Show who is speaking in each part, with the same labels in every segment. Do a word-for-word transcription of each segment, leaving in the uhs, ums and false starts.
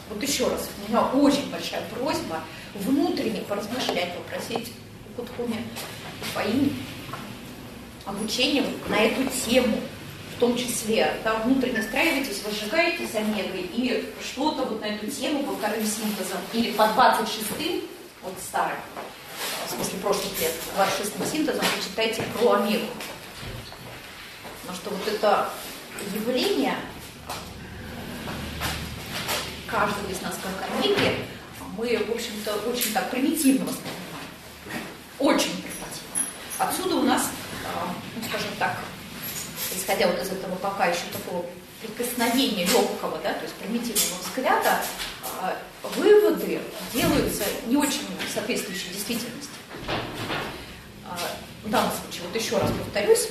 Speaker 1: вот еще раз, у меня очень большая просьба внутренне поразмышлять, попросить у Кутхуми Фаин обучение вот на эту тему, в том числе, да, внутренне настраиваетесь, возжигаетесь омегой, и что-то вот на эту тему по вторым синтезам, или по двадцать шестым, вот старым, в смысле прошлых лет, двадцать шестым синтезом, вы читаете про омегу. Потому что вот это явление каждого из нас как омеги, мы, в общем-то, очень так примитивно воспринимаем. Очень примитивно. Отсюда у нас, ну, скажем так, исходя вот из этого пока еще такого прикосновения легкого, да, то есть примитивного взгляда, выводы делаются не очень соответствующие действительности. В данном случае, вот еще раз повторюсь,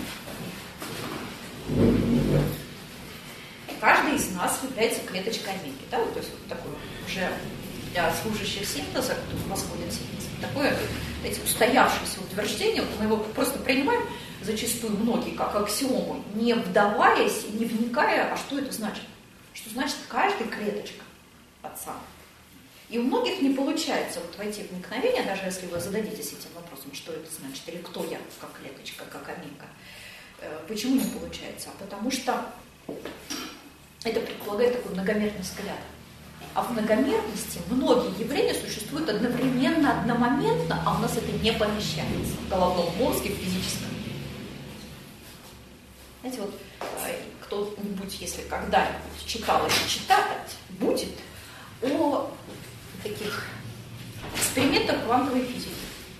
Speaker 1: каждый из нас является клеточкой омеги, да, вот, то есть вот такое уже для служащих синтеза, кто восходит синтез, такое, эти устоявшееся утверждение, вот мы его просто принимаем зачастую многие как аксиому, не вдаваясь, не вникая, а что это значит? Что значит каждая клеточка отца? И у многих не получается вот войти в вникновение, даже если вы зададитесь этим вопросом, что это значит, или кто я как клеточка, как омега. Почему не получается? А потому что это предполагает такой многомерный взгляд. А в многомерности многие явления существуют одновременно, одномоментно, а у нас это не помещается в головном мозге, в физическом мире. Знаете, вот кто-нибудь, если когда-нибудь читал или читать будет о таких экспериментах квантовой физики.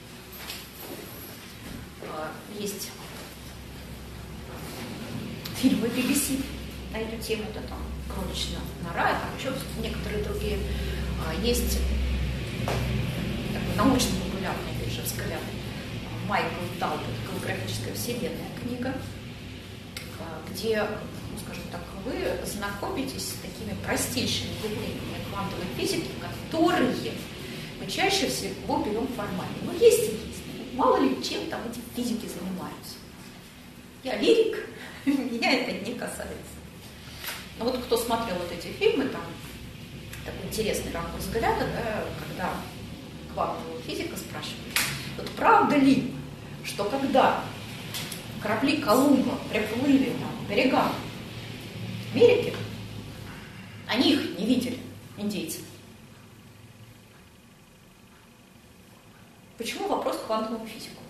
Speaker 1: Есть фильмы би би си на эту тему, это там «Кроличная нора», там еще некоторые другие. Есть такой научно-популярный, опять же, взгляд Майкл Талбот «Голографическая вселенная» книга, где, ну, скажем так, вы знакомитесь с такими простейшими явлениями квантовой физики, которые мы чаще всего берем формально. Ну, есть и есть. Мало ли чем там эти физики занимаются. Я лирик, меня это не касается. Но вот кто смотрел вот эти фильмы, там такой интересный ракурс взгляда, да, когда квантового физика спрашивает, вот правда ли, что когда корабли Колумба приплыли там, к берегам Америки, они их не видели, индейцы. Почему вопрос к квантовому физику?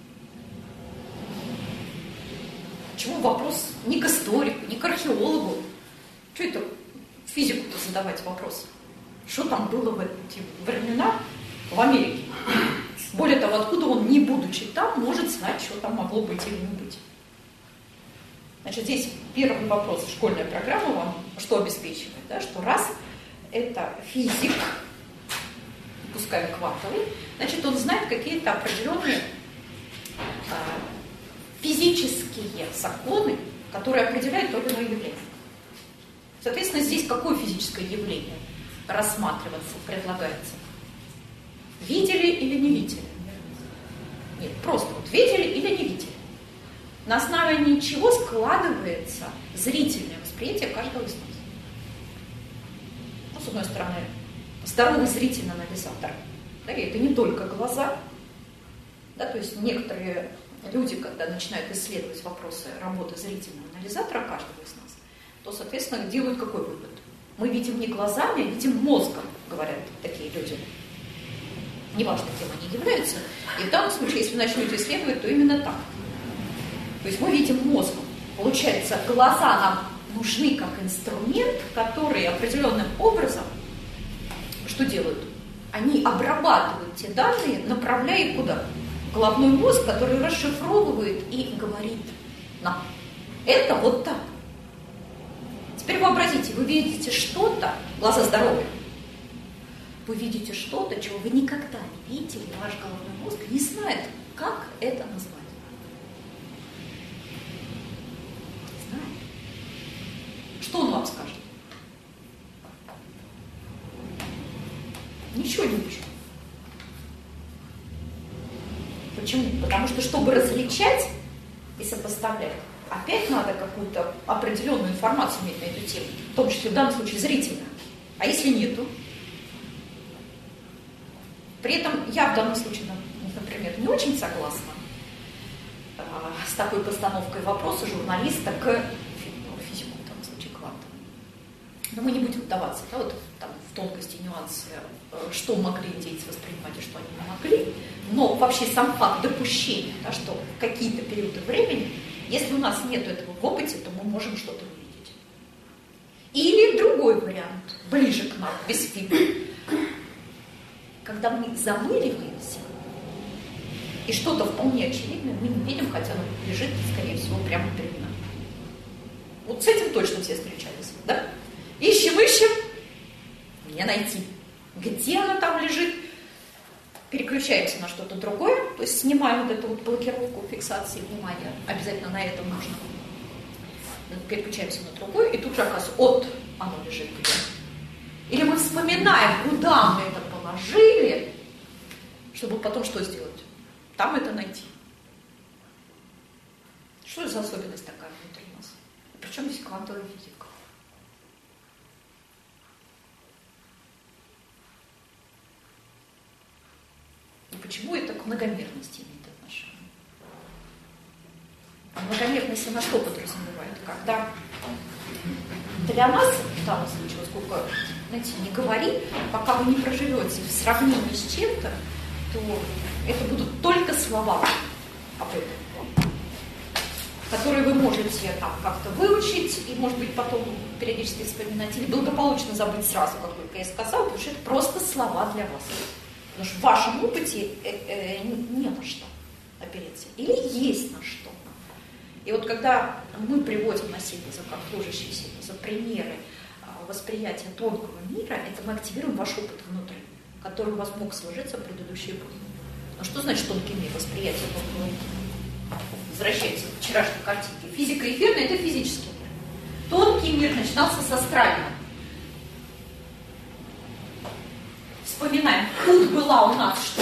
Speaker 1: Почему вопрос не к историку, не к археологу? Что это физику-то задавать вопрос? Что там было в эти времена в Америке? Более того, откуда он, не будучи там, может знать, что там могло быть или не быть? Значит, здесь первый вопрос, школьная программа вам что обеспечивает? Да? Что раз это физик, пускай квантовый, значит, он знает какие-то определенные а, физические законы, которые определяют то или иное явление. Соответственно, здесь какое физическое явление рассматриваться предлагается? Видели или не видели? Нет, просто вот видели или не видели. На основании чего складывается зрительное восприятие каждого из нас. Ну, с одной стороны, здоровый зрительный анализатор. Да, и это не только глаза. Да, то есть некоторые люди, когда начинают исследовать вопросы работы зрительного анализатора каждого из нас, то, соответственно, делают какой вывод? Мы видим не глазами, а видим мозгом, говорят такие люди. Неважно, кем они являются. И в данном случае, если вы начнете исследовать, то именно так. То есть мы видим мозгом. Получается, глаза нам нужны как инструмент, который определенным образом что делают? Они обрабатывают те данные, направляя их куда? Головной мозг, который расшифровывает и говорит нам. Это вот так. Теперь вообразите, вы видите что-то, глаза здоровые, вы видите что-то, чего вы никогда не видели, и ваш головной мозг не знает, как это назвать. Не знает. Что он вам скажет? Ничего не учит. Почему? Потому что, чтобы различать и сопоставлять, опять надо какую-то определенную информацию иметь на эту тему, в том числе в данном случае зрительную. А если нету? При этом я в данном случае, например, не очень согласна э, с такой постановкой вопроса журналиста к физику, в данном случае квантовому. Но мы не будем вдаваться, да, вот, там, в тонкости, нюансы, э, что могли индейцы воспринимать и что они не могли. Но вообще сам факт допущения, да, что в какие-то периоды времени, если у нас нет этого в опыте, то мы можем что-то увидеть. Или другой вариант, ближе к нам, без фигуры. Когда мы замыливаемся, и что-то вполне очевидное мы не видим, хотя оно лежит, скорее всего, прямо перед нами. Вот с этим точно все встречались, да? Ищем, ищем, не найти. Где оно там лежит? Переключаемся на что-то другое, то есть снимаем вот эту вот блокировку фиксации внимания, обязательно на этом нужно. Переключаемся на другое, и тут же оказывается, вот оно лежит где. Или мы вспоминаем, куда мы это положили, чтобы потом что сделать? Там это найти. Что за особенность такая внутри нас? Причем здесь квантовая физика? И почему это к многомерности имеет отношение? А многомерность она что подразумевает? Когда для нас, в данном случае, сколько, знаете, не говори, пока вы не проживете в сравнении с чем-то, то это будут только слова об этом, которые вы можете там как-то выучить и, может быть, потом периодически вспоминать, или благополучно забыть сразу, как только я сказала, потому что это просто слова для вас. Потому что в вашем опыте э, э, не на что опереться. Или есть на что. И вот когда мы приводим на себе за как служащиеся, за примеры восприятия тонкого мира, это мы активируем ваш опыт внутри, который у вас мог сложиться в предыдущие эпохи. А что значит тонкий мир, восприятие тонкого мира? Возвращается к вчерашней картинке. Физика эфирная – это физический мир. Тонкий мир начинался с астрального. Вспоминаем, тут была у нас что?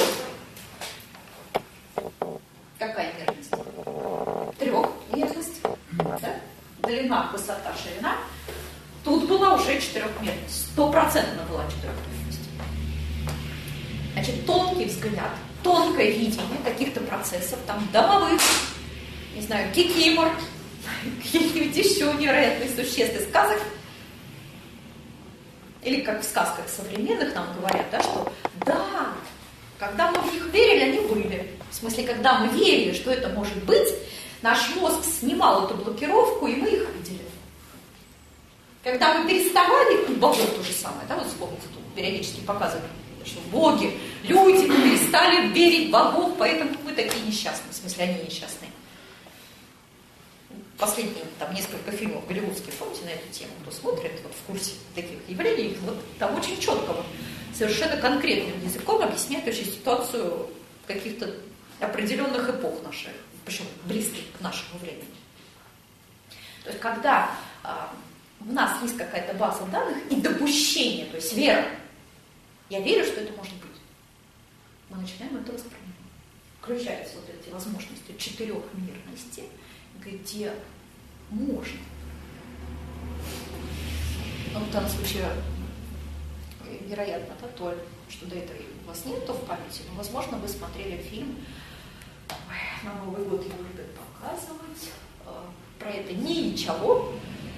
Speaker 1: Какая мерность? Трехмерность. Да? Длина, высота, ширина. Тут была уже четырехмерность. Стопроцентно была четырехмерность. Значит, тонкий взгляд, тонкое видение каких-то процессов, там, домовых, не знаю, кикимор, каких-нибудь еще невероятных существ из сказок. Или как в сказках современных нам говорят, да, что да, когда мы в них верили, они были. В смысле, когда мы верили, что это может быть, наш мозг снимал эту блокировку, и мы их видели. Когда мы переставали, и богов то же самое, да, вот вспомните, тут периодически показывают, что боги, люди, мы перестали верить в богов, поэтому мы такие несчастные, в смысле, они несчастные. Последние там несколько фильмов голливудских, помните, на эту тему, кто смотрит, вот в курсе таких явлений, вот там очень четко, вот, совершенно конкретным языком объясняют вообще ситуацию каких-то определенных эпох наших, причем близких к нашему времени. То есть, когда а, у нас есть какая-то база данных и допущение, то есть вера, я верю, что это может быть, мы начинаем это воспринимать. Включаются вот эти возможности четырехмерности, где можно. Но в данном случае, вероятно, это то, что до этого у вас нет, то в памяти, но, возможно, вы смотрели фильм, на Новый год его любят показывать, про это «Ни ничего»,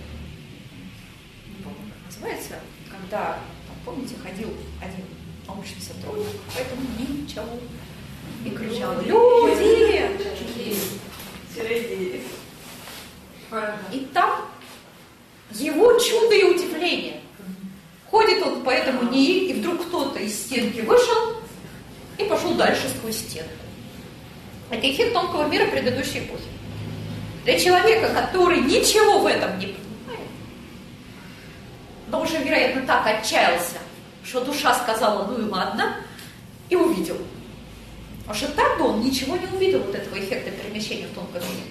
Speaker 1: не помню, как называется, когда, там, помните, ходил один научный сотрудник, поэтому «Ни ничего», и кричал: «Люди! Люди!» И там его чудо и удивление. Ходит он по этому НИИ, и вдруг кто-то из стенки вышел и пошел дальше сквозь стенку. Это эффект тонкого мира предыдущей эпохи. Для человека, который ничего в этом не понимает, но уже, вероятно, так отчаялся, что душа сказала: ну и ладно, и увидел. Потому что так бы он ничего не увидел, вот этого эффекта перемещения в тонком мире.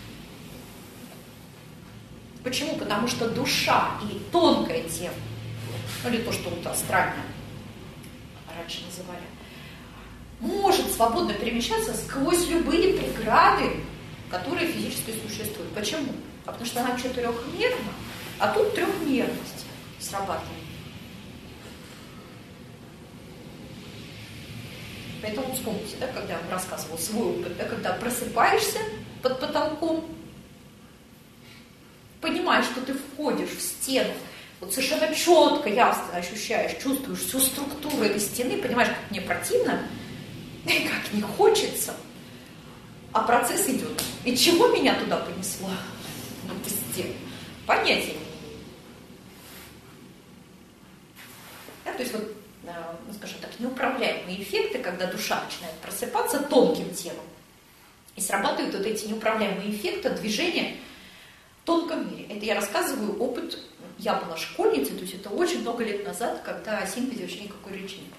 Speaker 1: Почему? Потому что душа и тонкое тело, ну или то, что вот астральное раньше называли, может свободно перемещаться сквозь любые преграды, которые физически существуют. Почему? А потому что она четырехмерна, а тут трехмерность срабатывает. Поэтому вспомните, да, когда я вам рассказывала свой опыт, да, когда просыпаешься под потолком, понимаешь, что ты входишь в стену, вот совершенно четко, ясно ощущаешь, чувствуешь всю структуру этой стены, понимаешь, как мне противно, и как не хочется, а процесс идет. И чего меня туда понесло? Ну, ты стену. Понятия не имею. Да, то есть вот, ну, скажем так, неуправляемые эффекты, когда душа начинает просыпаться тонким телом. И срабатывают вот эти неуправляемые эффекты движения в тонком мире. Это я рассказываю опыт, я была школьницей, то есть это очень много лет назад, когда о синтезе вообще никакой речи не было.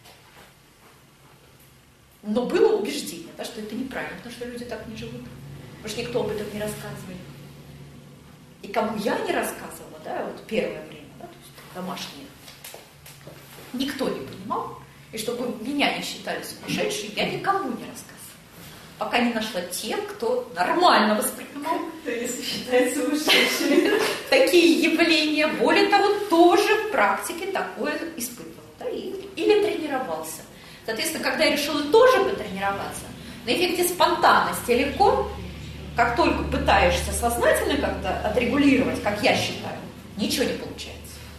Speaker 1: Но было убеждение, да, что это неправильно, потому что люди так не живут. Потому что никто об этом не рассказывает. И кому я не рассказывала, да, вот первое время, да, то есть домашние, никто не понимал, и чтобы меня не считали сумасшедшей, я никому не рассказывала. Пока не нашла тех, кто нормально воспринимал.
Speaker 2: То есть считает сумасшедшими.
Speaker 1: Такие явления. Более того, тоже в практике такое испытывал. Да, и, или тренировался. Соответственно, когда я решила тоже потренироваться, на эффекте спонтанности легко, как только пытаешься сознательно как-то отрегулировать, как я считаю, ничего не получается.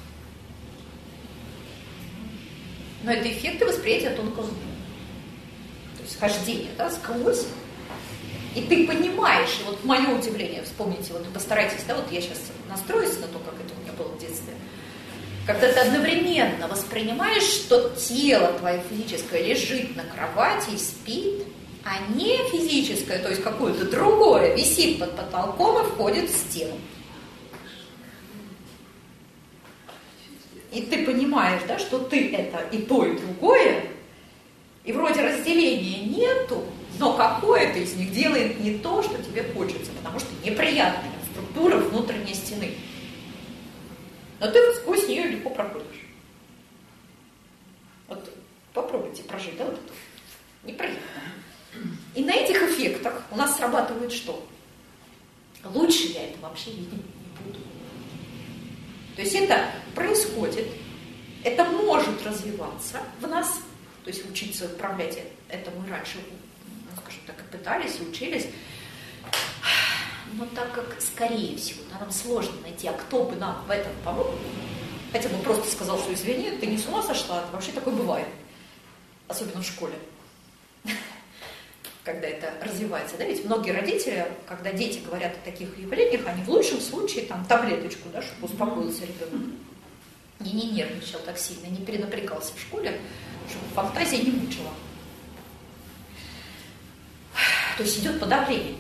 Speaker 1: Но это эффекты восприятия тонкого мира. То есть хождение, да, сквозь. И ты понимаешь, и вот мое удивление, вспомните, вот постарайтесь, да, вот я сейчас настроюсь на то, как это у меня было в детстве, когда ты одновременно воспринимаешь, что тело твое физическое лежит на кровати и спит, а не физическое, то есть какое-то другое, висит под потолком и входит в стену. И ты понимаешь, да, что ты это и то, и другое, и вроде разделения нету, но какое-то из них делает не то, что тебе хочется, потому что неприятная структура внутренней стены. Но ты вот сквозь нее легко проходишь. Вот попробуйте прожить, да, вот это. Неприятно. И на этих эффектах у нас срабатывает что? Лучше я это вообще видеть не буду. То есть это происходит, это может развиваться в нас, то есть учиться управлять это мы раньше, ну, скажем так, и пытались, и учились. Но так как, скорее всего, да, нам сложно найти, а кто бы нам в этом помог, хотя бы просто сказал, что извини, ты не с ума сошла, вообще такое бывает, особенно в школе, когда это развивается. Да? Ведь многие родители, когда дети говорят о таких явлениях, они в лучшем случае там таблеточку, да, чтобы успокоился ребенок, и не нервничал так сильно, не перенапрягался в школе, чтобы фантазия не мучила. То есть идет подавление.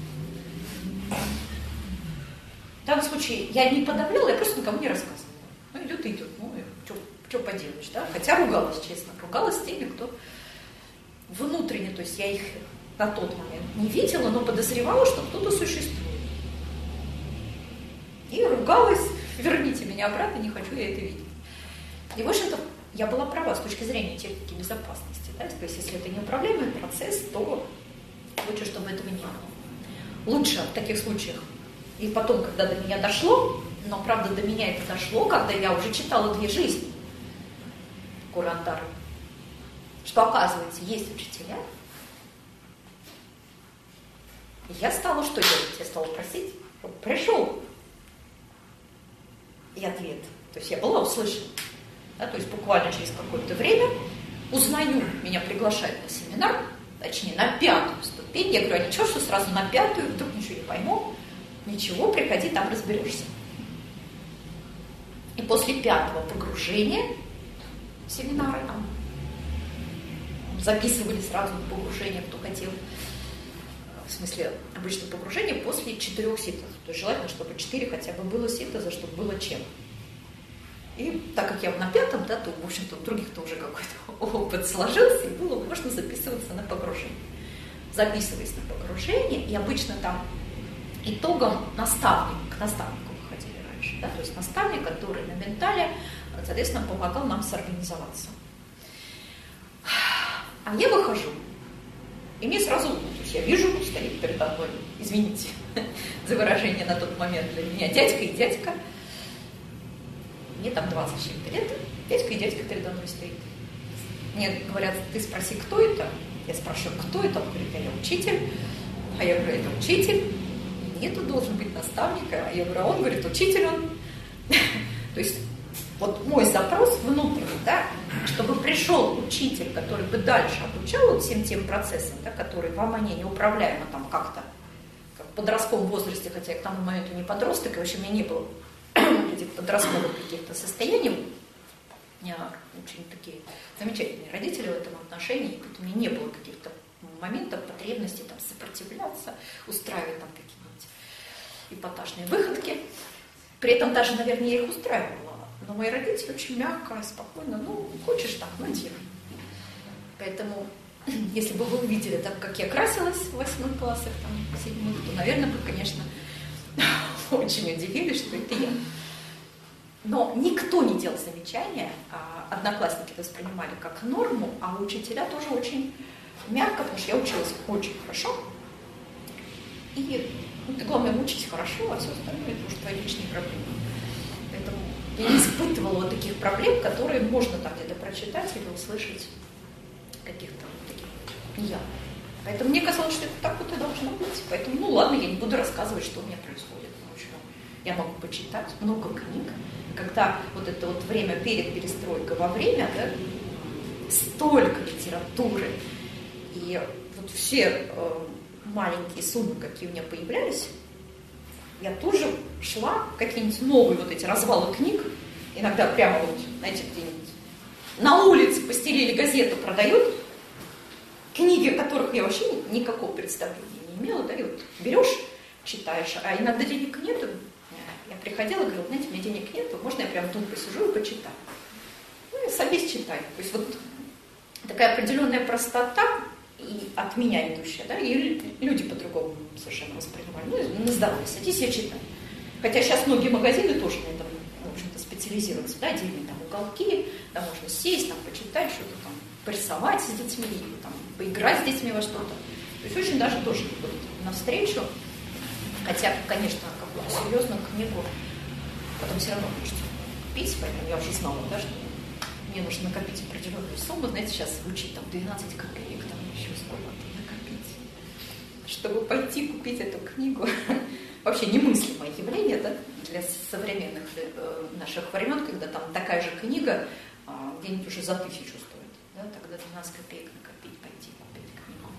Speaker 1: В данном случае я не подавляла, я просто никому не рассказывала. Ну, идет и идет. Ну, что поделаешь, да? Хотя ругалась, честно. Ругалась с теми, кто внутренне, то есть я их на тот момент не видела, но подозревала, что кто-то существует. И ругалась, верните меня обратно, не хочу я это видеть. И, в общем-то, я была права с точки зрения техники безопасности. Да? То есть, если это неуправляемый процесс, то лучше, чтобы этого не было. Лучше в таких случаях. И потом, когда до меня дошло, но, правда, до меня это дошло, когда я уже читала «Две жизни» Курандары, что, оказывается, есть учителя. И я стала что делать? Я стала просить, чтобы пришел. И ответ. То есть я была услышана. Да, то есть буквально через какое-то время узнаю, меня приглашают на семинар, точнее, на пятую ступень. Я говорю, а ничего, что сразу на пятую, вдруг ничего не пойму. Ничего, приходи, там разберешься. И после пятого погружения семинара там записывали сразу погружение, кто хотел. В смысле, обычно погружение после четырех синтезов. То есть желательно, чтобы четыре хотя бы было синтеза, чтобы было чем. И так как я на пятом, да, то, в общем-то, у других-то уже какой-то опыт сложился, и было можно записываться на погружение. Записываясь на погружение, и обычно там итогом наставник, к наставнику выходили раньше, да, то есть наставник, который на ментале, соответственно, помогал нам сорганизоваться. А я выхожу, и мне сразу, то есть я вижу, стоит передо мной, извините за выражение на тот момент для меня, дядька и дядька, мне там двадцать с чем-то лет, дядька и дядька передо мной стоит. мне говорят, ты спроси, кто это? Я спрашиваю, кто это? Он говорит, я учитель. А я говорю, это учитель. Нет, он должен быть наставник. А я говорю, а он говорит, учитель он. То есть вот мой запрос внутренний, да, чтобы пришел учитель, который бы дальше обучал вот всем тем процессам, да, которые во мне неуправляемо там как-то, как в подростковом возрасте, хотя я к тому моменту не подросток, и вообще у меня не было этих подростковых каких-то состояний. У меня очень такие замечательные родители в этом отношении, и поэтому у меня не было каких-то моментов, потребностей там, сопротивляться, устраивать там какие-нибудь эпатажные выходки. При этом даже, наверное, я их устраивала. Но мои родители очень мягко, спокойно, ну, хочешь так, ну, делай. Поэтому, если бы вы увидели, так, как я красилась в восьмых классах, там, в седьмых, то, наверное, бы, конечно, очень удивились, что это я. Но никто не делал замечания, а одноклассники воспринимали как норму, а учителя тоже очень мягко, потому что я училась очень хорошо. И ну, ты, главное, учись хорошо, а все остальное это уже твои личные проблемы. Поэтому я не испытывала вот таких проблем, которые можно там где-то прочитать или услышать каких-то вот таких неявных. Поэтому мне казалось, что это так вот и должно быть. Поэтому, ну ладно, я не буду рассказывать, что у меня происходит. В общем, я могу почитать много книг. Когда вот это вот время перед перестройкой, во время, да, столько литературы. И вот все э, маленькие суммы, какие у меня появлялись, я тоже шла в какие-нибудь новые вот эти развалы книг. Иногда прямо вот, знаете, где-нибудь на улице постелили газету, продают. Книги, о которых я вообще никакого представления не имела, да, и вот берешь, читаешь, а иногда денег нету. Я приходила и говорила, знаете, у меня денег нету, можно я прям тут посижу и почитаю? Ну, и садись, читай. То есть вот такая определенная простота и от меня идущая, да, и люди по-другому совершенно воспринимали. Ну, на здоровье, садись, я читаю. Хотя сейчас многие магазины тоже на этом, в общем-то, специализируются, да, отдельные там уголки, там можно сесть, там почитать, что-то там порисовать с детьми, или там поиграть с детьми во что-то. То есть очень даже тоже вот навстречу, хотя, конечно, какую-то серьезную книгу потом все равно хочется купить, поэтому я уже знала, да, что мне нужно накопить определенную сумму, знаете, сейчас звучит там двенадцать копеек, там еще сколько-то накопить, чтобы пойти купить эту книгу. Вообще немыслимое явление, да, для современных э, наших времен, когда там такая же книга э, где-нибудь уже за тысячу стоит, да, тогда двенадцать копеек накопить, пойти купить книгу.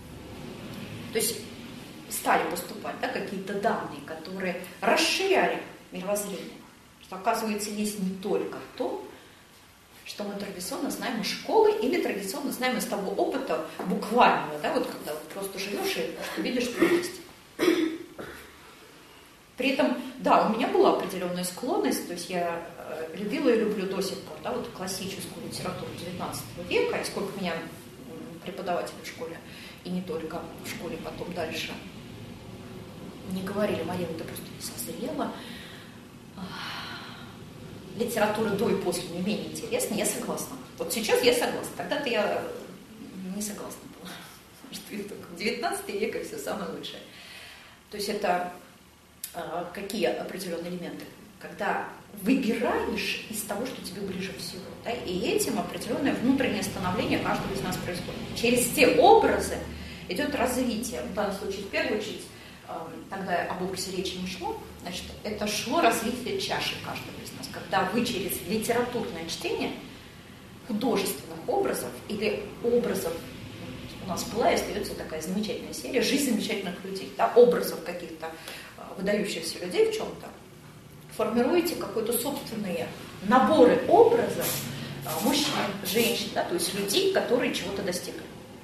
Speaker 1: То есть стали поступать, да, какие-то данные, которые расширяли мировоззрение, что, оказывается, есть не только то, что мы традиционно знаем из школы или традиционно знаем из того опыта буквального, да, вот когда вот просто живешь и что видишь, что есть. При этом, да, у меня была определенная склонность, то есть я э, любила и люблю до сих пор, да, вот классическую литературу девятнадцатого века, и сколько меня преподавателей в школе, и не только в школе, потом дальше, не говорили, Марина, ты просто не созрела. Литература до и после не менее интересна, я согласна. Вот сейчас я согласна, тогда-то я не согласна была, что это только в девятнадцатом веке все самое лучшее. То есть это какие определенные элементы? Когда выбираешь из того, что тебе ближе всего. Да? И этим определенное внутреннее становление каждого из нас происходит. Через те образы идет развитие. В данном случае, в первую очередь, тогда об образе речи не шло, значит, это шло развитие чаши каждого из нас. Когда вы через литературное чтение художественных образов или образов, у нас была и остается такая замечательная серия «Жизнь замечательных людей», да, образов каких-то выдающихся людей в чем-то, формируете какой-то собственные наборы образов мужчин, женщин, да, то есть людей, которые чего-то достигли.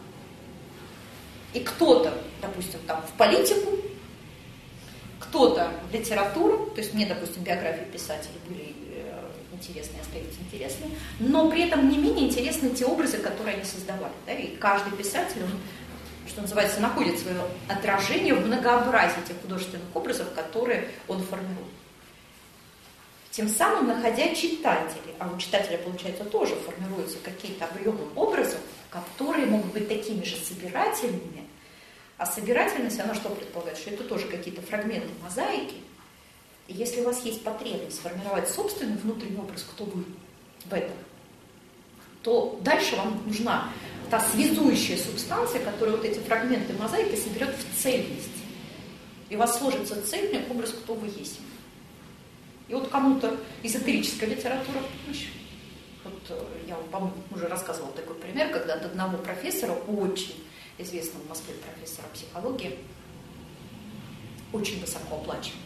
Speaker 1: И кто-то, допустим, там в политику, кто-то в литературу, то есть мне, допустим, биографии писателей были интересные, остаются интересные, но при этом не менее интересны те образы, которые они создавали. Да? И каждый писатель, он, что называется, находит свое отражение в многообразии тех художественных образов, которые он формирует. Тем самым, находя читателей, а у читателя, получается, тоже формируются какие-то объемы образов, которые могут быть такими же собирательными, а собирательность, она что предполагает? Что это тоже какие-то фрагменты мозаики. И если у вас есть потребность сформировать собственный внутренний образ, кто вы в этом, то дальше вам нужна та связующая субстанция, которая вот эти фрагменты мозаики соберет в цельность. И у вас сложится цельный образ, кто вы есть. И вот кому-то эзотерическая литература помощь. Вот я вам, по-моему, уже рассказывала такой пример, когда от одного профессора, очень известного в Москве профессора психологии, очень высокооплачиваемый,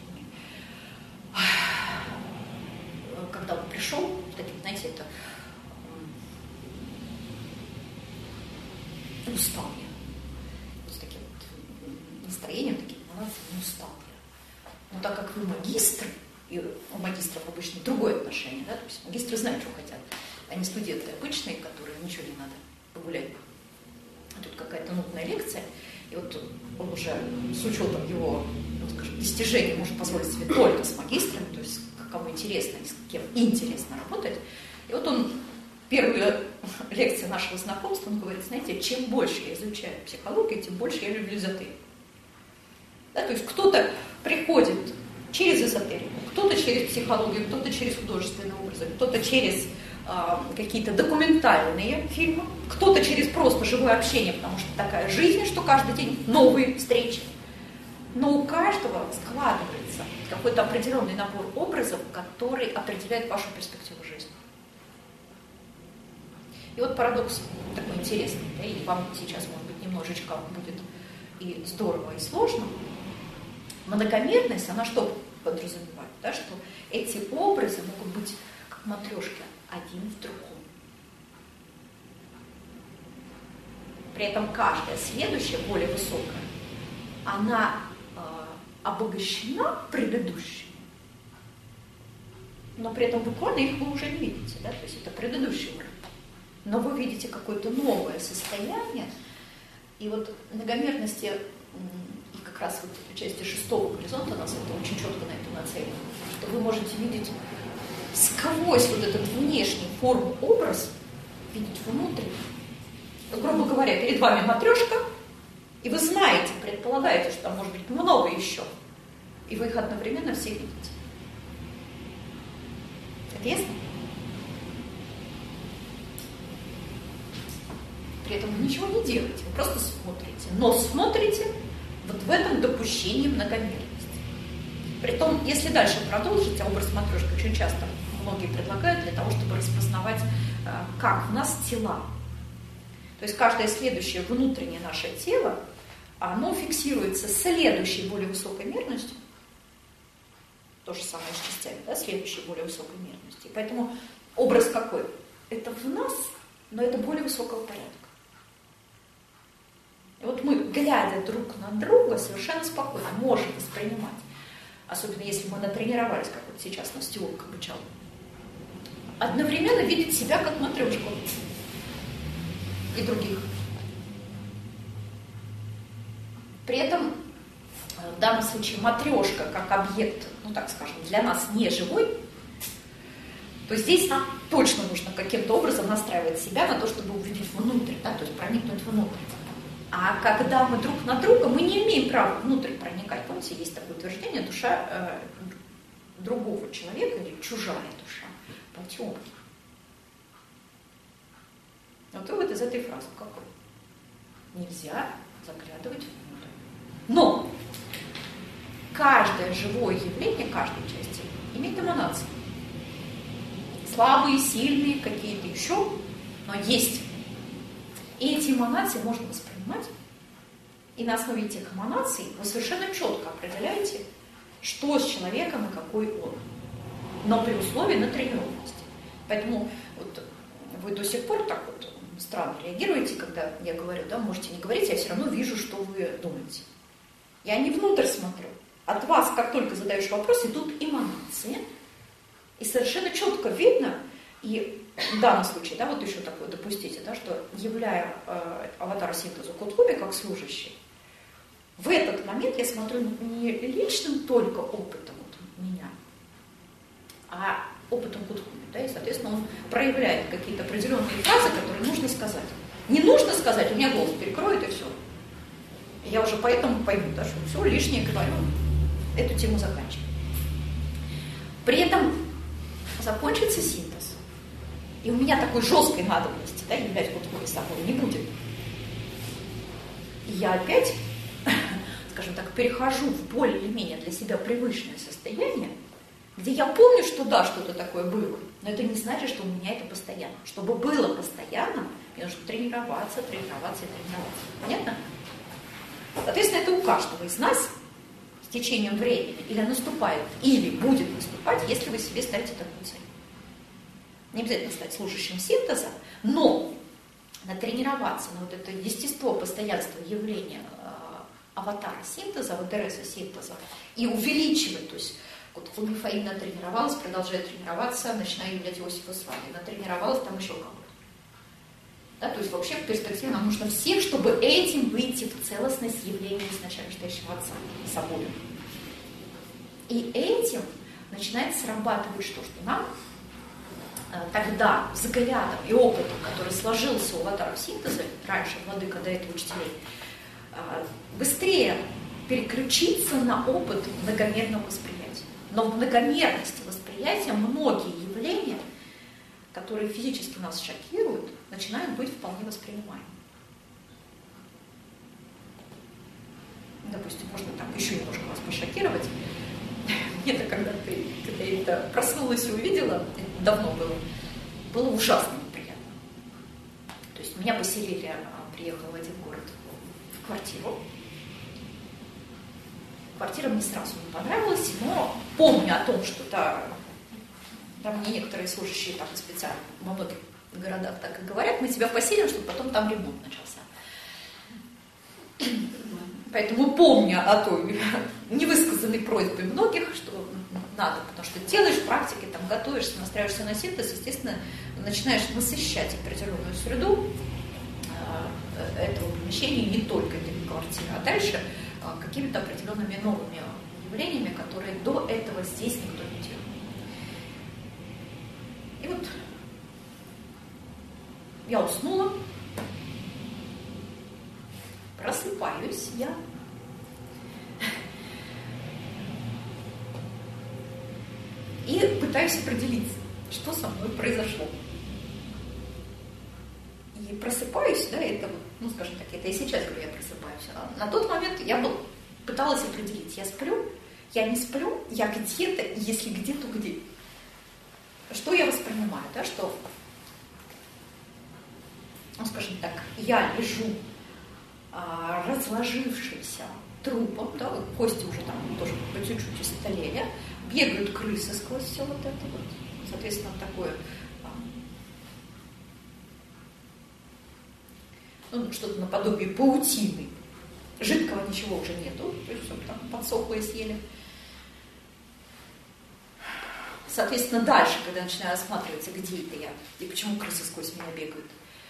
Speaker 1: когда он пришел, таким, знаете, это устал я. Вот с таким вот настроением, таким, не устал я. Но так как вы магистр, и у магистров обычно другое отношение, да, то есть магистры знают, что хотят, а не студенты обычные, которые ничего не надо, погулять. А тут какая-то нудная лекция, и вот он уже с учетом его, ну, скажем, достижений может позволить себе только с магистрами, то есть кому интересно и с кем интересно работать. И вот он, первая лекция нашего знакомства, он говорит, знаете, чем больше я изучаю психологию, тем больше я люблю эзотерику. Да, то есть кто-то приходит через эзотерику, кто-то через психологию, кто-то через художественные образы, кто-то через э, какие-то документальные фильмы, кто-то через просто живое общение, потому что такая жизнь, что каждый день новые встречи. Но у каждого складывается какой-то определенный набор образов, который определяет вашу перспективу жизни. И вот парадокс такой интересный, да, и вам сейчас, может быть, немножечко будет и здорово, и сложно. Многомерность, она что подразумевает? Да, что эти образы могут быть как матрешки, один в другом. При этом каждая следующая, более высокая, она э, обогащена предыдущей, но при этом буквально их вы уже не видите, да? То есть это предыдущий уровень. Но вы видите какое-то новое состояние, и вот многомерности и как раз вот в части шестого горизонта нас это очень четко на это нацелено, что вы можете видеть сквозь вот этот внешний форм-образ, видеть внутренний. Вот, грубо говоря, перед вами матрешка, и вы знаете, предполагаете, что там может быть много еще, и вы их одновременно все видите. Это ясно? При этом вы ничего не делаете, вы просто смотрите. Но смотрите вот в этом допущении многомерности. Притом, если дальше продолжить, а образ матрешки очень часто многие предлагают для того, чтобы распознавать, как у нас тела. То есть каждое следующее внутреннее наше тело, оно фиксируется следующей более высокой мерностью. То же самое с частями, да, следующей более высокой мерностью. И поэтому образ какой? Это в нас, но это более высокого порядка. И вот мы, глядя друг на друга, совершенно спокойно можем воспринимать, особенно если мы натренировались, как вот сейчас нас теолог обучал, одновременно видеть себя как матрешку и других. При этом в данном случае матрешка как объект, ну так скажем, для нас не живой, то здесь нам точно нужно каким-то образом настраивать себя на то, чтобы увидеть внутрь, да, то есть проникнуть внутрь. А когда мы друг на друга, мы не имеем права внутрь проникать. Помните, есть такое утверждение, душа э, другого человека или чужая душа потемки. Вот вывод из этой фразы какой? Нельзя заглядывать внутрь. Но каждое живое явление, каждой части имеет эманации. Слабые, сильные, какие-то еще, но есть. И эти эманации можно воспринимать, и на основе этих эманаций вы совершенно четко определяете, что с человеком и какой он. Но при условии натренированности. Поэтому вот вы до сих пор так вот странно реагируете, когда я говорю, да, можете не говорить, я все равно вижу, что вы думаете. Я не внутрь смотрю. От вас, как только задаешь вопрос, идут эманации, и совершенно четко видно, и в данном случае, да, вот еще такое допустите, да, что являя э, аватара синтеза Кутхуби как служащий, в этот момент я смотрю не личным только опытом вот, меня, а опытом Кутхуби, да, и, соответственно, он проявляет какие-то определенные фразы, которые нужно сказать. Не нужно сказать, у меня голос перекроет и все. Я уже поэтому пойму, да, что все лишнее говорю, эту тему заканчиваю. При этом закончится синтез. И у меня такой жесткой надобности, да, являть подходы собой не будет. И я опять, скажем так, перехожу в более или менее для себя привычное состояние, где я помню, что да, что-то такое было, но это не значит, что у меня это постоянно. Чтобы было постоянно, мне нужно тренироваться, тренироваться и тренироваться. Понятно? Соответственно, это у каждого из нас с течением времени или наступает, или будет наступать, если вы себе ставите такую цель. Не обязательно стать служащим синтеза, но натренироваться на вот это естество, постоянство явления э, аватара синтеза, аватареса синтеза, и увеличивать, то есть вот Фуми Фаина тренировалась, продолжает тренироваться, начиная являть Иосифа с вами, натренировалась там еще кого-то. Да, то есть вообще в перспективе нам нужно всех, чтобы этим выйти в целостность явления изначально стоящего Отца собой. И этим начинает срабатывать что, что нам тогда взглядом и опытом, который сложился у аватаров синтеза, раньше владыка до этого учителей, быстрее переключиться на опыт многомерного восприятия. Но в многомерности восприятия многие явления, которые физически нас шокируют, начинают быть вполне воспринимаемы. Допустим, можно там еще немножко вас пошокировать. Мне-то когда, ты, когда я это проснулась и увидела, это давно было, было ужасно неприятно. То есть меня поселили, приехала в один город в квартиру. Квартира мне сразу не понравилась, но помню о том, что да, там мне некоторые служащие там специально во многих городах так и говорят, мы тебя поселим, чтобы потом там ремонт начался. Поэтому помня о той невысказанной просьбе многих, что надо, потому что делаешь практики, там готовишься, настраиваешься на синтез, естественно, начинаешь насыщать определенную среду этого помещения, не только этой квартиры, а дальше какими-то определенными новыми явлениями, которые до этого здесь никто не делал. И вот я уснула, просыпаюсь я. И пытаюсь определиться, что со мной произошло. И просыпаюсь, да, это вот, ну, скажем так, это и сейчас говорю, я просыпаюсь. А на тот момент я был, пыталась определить, я сплю, я не сплю, я где-то, если где, то где. Что я воспринимаю, да, что, ну, скажем так, я лежу а, разложившимся трупом, да, кости уже там тоже по чуть-чуть истлели, бегают крысы сквозь все вот это вот, соответственно, такое, ну, что-то наподобие паутины. Жидкого ничего уже нету, то есть все там подсохло и съели. Соответственно, дальше, когда я начинаю осматриваться, где это я и почему крысы сквозь меня бегают,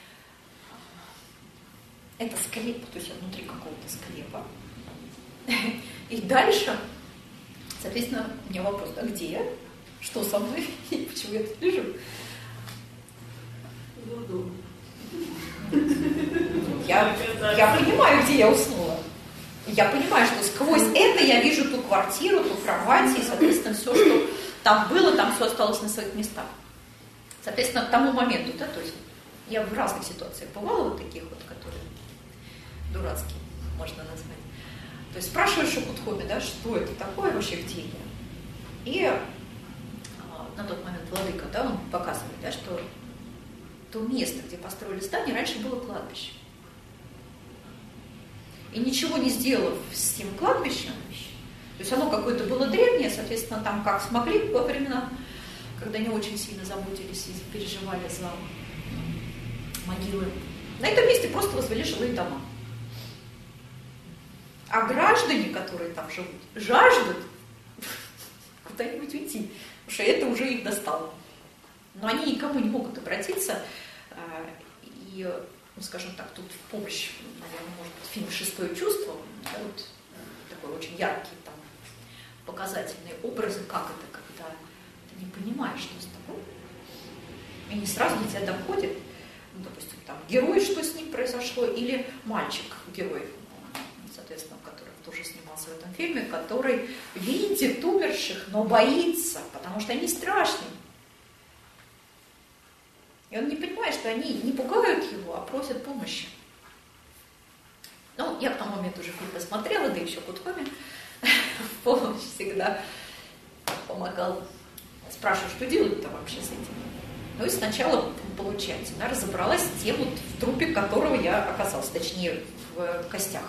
Speaker 1: это склеп, то есть я внутри какого-то склепа. И дальше, соответственно, у меня вопрос, а где я? Что со мной? И почему я тут лежу? Я, я понимаю, где я уснула. Я понимаю, что сквозь это я вижу ту квартиру, ту кровать, и, соответственно, все, что там было, там все осталось на своих местах. Соответственно, к тому моменту, да, то есть я в разных ситуациях бывала, вот таких вот, которые дурацкие, можно назвать. То есть спрашиваешь у Будхоми, да, что это такое вообще, где я? И а, на тот момент владыка, да, он показывает, да, что то место, где построили здание, раньше было кладбище. И ничего не сделав с тем кладбищем, то есть оно какое-то было древнее, соответственно, там как смогли во времена, когда не очень сильно заботились и переживали за могилы, на этом месте просто возвели жилые дома. А граждане, которые там живут, жаждут куда-нибудь уйти, потому что это уже их достало. Но они никому не могут обратиться, и, ну, скажем так, тут в помощь, наверное, может быть, фильм «Шестое чувство», да, вот такой очень яркий, там, показательные образы, как это, когда ты не понимаешь, что с тобой, и не сразу до тебя доходит, ну, допустим, там, герой, что с ним произошло, или мальчик-герой, соответственно, который тоже снимался в этом фильме, который видит умерших, но боится, потому что они страшные. И он не понимает, что они не пугают его, а просят помощи. Ну, я к тому моменту уже фильм посмотрела, да еще Кутхоми в помощь всегда помогал. Спрашиваю, что делать-то вообще с этим? Ну и сначала, получается, да, разобралась с тем, вот, в трупе которого я оказалась, точнее, в костях.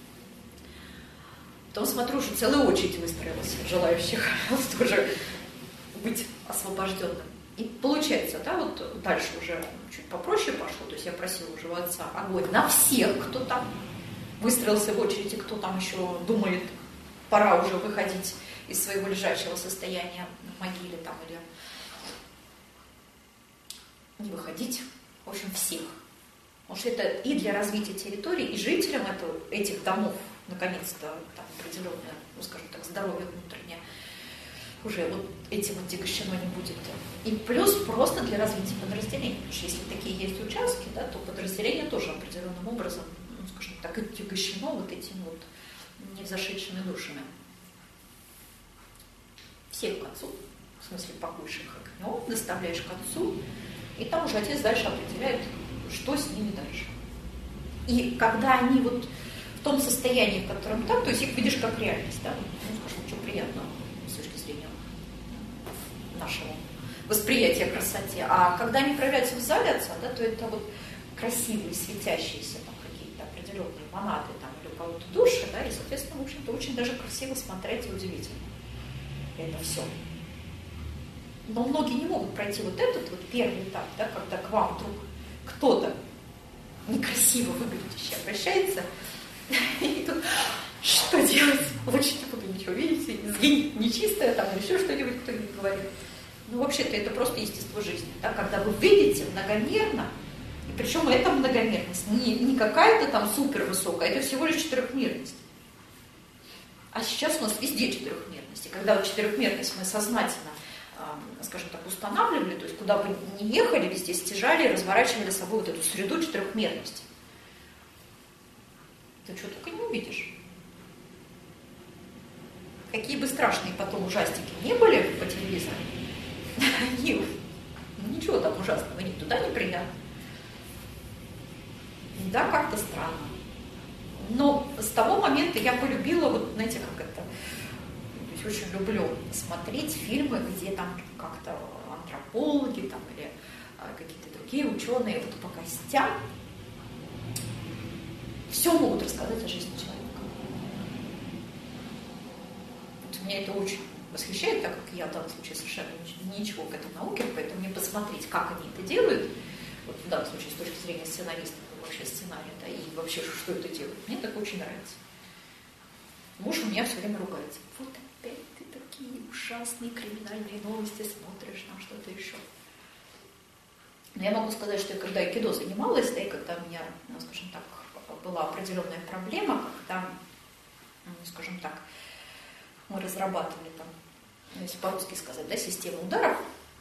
Speaker 1: Потом смотрю, что целая очередь выстроилась желающих тоже быть освобожденным. И получается, да, вот дальше уже чуть попроще пошло, то есть я просила уже у отца огонь на всех, кто там выстроился в очереди, кто там еще думает, пора уже выходить из своего лежачего состояния в могиле там или не выходить, в общем, всех. Потому что это и для развития территории, и жителям это, этих домов, наконец-то, там определенное, ну, скажем так, здоровье внутреннее, уже вот этим отягощено не будет. И плюс просто для развития подразделений. Потому что если такие есть участки, да, то подразделение тоже определенным образом, ну, скажем так, отягощено вот этими вот невзошедшими душами. Всех к отцу, в смысле покойших огнем, доставляешь к отцу, и там уже отец дальше определяет, что с ними дальше. И когда они вот в том состоянии, в котором так, то есть их видишь как реальность, да, ну, скажем, что приятного с точки зрения нашего восприятия красоте. А когда они проявляются в зале отца, да, то это вот красивые, светящиеся там какие-то определенные монады там, или у кого-то души, да, и, соответственно, в общем-то, очень даже красиво смотреть и удивительно. Это все. Но многие не могут пройти вот этот вот первый этап, да, когда к вам вдруг кто-то некрасиво выглядящий обращается, и тут что делать? Лучше не буду ничего видеть, сгинет нечистое, там, или еще что-нибудь кто-нибудь говорит. Ну, вообще-то это просто естество жизни, да, когда вы видите многомерно, и причем эта многомерность не, не какая-то там супер высокая, это всего лишь четырехмерность. А сейчас у нас везде четырехмерность. И когда вот четырехмерность мы сознательно, э, скажем так, устанавливали, то есть куда бы ни ехали, везде стяжали, разворачивали с собой вот эту среду четырехмерности, ты что только не увидишь. Какие бы страшные потом ужастики не были по телевизору, они, ничего там ужасного нет, туда не придят. Да, как-то странно. Но с того момента я полюбила, вот, знаете, как это, то есть очень люблю смотреть фильмы, где там как-то антропологи там, или а, какие-то другие ученые вот по костям все могут рассказать о жизни человека. Вот меня это очень восхищает, так как я в данном случае совершенно ничего к этой науке, поэтому мне посмотреть, как они это делают, вот в данном случае с точки зрения сценариста, вообще сценария, да, и вообще, что это делает. Мне так очень нравится. Муж у меня все время ругается. Вот опять ты такие ужасные криминальные новости смотришь, там что-то еще. Но я могу сказать, что я когда айкидо занималась, да, и когда у меня, ну, скажем так, была определенная проблема, когда, ну, скажем так, мы разрабатывали там, если по-русски сказать, да, систему ударов,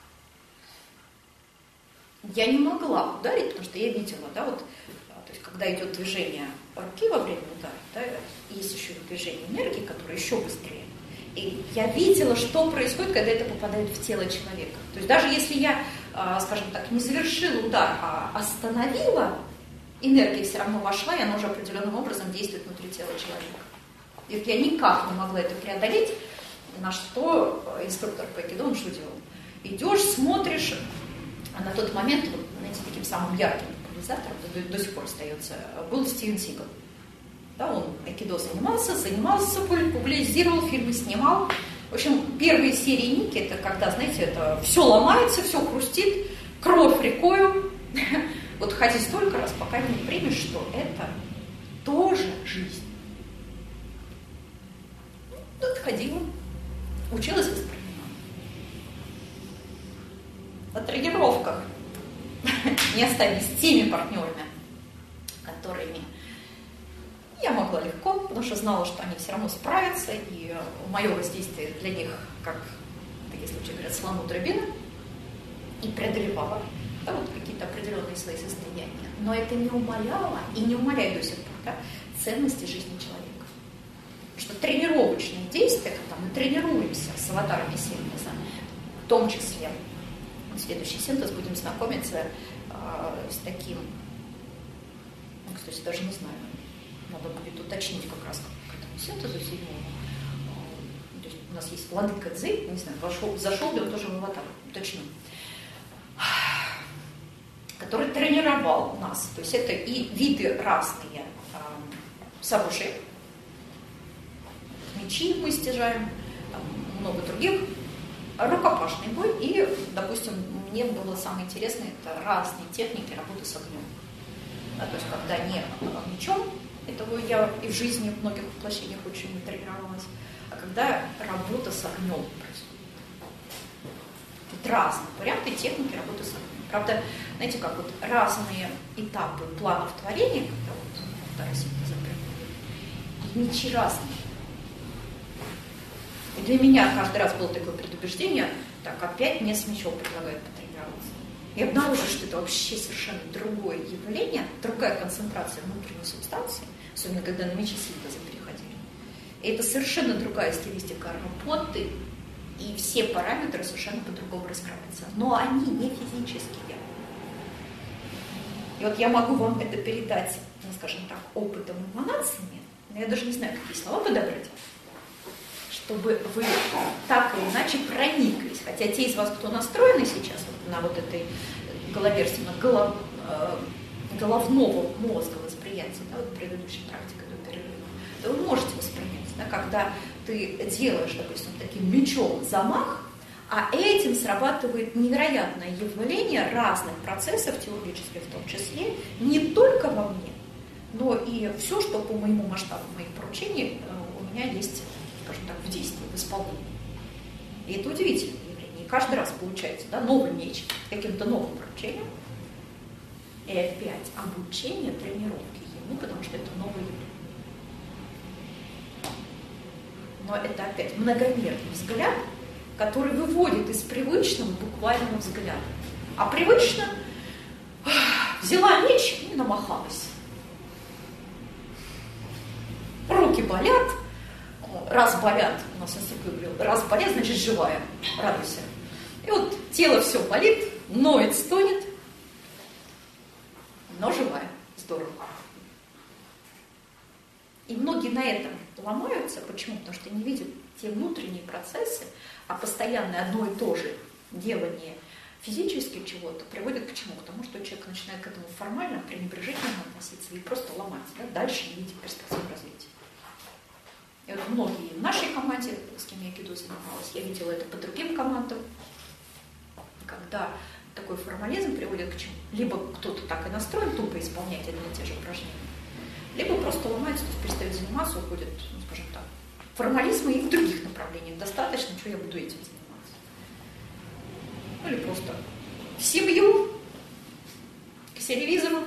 Speaker 1: я не могла ударить, потому что я видела, да, вот, то есть когда идет движение руки во время удара, да, есть еще движение энергии, которое еще быстрее. И я видела, что происходит, когда это попадает в тело человека. То есть даже если я, скажем так, не завершила удар, а остановила, энергия все равно вошла, и она уже определенным образом действует внутри тела человека. И вот я никак не могла это преодолеть, на что инструктор по айкидо, он что делал? Идешь, смотришь, а на тот момент, вот, знаете, таким самым ярким популяризатором, до, до сих пор остается, был Стивен Сигал. Да, он айкидо занимался, занимался, публизировал фильмы, снимал. В общем, первые серии Ники, это когда, знаете, это все ломается, все хрустит, кровь рекою. Вот ходи столько раз, пока не примешь, что это тоже жизнь. Тут ходила, училась воспринимать. На тренировках не остались теми партнерами, которыми я могла легко, потому что знала, что они все равно справятся, и мое воздействие для них, как в таких случаях говорят, слону дробина, и преодолевала, да, вот какие-то определенные свои состояния. Но это не умаляло, и не умаляет до сих пор, да, ценности жизни человека. Потому что тренировочные действия, когда мы тренируемся с аватарами синтеза, в том числе в следующий синтез будем знакомиться с таким, ну, кстати, даже не знаю, надо будет уточнить как раз к этому синтезу седьмому. То есть у нас есть владыка Цзы, не знаю, вошел, зашел ли он тоже в аватар, уточню, который тренировал нас. То есть это и виды разные э, сабуши, мечи мы стяжаем, там, много других, рукопашный бой, и, допустим, мне было самое интересное, это разные техники работы с огнем. Да, то есть когда не мечом, этого я и в жизни в многих воплощениях очень тренировалась, а когда работа с огнем происходит. Вот разные варианты техники работы с огнем. Правда, знаете, как вот разные этапы планов творения, когда вот вторая синтеза приходит, и мечи разные. И для меня каждый раз было такое предубеждение, так, опять мне с мечом предлагают потренироваться. И обнаружила, что это вообще совершенно другое явление, другая концентрация внутренней субстанции, особенно когда на мечи синтеза переходили. И это совершенно другая стилистика работы, и все параметры совершенно по-другому раскрываются. Но они не физические. И вот я могу вам это передать, ну, скажем так, опытом и эманациями, но я даже не знаю, какие слова подобрать, чтобы вы так или иначе прониклись. Хотя те из вас, кто настроены сейчас вот на вот этой головерственно голов, э, головного мозга восприятия, да, вот предыдущей практикой до перерыва, то вы можете воспринять, да, когда ты делаешь, допустим, таким мечом замах, а этим срабатывает невероятное явление разных процессов, теологических в том числе, не только во мне, но и все, что по моему масштабу моих поручений у меня есть, скажем так, в действии, в исполнении. И это удивительное явление. И каждый раз получается, да, новый меч каким-то новым поручением, и опять обучение, тренировки ему, потому что это новое явление. Но это опять многомерный взгляд, который выводит из привычного буквального взгляда. А привычно взяла меч и намахалась. Руки болят, раз болят, у нас инструктор говорил, раз болят, значит живая, радуйся. И вот тело все болит, ноет, стонет, но живая, здорово. И многие на этом ломаются. Почему? Потому что не видят те внутренние процессы, а постоянное одно и то же делание физически чего-то приводит к чему? К тому, что человек начинает к этому формально, пренебрежительно относиться и просто ломать, да, дальше не видеть перспектив развития. И вот многие в нашей команде, с кем я айкидо занималась, я видела это по другим командам, когда такой формализм приводит к чему? Либо кто-то так и настроен тупо исполнять одни и те же упражнения, либо просто ломается, то есть перестает заниматься, уходит, ну, скажем так, формализма и в других направлениях. Достаточно, что я буду этим заниматься. Ну или просто в семью, к телевизору,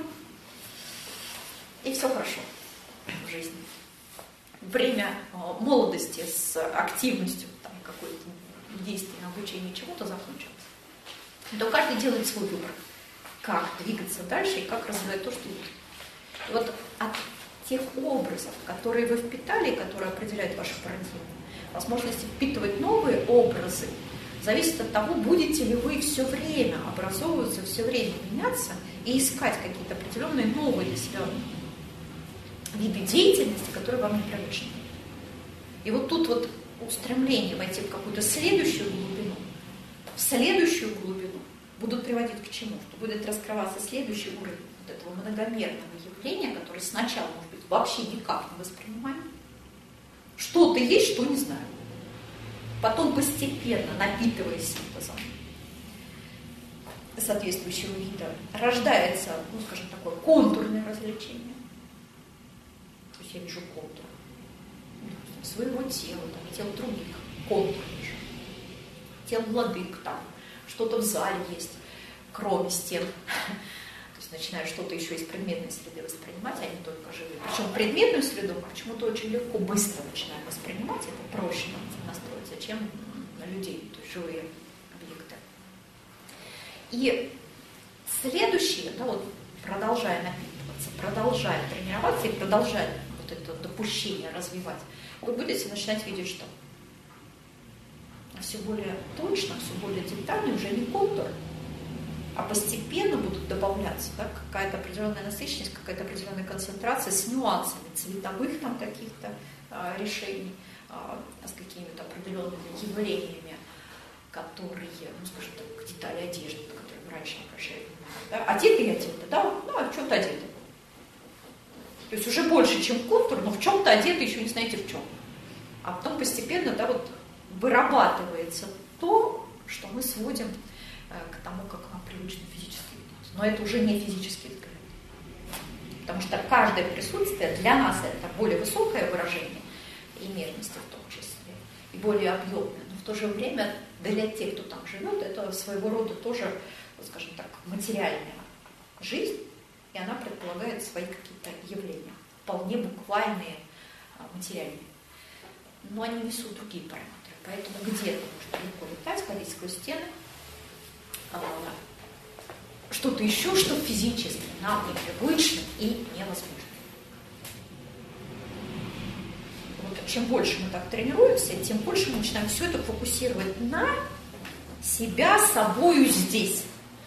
Speaker 1: и все хорошо в жизни. Время молодости с активностью там, какой-то действия, обучения чему-то закончилось. То каждый делает свой выбор, как двигаться дальше и как развивать то, что есть. И вот от тех образов, которые вы впитали, которые определяют вашу парадигму, возможности впитывать новые образы, зависит от того, будете ли вы все время образовываться, все время меняться и искать какие-то определенные новые для себя виды деятельности, которые вам непривычны. И вот тут вот устремление войти в какую-то следующую глубину, в следующую глубину будут приводить к чему? Что будет раскрываться следующий уровень вот этого многомерного явления, которое сначала, может быть, вообще никак не воспринимаем. Что-то есть, что не знаю. Потом постепенно, напитываясь синтезом соответствующего вида, рождается, ну, скажем, такое контурное развлечение. То есть я вижу контур своего тела, там, тел других, контур вижу. Тел владык там, что-то в зале есть, кроме стен. То есть начинаю что-то еще из предметной среды воспринимать, а не только живые. Причем предметную среду почему-то очень легко, быстро начинаю воспринимать, это проще настроиться, чем на людей, то есть живые объекты. И следующее, да, вот, продолжая напитываться, продолжая тренироваться и продолжая вот это допущение развивать, вы будете начинать видеть, что все более точно, все более детально, уже не контур, а постепенно будут добавляться, да, какая-то определенная насыщенность, какая-то определенная концентрация с нюансами цветовых там каких-то а, решений, а, с какими-то определенными явлениями, которые, ну, скажем так, детали одежды, на которые мы раньше обращали внимание. Да? Одеты и одеты, да, ну, а в чем-то одеты. То есть уже больше, чем контур, но в чем-то одеты, еще не знаете в чем. А потом постепенно, да, вот вырабатывается то, что мы сводим э, к тому, как нам привычно физически видеть. Но это уже не физический взгляд. Потому что каждое присутствие для нас это более высокое выражение и мерности в том числе, и более объемное. Но в то же время для тех, кто там живет, это своего рода тоже, скажем так, материальная жизнь, и она предполагает свои какие-то явления, вполне буквальные, материальные. Но они несут другие параметры. Поэтому где-то можно легко летать, ходить сквозь стены, что-то еще, что физически нам непривычно и невозможно. Вот чем больше мы так тренируемся, тем больше мы начинаем все это фокусировать на себя, собою здесь.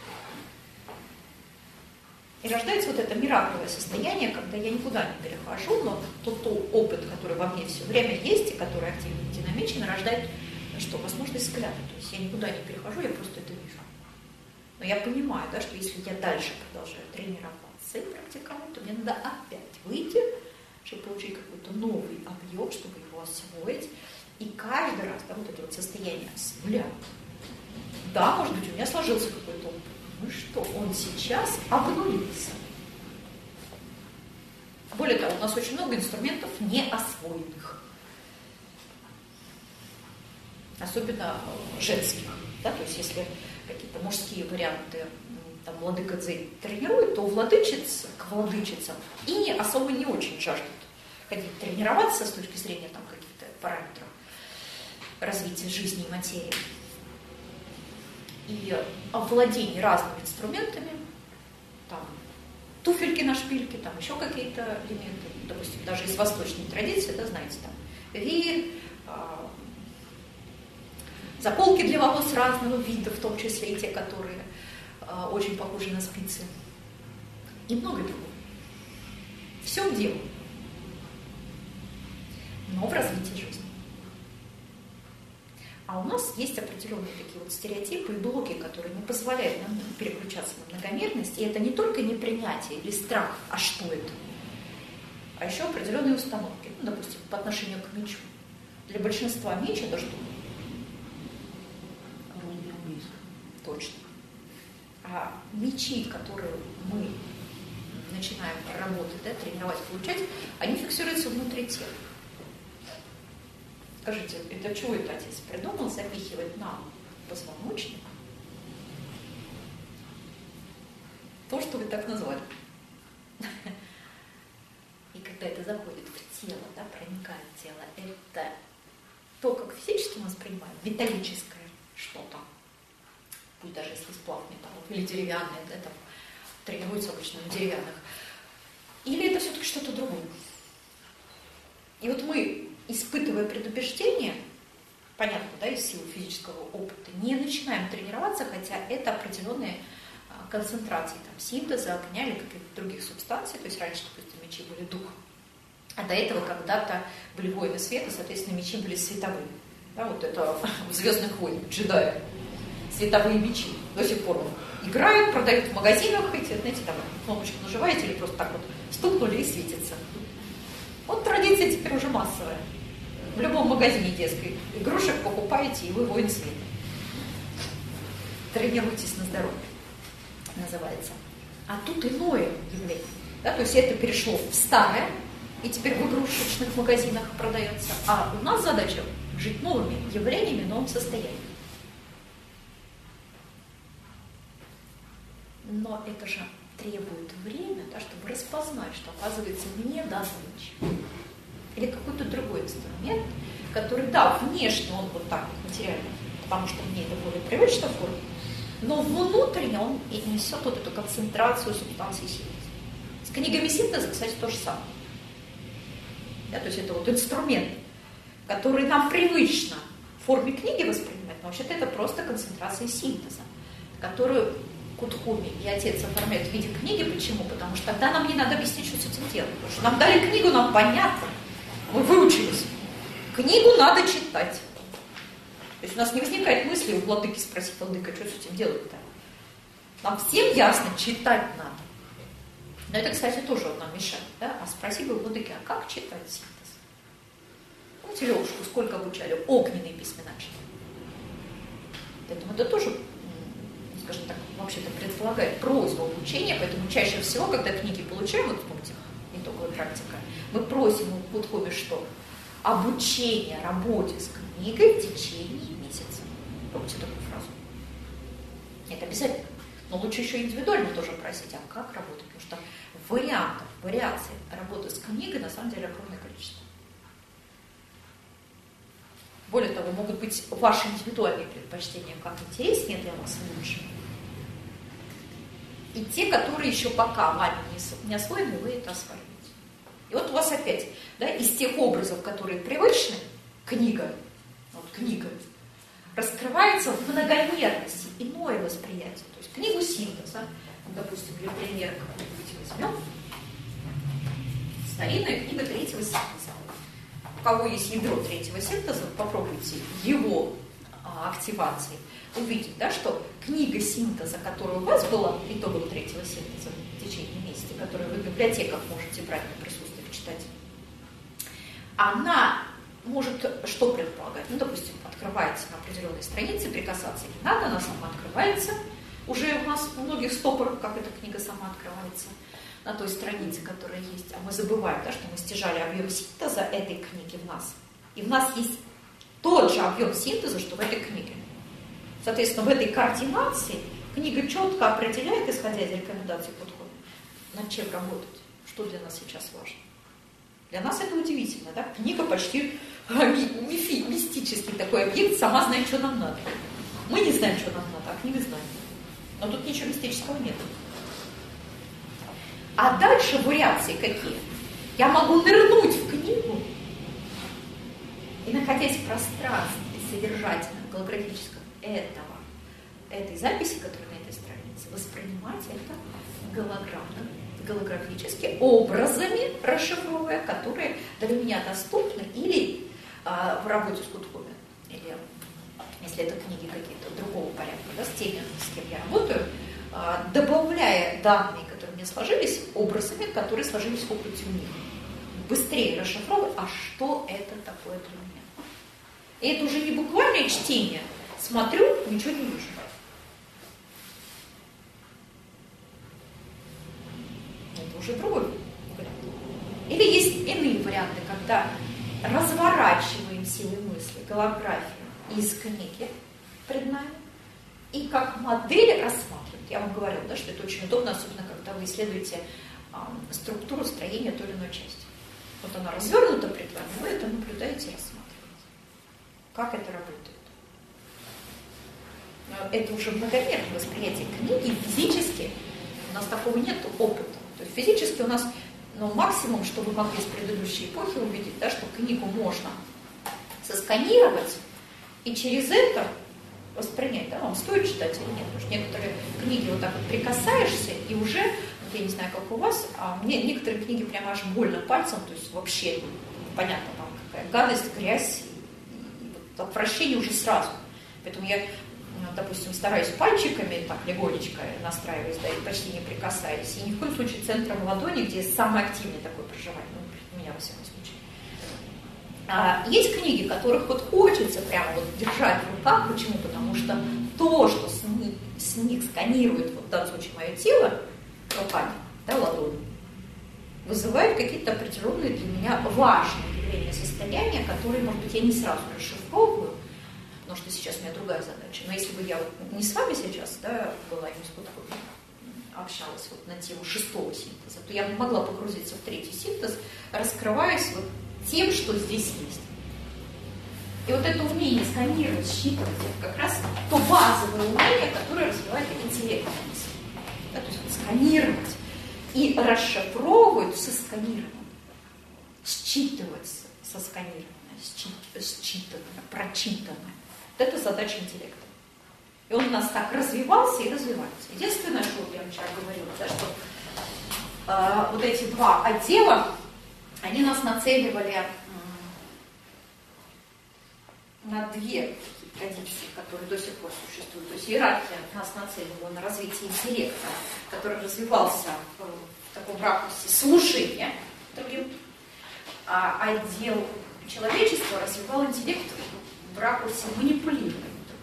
Speaker 1: И рождается вот это миракловое состояние, когда я никуда не перехожу, но тот, тот опыт, который во мне все время есть и который активно и динамичен, рождает что? Возможность взгляда. То есть я никуда не перехожу, я просто это вижу. Но я понимаю, да, что если я дальше продолжаю тренироваться и практиковать, то мне надо опять выйти, чтобы получить какой-то новый объем, чтобы его освоить. И каждый раз, да, вот это вот состояние взгляда. Да, может быть, у меня сложился какой-то опыт. Ну что, он сейчас обнулился. Более того, у нас очень много инструментов неосвоенных. Особенно женских. Да? То есть если какие-то мужские варианты там, владыка дзен тренирует, то владычиц к владычицам и особо не очень жаждут ходить тренироваться с точки зрения там, каких-то параметров развития жизни и материи. И овладение разными инструментами, там, туфельки на шпильке, там еще какие-то элементы, допустим, даже из восточной традиции, да, знаете, там, веер, а, заколки для волос разного вида, в том числе и те, которые а, очень похожи на спицы, и многое другое. Все в дело, но в развитии жизни. А у нас есть определенные такие вот стереотипы и блоки, которые не позволяют нам переключаться на многомерность. И это не только непринятие или страх, а что это? А еще определенные установки. Ну, допустим, по отношению к мечу. Для большинства меч это что? Точно. А мечи, которые мы начинаем работать, да, тренировать, получать, они фиксируются внутри тела. Скажите, это чего это отец придумал запихивать на позвоночник то, что вы так назвали? И когда это заходит в тело, да, проникает в тело, это то, как физически мы воспринимаем, металлическое что-то, пусть даже если сплав металлов, или деревянное, да, там тренируется обычно на деревянных, или это все-таки что-то другое. И вот мы, испытывая предубеждение, понятно, да, из силы физического опыта, не начинаем тренироваться, хотя это определенные а, концентрации там, синтеза, огня или каких-то других субстанций. То есть раньше, допустим, мечи были духом. А до этого когда-то были воины света, соответственно, мечи были световые. Да, вот это в «Звездных войнах» джедаи. Световые мечи до сих пор играют, продают в магазинах эти, знаете, там кнопочку нажимаете или просто так вот стукнули и светится. Вот традиция теперь уже массовая. В любом магазине детской игрушек покупаете, и вы воин света. Тренируйтесь на здоровье, называется. А тут иное явление. Да? То есть это перешло в старое, и теперь в игрушечных магазинах продается. А у нас задача жить новыми явлениями, новым состоянием. Но это же требует время, да, чтобы распознать, что, оказывается, мне дано меч. Или какой-то другой инструмент, который, да, внешне он вот так вот материальный, потому что мне это более привычно в форме, но внутренне он и несет вот эту концентрацию субстанции синтеза. С книгами синтеза, кстати, то же самое. Да, то есть это вот инструмент, который нам привычно в форме книги воспринимать, но вообще-то это просто концентрация синтеза, которую Кутхуми и отец оформляют в виде книги. Почему? Потому что тогда нам не надо объяснить, что с этим делать. Потому что нам дали книгу, нам понятно. Мы выучились. Книгу надо читать. То есть у нас не возникает мысли у владыки спросить: владыка, что с этим делать-то? Нам всем ясно, читать надо. Но это, кстати, тоже вот нам мешает. Да? А спроси бы у владыки, а как читать синтез? Помните Левушку, сколько обучали? Огненные письмена читать. Поэтому это тоже, скажем так, вообще-то предполагает просьбу обучения, поэтому чаще всего, когда книги получаем, вот помните, итоговая практика, мы просим у Кутхуми что? Обучение работе с книгой в течение месяца. Помните такую фразу? Это обязательно. Но лучше еще индивидуально тоже просить, а как работать? Потому что вариантов, вариаций работы с книгой на самом деле огромное количество. Более того, могут быть ваши индивидуальные предпочтения как интереснее для вас и лучше. И те, которые еще пока вами не освоены, вы это освоите. И вот у вас опять, да, из тех образов, которые привычны, книга, вот книга, раскрывается в многомерности, иное восприятие. То есть книгу синтеза, допустим, для примера какой-нибудь возьмем, старинная книга третьего синтеза. У кого есть ядро третьего синтеза, попробуйте его а, активации, увидеть, да, что книга синтеза, которая у вас была, итогом третьего синтеза в течение месяца, которую вы в библиотеках можете брать на присутствие, читать, она может что предполагать? Ну, допустим, открывается на определенной странице, прикасаться не надо, она сама открывается. Уже у нас у многих стопоров, как эта книга сама открывается на той странице, которая есть. А мы забываем, да, что мы стяжали объем синтеза этой книги в нас. И в нас есть тот же объем синтеза, что в этой книге. Соответственно, в этой координации книга четко определяет, исходя из рекомендаций подхода, над чем работать, что для нас сейчас важно. Для нас это удивительно, да? Книга почти мифи, мистический такой объект, сама знает, что нам надо. Мы не знаем, что нам надо, а книга знает. Но тут ничего мистического нет. А дальше вариации какие? Я могу нырнуть в книгу и, находясь в пространстве содержательном, голографическом этого, этой записи, которая на этой странице, воспринимать это голограммно, голографически, образами расшифровывая, которые для меня доступны или а, в работе с Кутхуми, или если это книги какие-то другого порядка, да, с теми, с кем я работаю, а, добавляя данные, которые мне сложились, образами, которые сложились в опыте у них. Быстрее расшифровывать, а что это такое для меня. И это уже не буквальное чтение. Смотрю, ничего не вижу. Это уже другой вариант. Или есть иные варианты, когда разворачиваем силой мысли голографию из книги пред нами и как модель рассматриваем. Я вам говорила, да, что это очень удобно, особенно когда вы исследуете а, структуру строения той или иной части. Вот она развернута пред вами, вы это наблюдаете и рассматриваете. Как это работает? Это уже многомерное восприятие книги. Физически у нас такого нет опыта. То есть физически у нас, ну, максимум, что вы могли с предыдущей эпохи увидеть, да, что книгу можно сосканировать и через это воспринять, да, вам стоит читать или нет. Потому что некоторые книги вот так вот прикасаешься, и уже, я не знаю, как у вас, а мне некоторые книги прямо аж больно пальцем, то есть вообще понятно, там какая гадость, грязь, и, и вот отвращение уже сразу. Поэтому я, допустим, стараюсь пальчиками, так легонечко настраиваюсь, да, и почти не прикасаюсь. И ни в коем случае центром ладони, где самое активное такое проживание, ну, у меня во всяком случае. А есть книги, которых вот хочется прямо вот держать в руках. Почему? Потому что то, что с них, с них сканирует, вот в данном случае мое тело, руками, да, ладонью, вызывает какие-то определенные для меня важные явления, состояния, которые, может быть, я не сразу расшифровываю, потому что сейчас у меня другая задача. Но если бы я вот не с вами сейчас, да, была и не с Кутхуми, общалась вот на тему шестого синтеза, то я бы могла погрузиться в третий синтез, раскрываясь вот тем, что здесь есть. И вот это умение сканировать, считывать, это как раз то базовое умение, которое развивает интеллектуальность. Да, то есть вот сканировать и расшифровывать со сканированным, считывать со сканированным, считанное, прочитанное. Вот это задача интеллекта. И он у нас так развивался и развивается. Единственное, что я вчера говорила, да, что э, вот эти два отдела, они нас нацеливали э, на две традиции, которые до сих пор существуют. То есть иерархия нас нацеливала на развитие интеллекта, который развивался в таком ракурсе служения другим, а отдел человечества развивал интеллект в ракурсе манипулирования.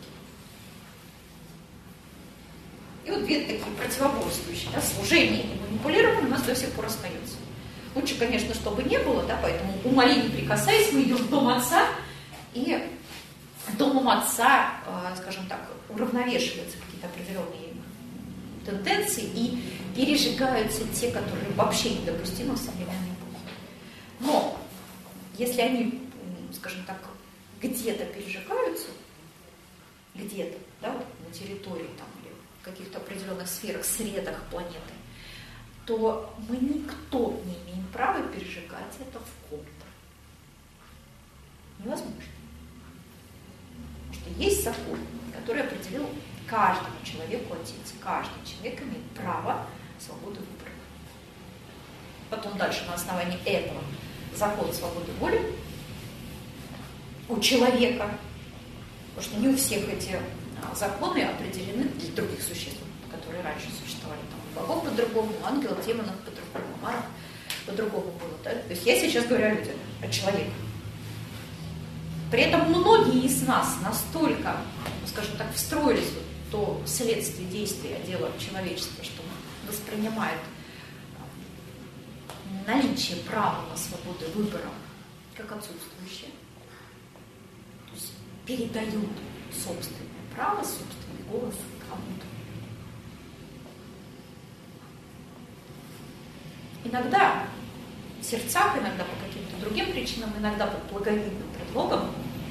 Speaker 1: И вот две такие противоборствующие, да, служение и манипулирование у нас до сих пор остается. Лучше, конечно, чтобы не было, да, поэтому умоли не прикасаясь, мы идем в дом отца, и домом отца, скажем так, уравновешиваются какие-то определенные тенденции и пережигаются те, которые вообще недопустимы в современной эпохе. Но если они, скажем так, где-то пережигаются, где-то, да, вот на территории там, или в каких-то определенных сферах, средах планеты, то мы никто не имеем права пережигать это в ком-то. Невозможно. Потому что есть закон, который определил каждому человеку отец. Каждый человек имеет право свободы выбора. Потом дальше на основании этого закон свободы воли у человека, потому что не у всех эти законы определены для других существ, которые раньше существовали. Там у богов по-другому, у ангелов, демонов по-другому, у маров по-другому было. Да? То есть я сейчас говорю о людях, о человеке. При этом многие из нас настолько, скажем так, встроились в то следствие действий отдела человечества, что воспринимают наличие права на свободу выбора как отсутствующее. То есть передают собственное право, собственный голос кому-то. Иногда в сердцах, иногда по каким-то другим причинам, иногда под благовидным предлогом,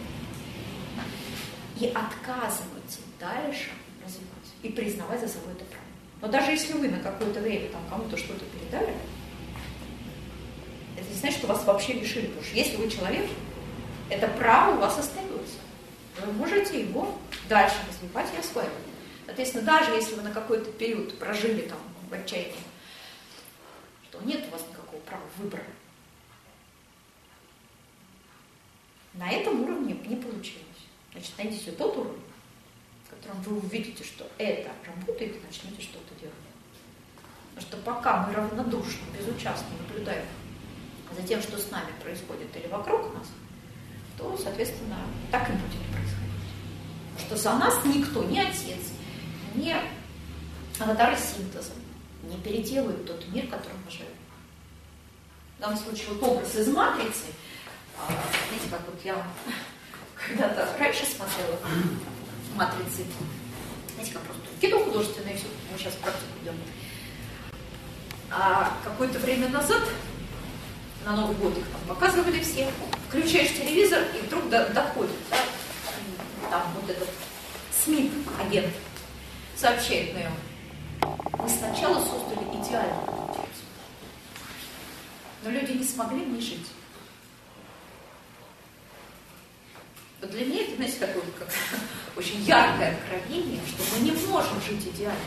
Speaker 1: и отказываются дальше развивать и признавать за собой это право. Но даже если вы на какое-то время там кому-то что-то передали, это не значит, что вас вообще лишили. Потому что если вы человек, это право у вас остается. Вы можете его дальше развивать и осваивать. Соответственно, даже если вы на какой-то период прожили там в отчаянии, что нет у вас никакого права выбора, на этом уровне не получилось. Значит, найдите тот уровень, в котором вы увидите, что это работает, и начнете что-то делать. Потому что пока мы равнодушно, безучастно наблюдаем за тем, что с нами происходит или вокруг нас, то, соответственно, так и будет происходить. Потому что за нас никто, ни отец, ни аватары синтеза не переделают тот мир, в котором мы живем. В данном случае вот образ из «Матрицы», знаете, как вот я когда-то раньше смотрела «Матрицы», знаете, как просто кино художественное, и все, мы сейчас в практику идем. А какое-то время назад, на Новый год их там показывали все, включаешь телевизор, и вдруг до, доходит, да, там вот этот Смит, агент, сообщает на него: мы сначала создали идеальную матрицу, но люди не смогли в ней жить. Вот для меня это, знаете, такое как очень яркое откровение, что мы не можем жить идеально.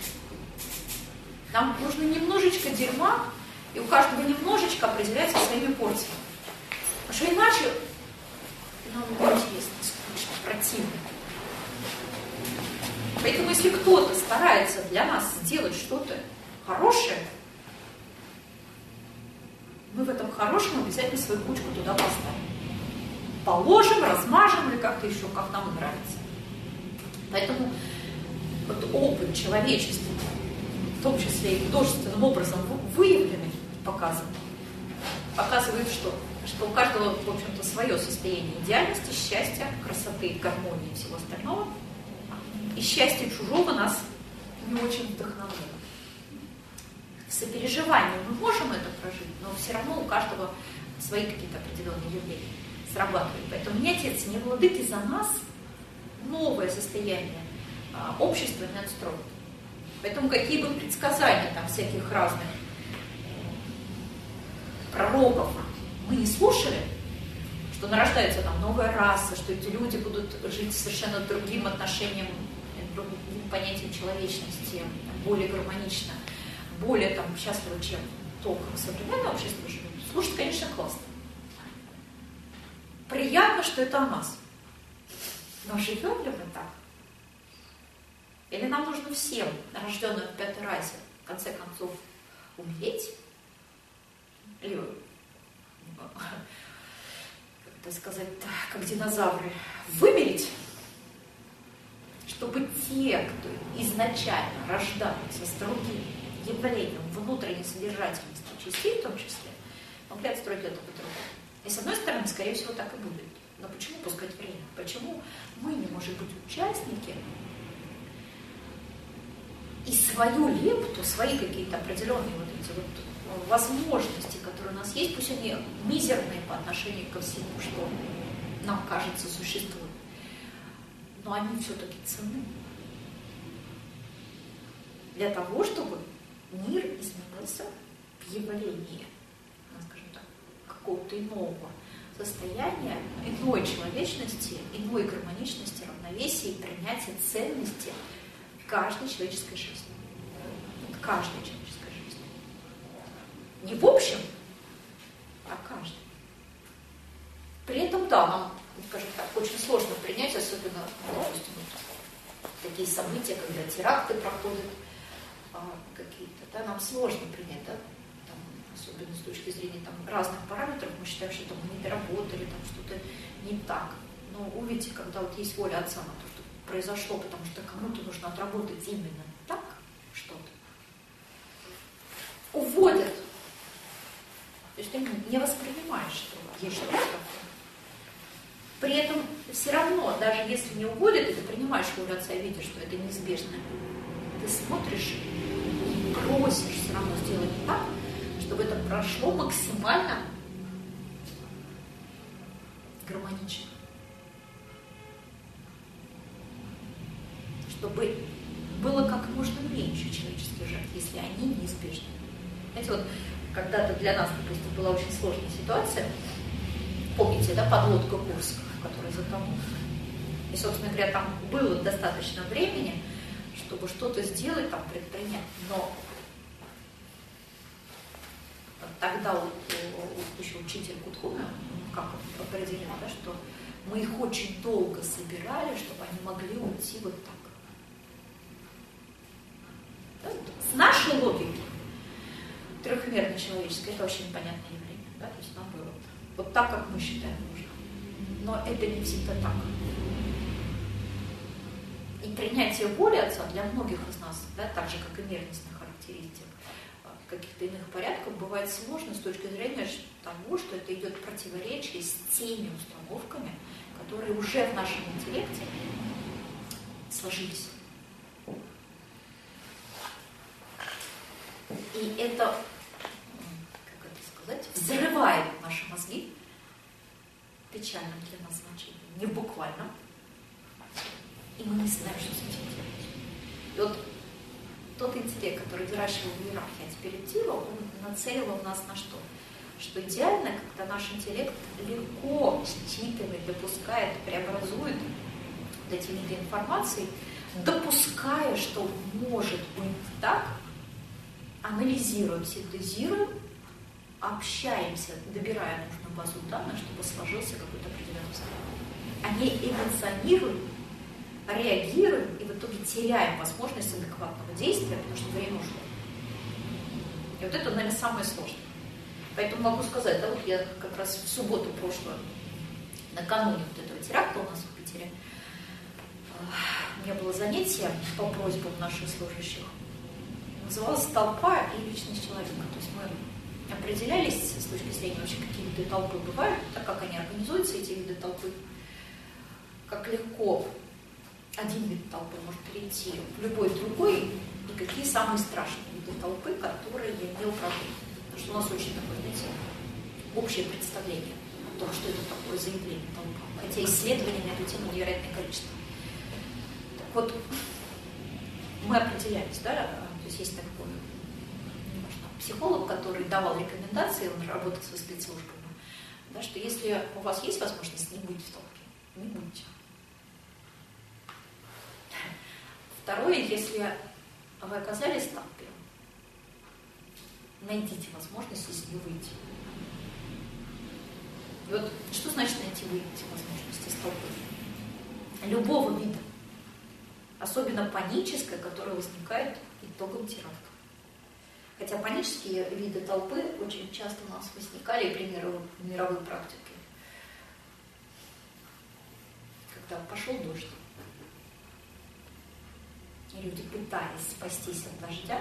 Speaker 1: Нам нужно немножечко дерьма, и у каждого немножечко определяется своими порциями. Потому что иначе нам неинтересно, скучно, противно. Поэтому если кто-то старается для нас сделать что-то хорошее, мы в этом хорошем обязательно свою кучку туда поставим. Положим, размажем или как-то еще, как нам нравится. Поэтому вот опыт человечества, в том числе и художественным образом выявленный, показан, показывает, что, что у каждого, в общем-то, свое состояние идеальности, счастья, красоты, гармонии и всего остального. И счастье чужого нас не очень вдохновляет. В сопереживании мы можем это прожить, но все равно у каждого свои какие-то определенные явления срабатывают. Поэтому ни отец, ни владыки за нас новое состояние а, общества не отстроят. Поэтому какие бы предсказания там всяких разных пророков мы не слушали, что нарождается там новая раса, что эти люди будут жить совершенно другим отношением понятием человечности более гармонично, более там, счастливо, чем то, как современное общество живет, слушать, конечно, классно. Приятно, что это о нас. Но живем ли мы так? Или нам нужно всем, рожденным в пятой расе, в конце концов, умереть? Или, как это сказать, как динозавры, вымереть? Чтобы те, кто изначально рождаются с другим явлением внутренней содержательности частей в том числе, могли отстроить это по-другому. И с одной стороны, скорее всего, так и будет. Но почему пускать время? Почему мы не можем быть участники и свою лепту, свои какие-то определенные вот эти вот возможности, которые у нас есть, пусть они мизерные по отношению ко всему, что нам кажется существует, но они все-таки ценны для того, чтобы мир изменился в явлении, скажем так, какого-то иного состояния, иной человечности, иной гармоничности, равновесия и принятия ценности каждой человеческой жизни. Каждой человеческой жизни. Не в общем, а каждой. При этом, да, нам, скажем так, очень сложно принять, особенно, допустим, вот, такие события, когда теракты проходят, а, какие-то, да, нам сложно принять, да, там, особенно с точки зрения там, разных параметров, мы считаем, что там, мы не доработали, там что-то не так. Но увидите, когда вот есть воля Отца на то, что произошло, потому что кому-то нужно отработать именно так что-то, уводят. То есть ты не воспринимаешь, что есть что-то такое. При этом все равно, даже если не уводят, и ты принимаешь волю Отца и видишь, что это неизбежно, ты смотришь и просишь все равно сделать так, чтобы это прошло максимально гармонично. Чтобы было как можно меньше человеческих жертв, если они неизбежны. Знаете, вот когда-то для нас, допустим, была очень сложная ситуация, помните, да, подлодка Курск, которая затонула. И, собственно говоря, там было достаточно времени, чтобы что-то сделать, там, предпринять. Но тогда вот, еще учитель Кутхуна, как определил, да, что мы их очень долго собирали, чтобы они могли уйти вот так. Да? С нашей логикой, трехмерной человеческой, это очень непонятное явление. Да? То есть нам было вот так, как мы считаем нужно. Но это не всегда так. И принятие воли Отца для многих из нас, да, так же, как и мерностных характеристик, каких-то иных порядков, бывает сложно с точки зрения того, что это идет в противоречие с теми установками, которые уже в нашем интеллекте сложились. И это, как это сказать, взрывает наши мозги в печальном для нас значении, не в буквальном. И мы не знаем, что с этим делать. И вот тот интеллект, который выращивал в иерархии, а теперь он нацеливал нас на что? Что идеально, когда наш интеллект легко считывает, допускает, преобразует вот эти виды информации, допуская, что может быть так, анализируем, синтезируем, общаемся, добирая нужную базу данных, чтобы сложился какой-то определенный взгляд. А не эмоционируем, реагируем и в итоге теряем возможность адекватного действия, потому что время ушло. И вот это, наверное, самое сложное. Поэтому могу сказать, да, вот я как раз в субботу прошлую, накануне вот этого теракта у нас в Питере, у меня было занятие по просьбам наших служащих. Называлось «Толпа и личность человека». То есть мы определялись с точки зрения вообще, какие виды толпы бывают, так как они организуются, эти виды толпы, как легко один вид толпы может перейти в любой другой, и какие самые страшные виды толпы, которые я не управляю. Потому что у нас очень такое, знаете, общее представление о том, что это такое заявление толпы. Хотя исследований на эту тему невероятное количество. Так вот, мы определялись, да, то есть есть такой, неважно, психолог, который давал рекомендации, он работал со спецслужбами, да, что если у вас есть возможность не быть в толпе, не будьте. Второе, если вы оказались в толпе, найдите возможность из нее выйти. И вот что значит найти выйти возможность из толпы? Любого вида, особенно паническая, которая возникает итогом теракта. Хотя панические виды толпы очень часто у нас возникали, примеры в мировой практике. Когда пошел дождь, и люди, пытаясь спастись от дождя,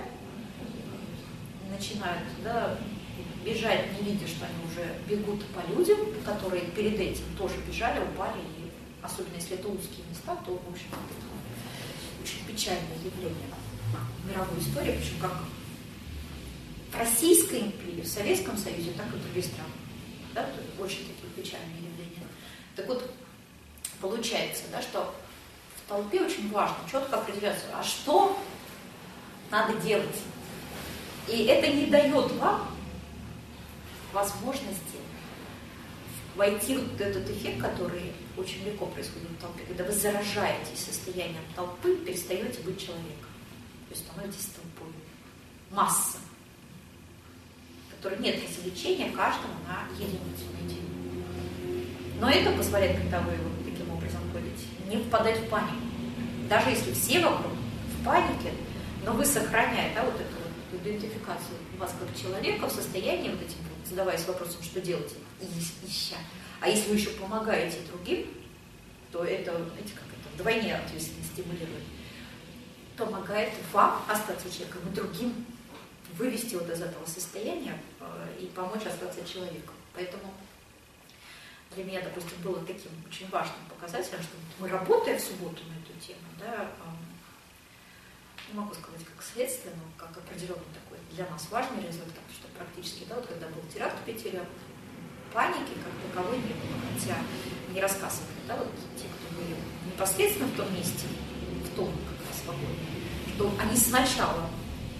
Speaker 1: начинают, да, бежать, не видя, что они уже бегут по людям, которые перед этим тоже бежали, упали, и особенно если это узкие места, то, в общем, это очень печальное явление в мировой истории, причем как в Российской империи, в Советском Союзе, так и в других странах. Да, это очень такие печальные явления. Так вот, получается, да, что в толпе очень важно четко определяться, а что надо делать. И это не дает вам возможности войти в этот эффект, который очень легко происходит в толпе, когда вы заражаетесь состоянием толпы, перестаете быть человеком. То есть становитесь толпой. Масса, в которой нет развлечения каждому на единицу найти. Но это позволяет, когда вы вот таким образом ходите, не впадать в панику. Даже если все вокруг в панике, но вы сохраняете, да, вот эту вот идентификацию вас как человека в состоянии вот этим, задаваясь вопросом, что делать, и ища. А если вы еще помогаете другим, то это, знаете, как это вдвойне ответственность стимулирует. Помогает вам остаться человеком и другим вывести вот из этого состояния и помочь остаться человеком. Поэтому для меня, допустим, было таким очень важным показателем, что мы, работая в субботу на эту тему, да, не могу сказать как следствие, но как определенный такой для нас важный результат, что практически, да, вот когда был теракт в Питере, паники как таковой не было, хотя не рассказывали, да, вот те, кто были непосредственно в том месте, в том как раз вагоне, что они сначала,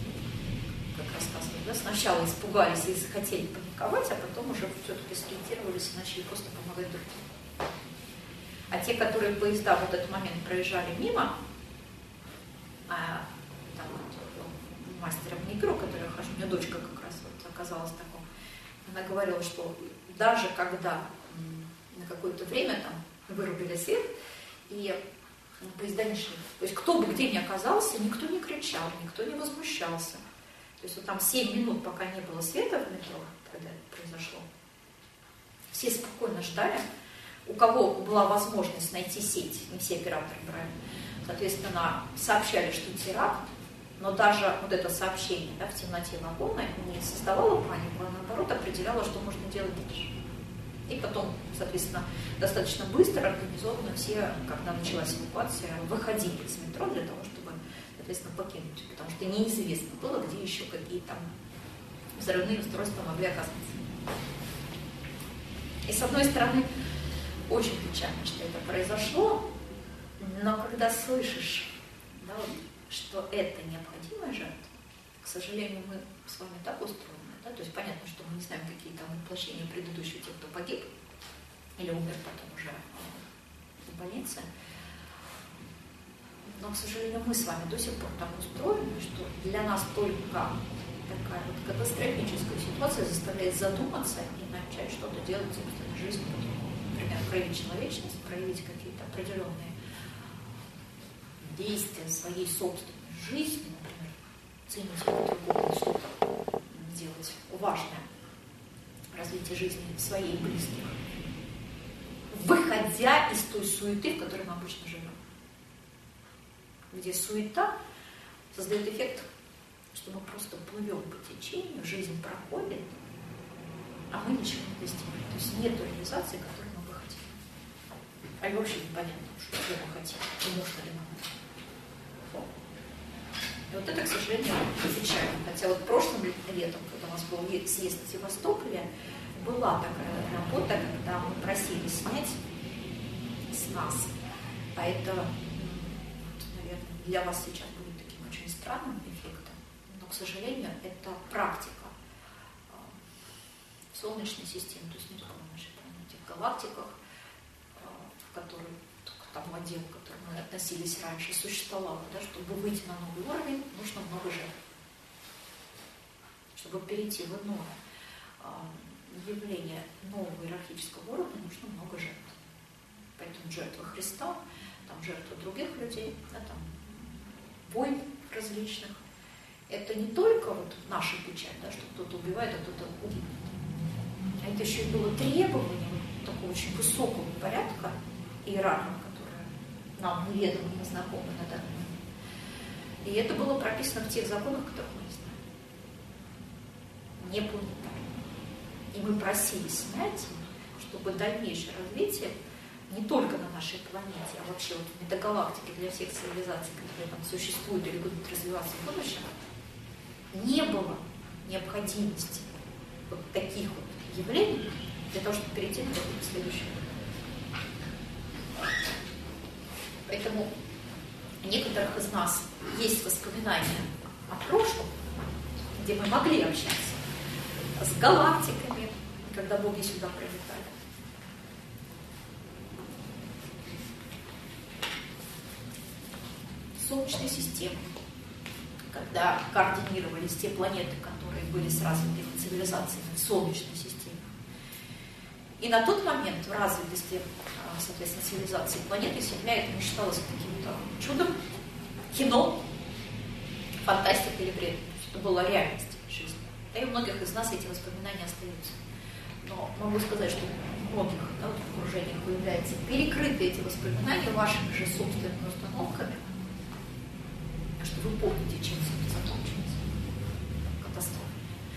Speaker 1: как рассказывали, да, сначала испугались и захотели паниковать, а потом уже все-таки сориентировались и начали просто помогать другим. А те, которые поезда в этот момент проезжали мимо, а, там вот, мастером маникюра, который я хожу, у меня дочка как раз вот оказалась таком, она говорила, что даже когда на какое-то время там вырубили свет, и поезда не шли. То есть кто бы где ни оказался, никто не кричал, никто не возмущался. То есть вот там семь минут, пока не было света в метро, когда это произошло, все спокойно ждали. У кого была возможность найти сеть, не все операторы брали, соответственно, сообщали, что теракт, но даже вот это сообщение, да, в темноте вагона не создавало панику, а наоборот определяло, что можно делать дальше. И потом, соответственно, достаточно быстро, организованно все, когда началась эвакуация, выходили из метро для того, чтобы, соответственно, покинуть, потому что неизвестно было, где еще какие там взрывные устройства могли оказаться. И с одной стороны, очень печально, что это произошло, но когда слышишь, да, что это необходимая жертва, к сожалению, мы с вами так устроены, да, то есть понятно, что мы не знаем, какие там воплощения предыдущих тех, кто погиб или умер потом уже в больнице, но, к сожалению, мы с вами до сих пор так устроены, что для нас только такая вот катастрофическая ситуация заставляет задуматься и начать что-то делать в жизни по-другому. Например, проявить человечность, проявить какие-то определенные действия своей собственной жизни, например, ценить другого, что-то делать важное, развитие жизни своей и близких, выходя из той суеты, в которой мы обычно живем. Где суета создает эффект, что мы просто плывем по течению, жизнь проходит, а мы ничего не достигли. То есть нет реализации, которую мы бы хотели. А и вообще непонятно, что мы хотим, и нужно ли нам. И вот это, к сожалению, печально. Хотя вот прошлым летом, когда у нас был съезд в Севастополе, была такая работа, когда мы просили снять с нас. А это, наверное, для вас сейчас будет таким очень странным эффектом. Но, к сожалению, это практика в Солнечной системе, то есть не только в нашей планете, в галактиках, в которой тому отделу, к которому мы относились раньше, существовало, да, чтобы выйти на новый уровень, нужно много жертв. Чтобы перейти в иное явление нового иерархического уровня, нужно много жертв. Поэтому жертва Христа, там жертва других людей, да, там войн различных. Это не только вот наша печать, да, что кто-то убивает, а кто-то убит. А это еще и было требование вот такого очень высокого порядка иерарха, которое нам неведомо, не знакомо на данный момент. И это было прописано в тех законах, которых мы не знаем. Не планетарно. И мы просили снять, чтобы дальнейшее развитие не только на нашей планете, а вообще вот в метагалактике для всех цивилизаций, которые там существуют или будут развиваться в будущем, не было необходимости вот таких вот явлений для того, чтобы перейти на какой-то следующий уровень. Поэтому у некоторых из нас есть воспоминания о прошлом, где мы могли общаться с галактиками, когда боги сюда прилетали. Солнечной системы, когда координировались те планеты, которые были с развитыми цивилизациями в Солнечной системе. И на тот момент в развитости, соответственно, цивилизации планеты Земля это не считалось каким-то чудом, кино, фантастикой или бредом. Это была реальность жизни. И у многих из нас эти воспоминания остаются. Но могу сказать, что у многих, да, вот в окружениях появляются перекрытые эти воспоминания вашими же собственными установками, что вы помните, чем все это закончилось. Катастрофа.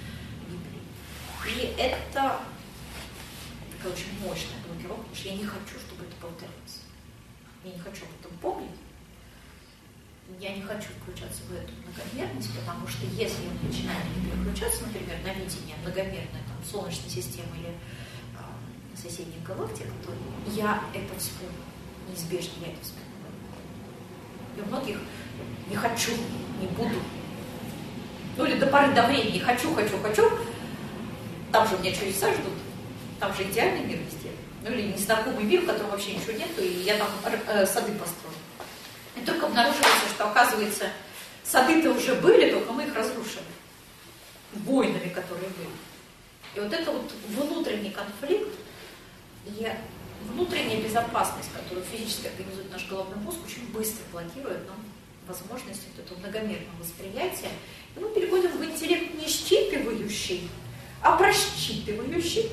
Speaker 1: И это такая очень мощная блокировка, потому что я не хочу, чтобы это повторилось. Я не хочу об этом помнить. Я не хочу включаться в эту многомерность, потому что если я начинаю переключаться, например, на видение многомерной там, Солнечной системы или э, соседних галактик, то я это вспомню. Неизбежно я это вспомню. И у многих не хочу, не буду. Ну или до поры до времени хочу, хочу, хочу. Там же у меня чудеса ждут. Там же идеальный мир везде. Ну или незнакомый мир, в котором вообще ничего нету, и я там э, сады построю. И только обнаруживается, что, оказывается, сады-то уже были, только мы их разрушили. Войнами, которые были. И вот это вот внутренний конфликт и внутренняя безопасность, которую физически организует наш головной мозг, очень быстро блокирует нам возможность вот этого многомерного восприятия. И мы переходим в интеллект не считывающий, а просчитывающий.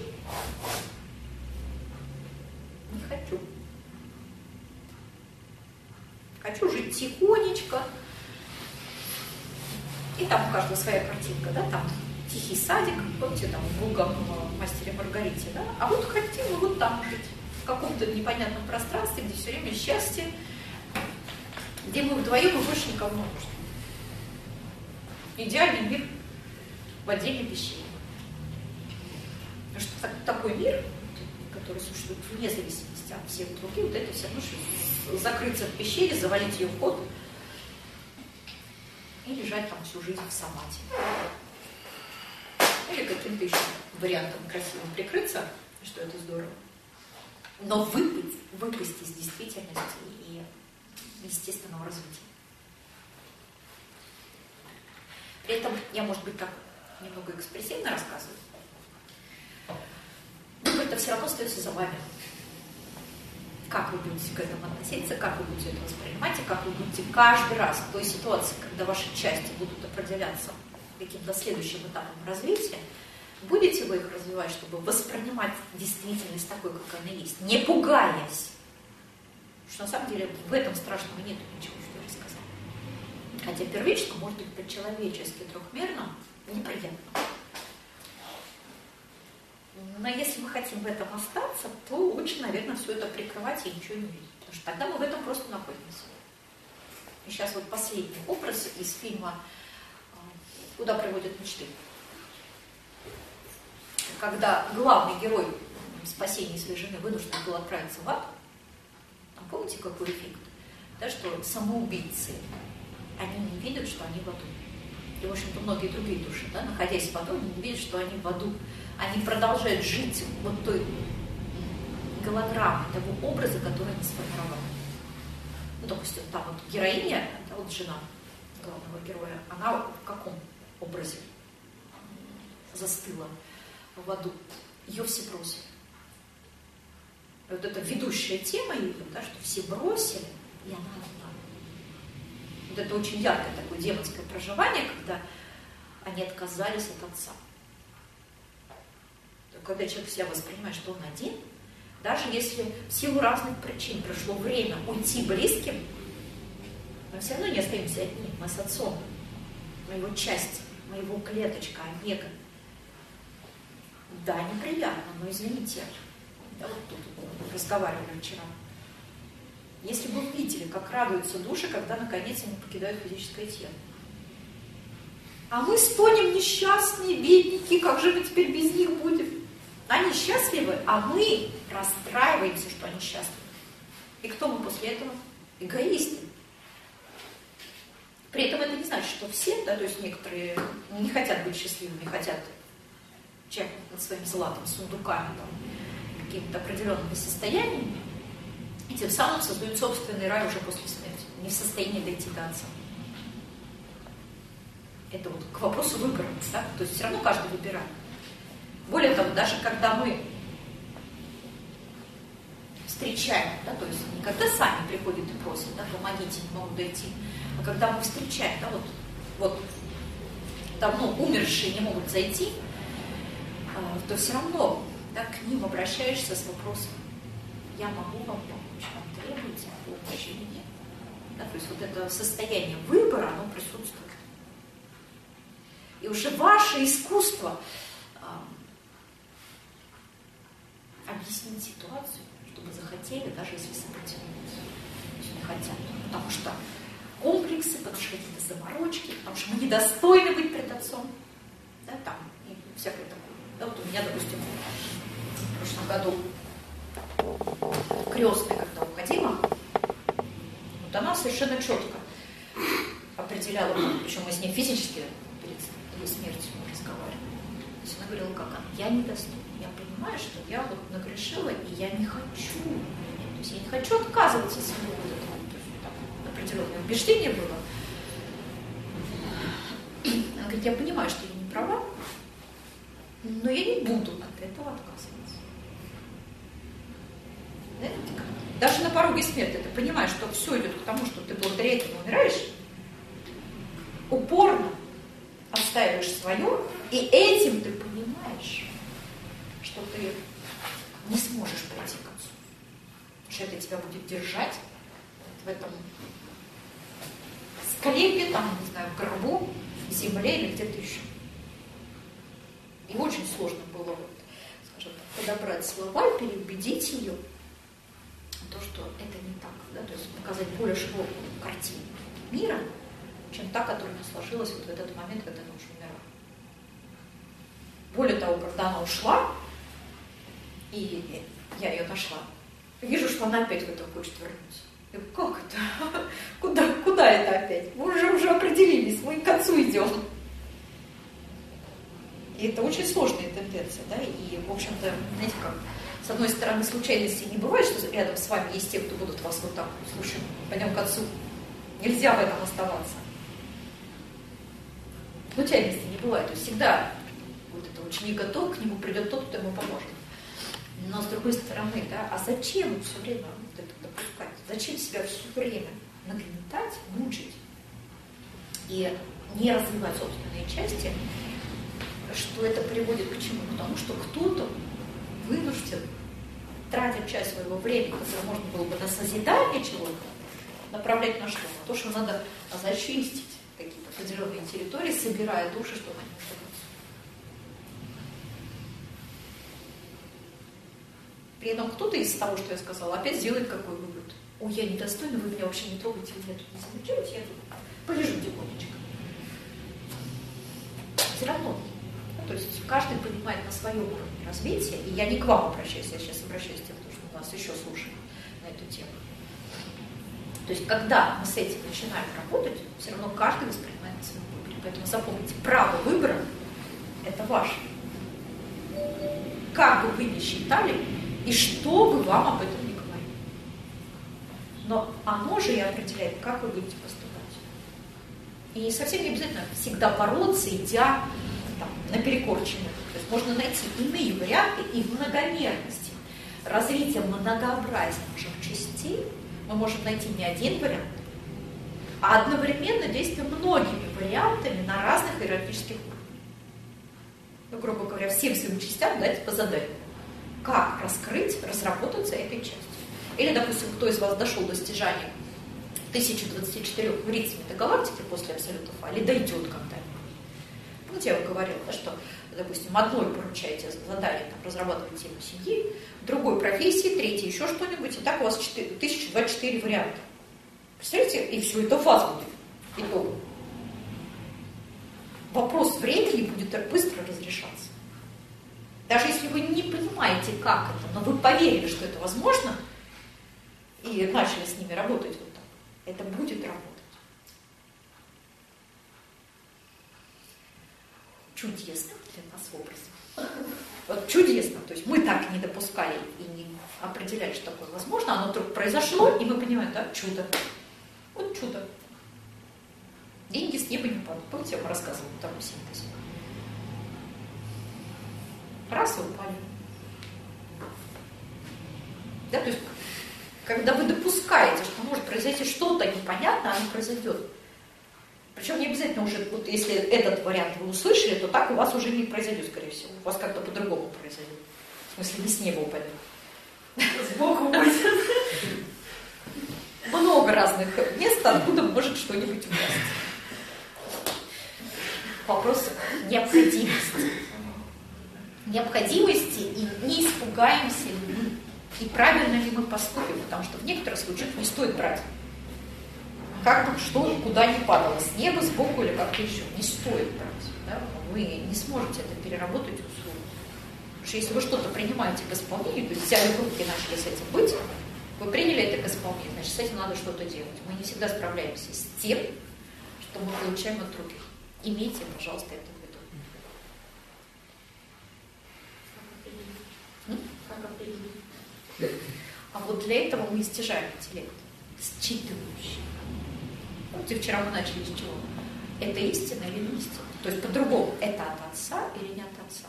Speaker 1: Не хочу. Хочу жить тихонечко. И там у каждого своя картинка, да, там тихий садик, помните, там в Булгаковом «Мастере Маргарите», да, а вот хотим мы вот там жить, в каком-то непонятном пространстве, где все время счастье, где мы вдвоем и больше никого не нужно. Идеальный мир в отдельной пещере. Потому что так, такой мир, который существует вне зависимости от всех других, вот это все равно, что закрыться в пещере, завалить ее вход и лежать там всю жизнь в самаде. Или каким-то еще вариантом красиво прикрыться, что это здорово. Но выпасть, выпасть из действительности и естественного развития. При этом я, может быть, так немного экспрессивно рассказываю, но это все равно остается за вами. Как вы будете к этому относиться, как вы будете это воспринимать, и как вы будете каждый раз в той ситуации, когда ваши части будут определяться каким-то следующим этапом развития, будете вы их развивать, чтобы воспринимать действительность такой, как она есть, не пугаясь. Потому что на самом деле в этом страшного нет ничего, что я рассказала. Хотя первично, может быть, по-человечески трехмерно неприятно. Но если мы хотим в этом остаться, то лучше, наверное, все это прикрывать и ничего не видеть. Потому что тогда мы в этом просто находимся. И сейчас вот последний образ из фильма «Куда приводят мечты». Когда главный герой спасения своей жены вынужден был отправиться в ад, там, помните, какой эффект? Да, что самоубийцы, они не видят, что они в аду. И, в общем-то, многие другие души, да, находясь в аду, они не видят, что они в аду. Они продолжают жить вот той голограммой, того образа, который они сформировали. Ну, допустим, там вот героиня, да, вот жена главного героя, она в каком образе застыла в аду? Ее все бросили. И вот эта ведущая тема ее, да, что все бросили, и она одна. Вот это очень яркое такое демонское проживание, когда они отказались от отца. Когда человек себя воспринимает, что он один, даже если в силу разных причин пришло время уйти близким, мы все равно не остаемся одни. Мы с отцом, мы его часть, мы его клеточка, омега. Да, неприятно, но извините. Да, вот тут вот, разговаривали вчера. Если бы вы видели, как радуются души, когда наконец они покидают физическое тело. А мы стонем несчастные, бедники, как же мы теперь без них будем? Они счастливы, а мы расстраиваемся, что они счастливы. И кто мы после этого? Эгоисты. При этом это не значит, что все, да, то есть некоторые не хотят быть счастливыми, хотят чекать над своим златом, сундуками, там, какими-то определенными состояниями, и тем самым создают собственный рай уже после смерти, не в состоянии дойти до отца. Это вот к вопросу выбора, да? То есть все равно каждый выбирает. Более того, даже когда мы встречаем, да, то есть не когда сами приходят и просят, да, помогите, не могу дойти, а когда мы встречаем, да, вот, вот давно умершие не могут зайти, то все равно, да, к ним обращаешься с вопросом: я могу вам помочь, вам требуется помощь или нет. Да, то есть вот это состояние выбора, оно присутствует. И уже ваше искусство объяснить ситуацию, чтобы захотели, даже если сопротивляются, если не хотят. Потому что комплексы, потому что какие-то заморочки, потому что мы недостойны быть пред отцом. Да, там, и всякое такое. Да, вот у меня, допустим, в прошлом году крестная, когда уходила, вот она совершенно четко определяла, причем мы с ней физически перед ее смертью разговаривали. То есть она говорила, как она: я недостойна. Я понимаю, что я вот нагрешила, и я не хочу. То есть я не хочу отказываться от своего вот этого. То есть там определенное убеждение было. Она говорит: я понимаю, что я не права, но я не буду от этого отказываться. Знаете, даже на пороге смерти ты понимаешь, что все идет к тому, что ты благодаря этому умираешь, упорно отстаиваешь свое, и этим ты понимаешь, что ты не сможешь прийти к отцу. Потому что это тебя будет держать в этом склепе, там, не знаю, в гробу, в земле или где-то еще. И очень сложно было, вот, скажем так, подобрать слова и переубедить ее в то, что это не так, да? То есть показать более широкую картину мира, чем та, которая сложилась вот в этот момент, когда она уже умерла. Более того, когда она ушла, и я ее нашла, вижу, что она опять в это хочет вернуться. Я говорю: как это? Куда, куда это опять? Мы уже, уже определились, мы к отцу идем. И это очень сложная тенденция, да, и, в общем-то, знаете как, с одной стороны, случайностей не бывает, что рядом с вами есть те, кто будут вас вот так: слушай, пойдем к отцу. Нельзя в этом оставаться. Случайностей не бывает, то есть всегда вот это ученик готов, к нему придет тот, кто ему поможет. Но с другой стороны, да, а зачем все время вот это допускать? Зачем себя все время нагнетать, мучить и не развивать собственные части? Что это приводит к чему? Потому что кто-то вынужден, тратя часть своего времени, которое можно было бы на созидание чего-то, направлять на что? На то, что надо зачистить какие-то определенные территории, собирая души, чтобы они ушли. При этом кто-то из того, что я сказала, опять сделает какой вывод. Ой, я недостойна, вы меня вообще не трогаете, вы меня тут не замечаете, я тут полежу тихонечко. Все равно. То есть каждый понимает на своем уровне развития, и я не к вам обращаюсь, я сейчас обращаюсь к тем, что нас еще слушают на эту тему. То есть когда мы с этим начинаем работать, все равно каждый воспринимает на своем выборе. Поэтому запомните, право выбора – это ваше. Как бы вы ни считали, и что бы вам об этом ни говорили. Но оно же и определяет, как вы будете поступать. И совсем не обязательно всегда бороться, идя там, наперекор чему-то. То есть можно найти иные варианты и в многомерности развития многообразных частей мы можем найти не один вариант, а одновременно действуя многими вариантами на разных иерархических уровнях. Ну, грубо говоря, всем своим частям дать по заданию. Как раскрыть, разработаться этой частью. Или, допустим, кто из вас дошел до стяжания тысячи двадцати четырёх вариаций метагалактики после абсолюта А, или дойдет когда-нибудь. Помните, я вам говорила, да, что, допустим, одной поручаете задание там, разрабатывать тему семьи, другой профессии, третьей еще что-нибудь, и так у вас тысяча двадцать четыре варианта. Представляете? И все это у вас будет итог. Вопрос времени будет быстро разрешаться. Даже если вы не понимаете, как это, но вы поверили, что это возможно, и начали с ними работать вот так, это будет работать. Чудесно для нас образом. Вот чудесно. То есть мы так не допускали и не определяли, что такое возможно. Оно вдруг произошло, и мы понимаем, да, чудо. Вот чудо. Деньги с неба не падают. Помните, я вам рассказывала о втором синтезе? Раз и упали. Да, то есть, когда вы допускаете, что может произойти что-то непонятное, оно произойдет. Причем не обязательно уже, вот если этот вариант вы услышали, то так у вас уже не произойдет, скорее всего. У вас как-то по-другому произойдет. В смысле, не с неба упадет.
Speaker 2: Сбоку будет.
Speaker 1: Много разных мест, откуда может что-нибудь упасть. Вопрос необходимости. Необходимости и не испугаемся ли мы. И правильно ли мы поступим, потому что в некоторых случаях не стоит брать. Как бы что, куда ни падало, с неба, сбоку или как-то еще. Не стоит брать. Да? Вы не сможете это переработать условно. Потому что если вы что-то принимаете к исполнению, то есть взяли в руки и начали с этим быть, вы приняли это к исполнению, значит, с этим надо что-то делать. Мы не всегда справляемся с тем, что мы получаем от других. Имейте, пожалуйста, это в виду.
Speaker 2: Как определить?
Speaker 1: А вот для этого мы стяжаем интеллект, считывающий. Помните, вчера мы начали с чего? Это истина или не истина? То есть по-другому, это от отца или не от отца?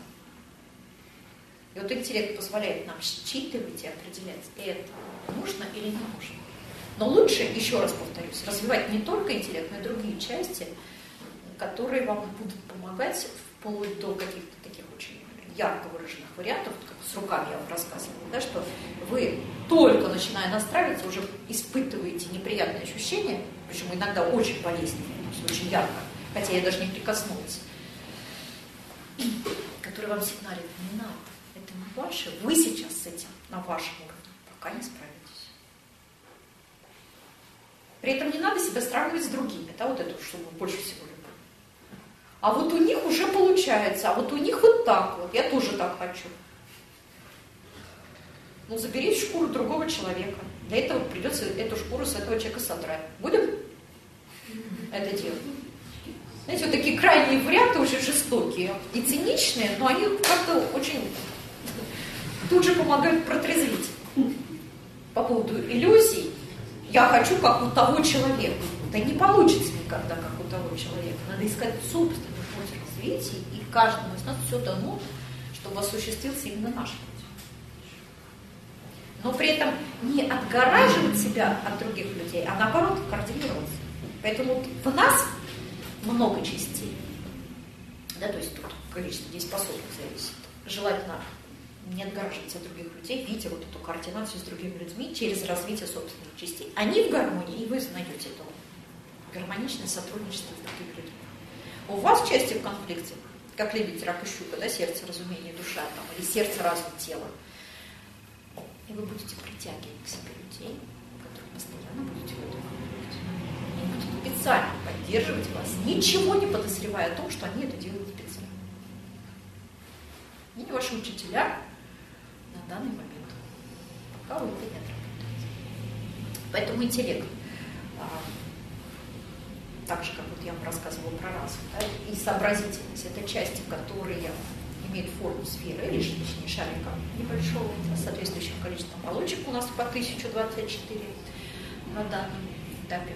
Speaker 1: И вот интеллект позволяет нам считывать и определять, это нужно или не нужно. Но лучше, еще раз повторюсь, развивать не только интеллект, но и другие части, которые вам будут помогать вплоть до каких-то таких очень ярко выраженных вариантов, как с руками я вам рассказывала, да, что вы только начиная настраиваться, уже испытываете неприятные ощущения, причем иногда очень болезненные, очень ярко, хотя я даже не прикоснулась, которые вам сигналят, не надо, это не ваше, вы сейчас с этим на вашем уровне пока не справитесь. При этом не надо себя сравнивать с другими, да, вот это, что вы больше всего любите. А вот у них уже получается, а вот у них вот так вот, я тоже так хочу. Ну, заберите шкуру другого человека. Для этого придется эту шкуру с этого человека содрать. Будем это делать? Знаете, вот такие крайние варианты очень жестокие и циничные, но они как-то очень тут же помогают протрезветь. По поводу иллюзий, я хочу как у того человека. Да не получится никогда, как у того человека. Надо искать собственный путь развития, и каждому из нас все дано, чтобы осуществился именно наш путь. Но при этом не отгораживать себя от других людей, а наоборот координироваться. Поэтому вот в нас много частей. Да, то есть тут количество дееспособных зависит. Желательно не отгораживаться от других людей, видя вот эту координацию с другими людьми через развитие собственных частей. Они в гармонии, и вы знаете это. Гармоничное сотрудничество с другими людьми. У вас части в конфликте, как лебедь, рак и щука, да, сердце, разумение, душа, там, или сердце, разум, тело. И вы будете притягивать к себе людей, которые постоянно будете в этом конфликте. Они будут специально поддерживать вас, ничего не подозревая о том, что они это делают специально. Они ваши учителя на данный момент. Пока вы это не отработаете. Поэтому интеллект, так же, как вот я вам рассказывала про разум, да, и сообразительность, это части, которые имеют форму сферы, или, точнее, шарика небольшого, с соответствующим количеством оболочек у нас по тысяча двадцать четыре. на данном этапе,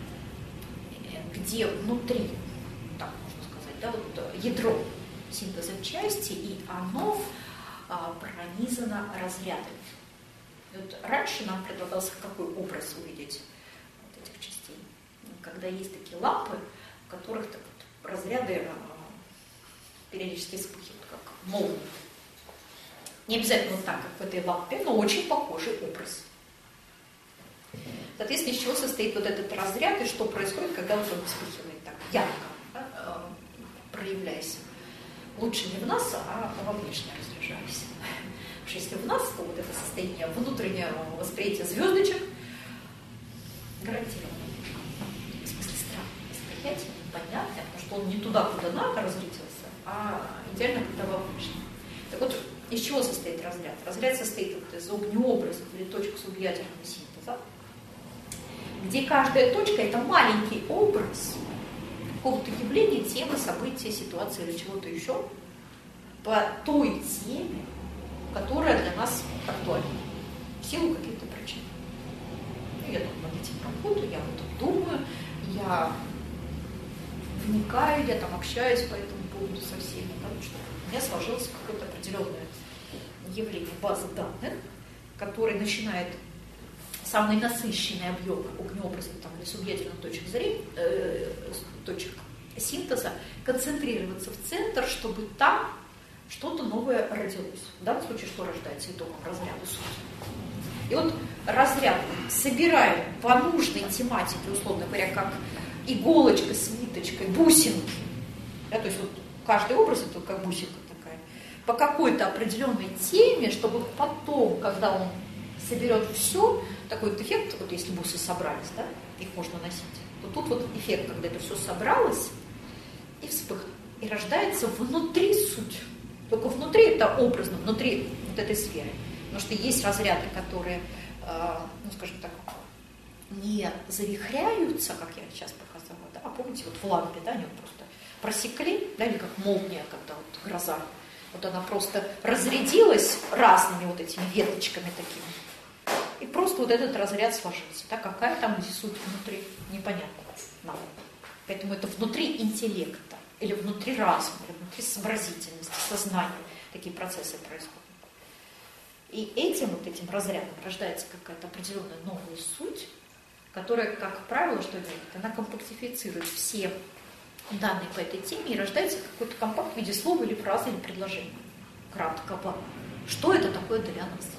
Speaker 1: где внутри, так можно сказать, да, вот ядро синтеза части, и оно а, пронизано разрядами. Вот раньше нам предлагался какой образ увидеть вот этих частей, когда есть такие лампы, в которых так вот разряды а, периодически вспыхивают, как молнии. Не обязательно вот так, как в этой лампе, но очень похожий образ. Соответственно, из чего состоит вот этот разряд и что происходит, когда вот он вспыхивает так ярко, да, проявляясь. Лучше не в нас, а во внешне разряжаясь. Потому что если в нас, то вот это состояние внутреннего восприятия звездочек гарантированно. В смысле страх восприятие непонятное, потому что он не туда, куда надо разлетелся, а идеально когда во внешнем. Так вот, из чего состоит разряд? Разряд состоит вот из огнеобразов или точек субъядерного синтеза, где каждая точка – это маленький образ какого-то явления, темы, события, ситуации или чего-то еще по той теме, которая для нас актуальна в силу каких-то причин. Я тут над этим работаю, я вот тут думаю, я вникаю, я там общаюсь по этому поводу со всеми, потому что у меня сложилось какое-то определенное явление базы данных, который начинает самый насыщенный объем огнеобразов там, или субъядерных точек зрения, э, точек синтеза, концентрироваться в центр, чтобы там что-то новое родилось. В данном случае что рождается итогом разряда сути. И вот разряд собираем по нужной тематике, условно говоря, как иголочка с ниточкой, бусинки. Да, то есть вот каждый образ это как бусинка такая. По какой-то определенной теме, чтобы потом, когда он соберет все, такой вот эффект, вот если бусы собрались, да, их можно носить, то тут вот эффект, когда это все собралось и вспыхнуло, и рождается внутри суть. Только внутри это образно, внутри вот этой сферы. Потому что есть разряды, которые, э, ну скажем так, не завихряются, как я сейчас показала, да, а помните, вот в лампе, да, они вот просто просекли, да, или как молния, когда вот гроза, вот она просто разрядилась разными вот этими веточками такими. И просто вот этот разряд сложился. Да, какая там здесь суть внутри, непонятно нам. Поэтому это внутри интеллекта, или внутри разума, или внутри сообразительности, сознания такие процессы происходят. И этим вот этим разрядом рождается какая-то определенная новая суть, которая, как правило, что делает? Она компактифицирует все данные по этой теме и рождается какой-то компакт в виде слова или фразы, или предложения. Кратко. Что это такое для нас?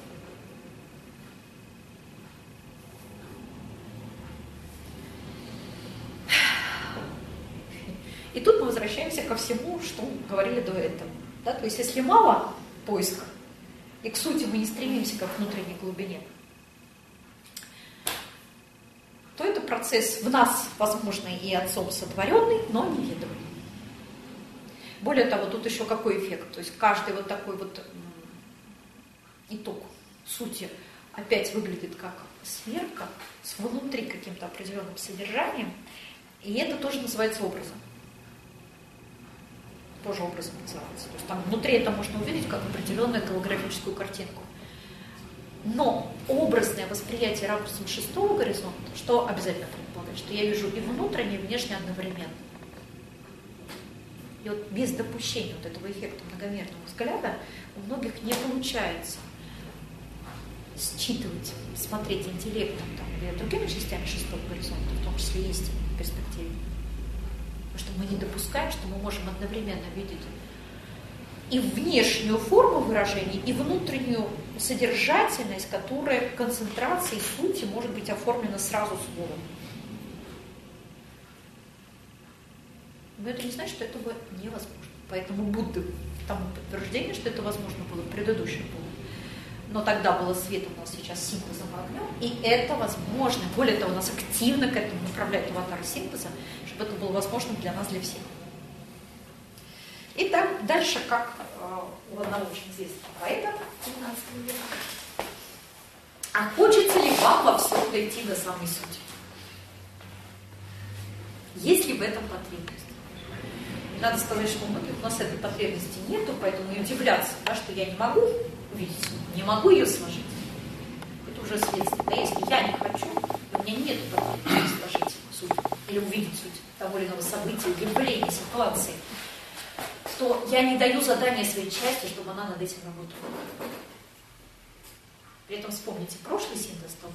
Speaker 1: И тут мы возвращаемся ко всему, что говорили до этого. Да? То есть если мало поиска, и к сути мы не стремимся как к внутренней глубине, то это процесс в нас, возможно, и отцом сотворенный, но неведомый. Более того, тут еще какой эффект? То есть каждый вот такой вот итог сути опять выглядит как сверка с внутри каким-то определенным содержанием, и это тоже называется образом. Тоже образом называется. То есть там внутри это можно увидеть как определенную голографическую картинку. Но образное восприятие ракурсом шестого горизонта, что обязательно предполагает, что я вижу и внутреннее, и внешнее одновременно. И вот без допущения вот этого эффекта многомерного взгляда у многих не получается считывать, смотреть интеллектом там, или другими частями шестого горизонта, в том числе есть в перспективе. Потому что мы не допускаем, что мы можем одновременно видеть и внешнюю форму выражения, и внутреннюю содержательность, которая концентрацией сути может быть оформлена сразу словом. Но это не значит, что этого невозможно. Поэтому Будда тому подтверждение, что это возможно было в предыдущем было. Но тогда было свет, у нас сейчас синтезом огнем, и это возможно. Более того, у нас активно к этому направляют аватары синтеза, чтобы это было возможно для нас, для всех. Итак, дальше, как э, у одного очень известного поэта семнадцатого века. А хочется ли вам во всем дойти до самой сути? Есть ли в этом потребность? Надо сказать, что у нас этой потребности нету, поэтому и удивляться, да, что я не могу увидеть, не могу ее сложить. Это уже следствие. Да, если я не хочу, у меня нет возможности сложить суть или увидеть суть того или иного события, явления, ситуации, то я не даю задания своей части, чтобы она над этим работала. При этом вспомните прошлый синтез того,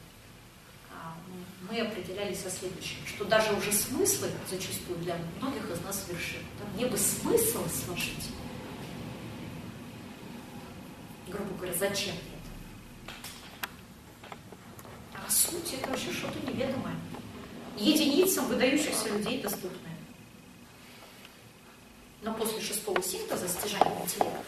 Speaker 1: мы определялись со следующим, что даже уже смыслы зачастую для многих из нас совершены. Мне бы смысл сложить. Грубо говоря, зачем это? А суть это вообще что-то неведомое. Единицам выдающихся людей доступное. Но после шестого синтеза стяжания интеллекта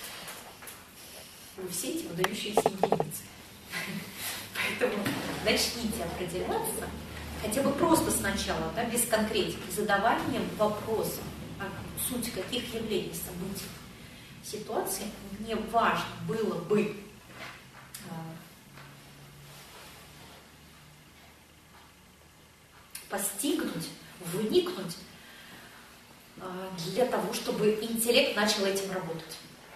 Speaker 1: вы все эти выдающиеся единицы. Поэтому начните определяться, хотя бы просто сначала, да, без конкретики, задаванием вопросов, а суть каких явлений, событий, ситуаций мне важно было бы э, постигнуть, вникнуть э, для того, чтобы интеллект начал этим работать.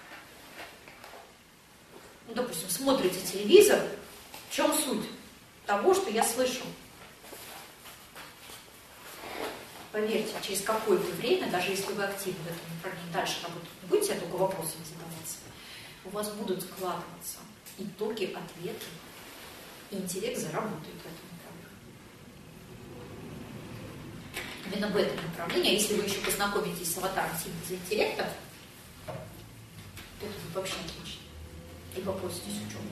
Speaker 1: Ну, допустим, смотрите телевизор, в чем суть того, что я слышу? Поверьте, через какое-то время, даже если вы активно в этом направлении дальше работать не будете, а только вопросами задаваться, у вас будут складываться итоги, ответы, и интеллект заработает в этом направлении. Именно в этом направлении, а если вы еще познакомитесь с аватаром синтеза интеллекта, то это будет вообще отлично. И попроситесь учебу.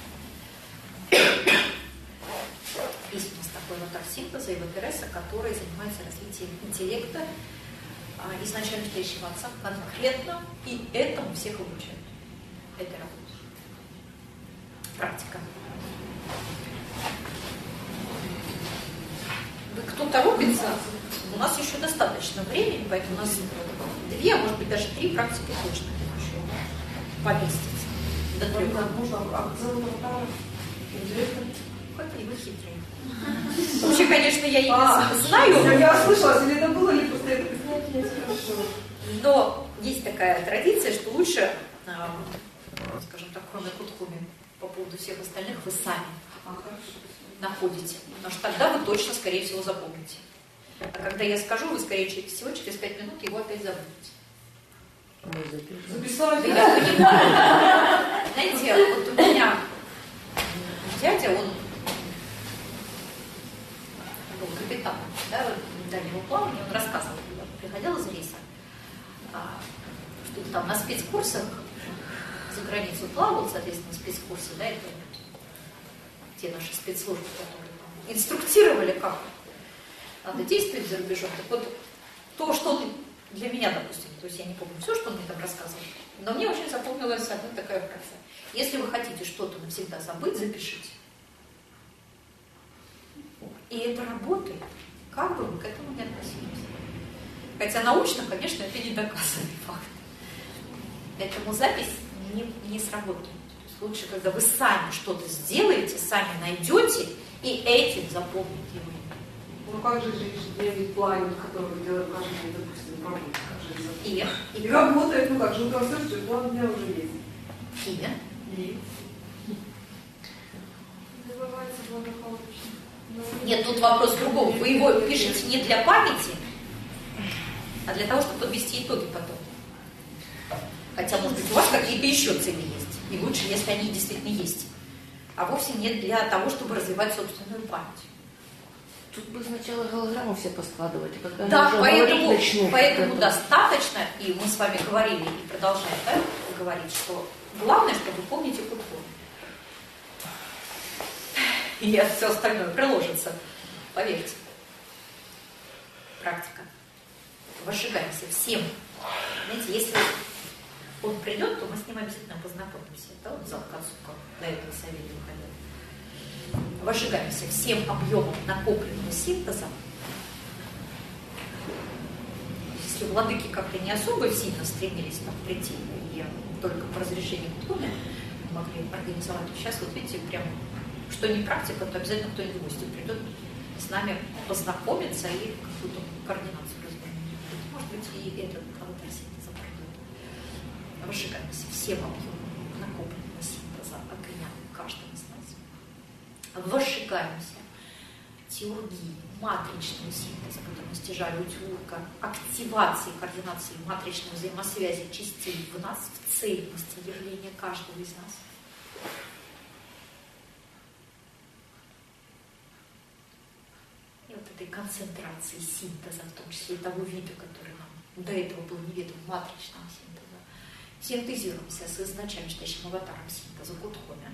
Speaker 1: Есть у нас такой аватар синтеза и ВКРС, который занимается развитием интеллекта изначально стоящего отца конкретно, и этому всех обучают. Это работа. Практика. Вы кто торопится? У нас еще достаточно времени, поэтому у нас две, а может быть даже три практики точно еще поместится. До трех.
Speaker 2: Можно, а зовут аватара?
Speaker 1: Какие вы хитрые. Вообще, конечно, я имя
Speaker 2: а,
Speaker 1: знаю.
Speaker 2: Я слышала, или это было, или просто это нет, хорошо.
Speaker 1: Но есть такая традиция, что лучше, скажем так, кроме Кутхуми, по поводу всех остальных, вы сами
Speaker 2: а,
Speaker 1: находите. Потому что тогда вы точно, скорее всего, запомните. А когда я скажу, вы, скорее всего, через пять минут его опять забудете.
Speaker 2: Записала?
Speaker 1: Да, я понимаю. Знаете, вот у меня дядя, он был капитаном, да, дальнего плавания, он рассказывал, когда приходил из рейса, что там на спецкурсах за границу плавал, соответственно, спецкурсы, да, это те наши спецслужбы, которые там инструктировали, как надо действовать за рубежом. Так вот, то, что он для меня, допустим, то есть я не помню все, что он мне там рассказывал, но мне очень запомнилась одна такая фраза. Если вы хотите что-то навсегда забыть, запишите. И это работает, как бы вы к этому не относились. Хотя научно, конечно, это не доказанный факт. Поэтому запись не, не сработает. То есть лучше, когда вы сами что-то сделаете, сами найдете и этим запомните его.
Speaker 2: Ну как же ежедневный план, который вы делаете каждый день, допустим, работает? Как же
Speaker 1: И,
Speaker 2: и, и работает, ну как же, утром слышите, план дня уже есть.
Speaker 1: И.
Speaker 2: И.
Speaker 3: Забывается благополучно.
Speaker 1: Нет, тут вопрос другого. Вы его пишете не для памяти, а для того, чтобы подвести итоги потом. Хотя, может быть, у вас какие-то еще цели есть. И лучше, если они действительно есть. А вовсе не для того, чтобы развивать собственную память.
Speaker 4: Тут бы сначала голограмму все поскладывать, а когда
Speaker 1: Да,
Speaker 4: уже
Speaker 1: поэтому,
Speaker 4: начнут,
Speaker 1: поэтому
Speaker 4: это...
Speaker 1: достаточно, и мы с вами говорили и продолжаем, да, говорить, что главное, чтобы вы помните культуру. И все остальное приложится, поверьте. Практика. Возжигаемся всем. Знаете, если он придет, то мы с ним обязательно познакомимся. Это он зал к отцу, как до этого совета выходил. Возжигаемся всем объемом накопленного синтеза. Если владыки как-то не особо сильно стремились там прийти, и только по разрешению Ктуны могли организовать. Сейчас вот видите, прям, что не практика, то обязательно кто-нибудь в гости придет с нами познакомиться и какую-то координацию развернуть. Может быть, и этот аватар синтеза пройдет. Возжигаемся всем объемом накопленного синтеза огня в каждом из нас. Возжигаемся теургии, матричного синтеза, который мы стяжали утюга, активации, координации матричной взаимосвязи частей в нас, в цельности явления каждого из нас. И вот этой концентрации синтеза, в том числе и того вида, который нам до этого был неведом, матричного синтеза, синтезируемся с изначально считающим аватаром синтеза Гудхоми.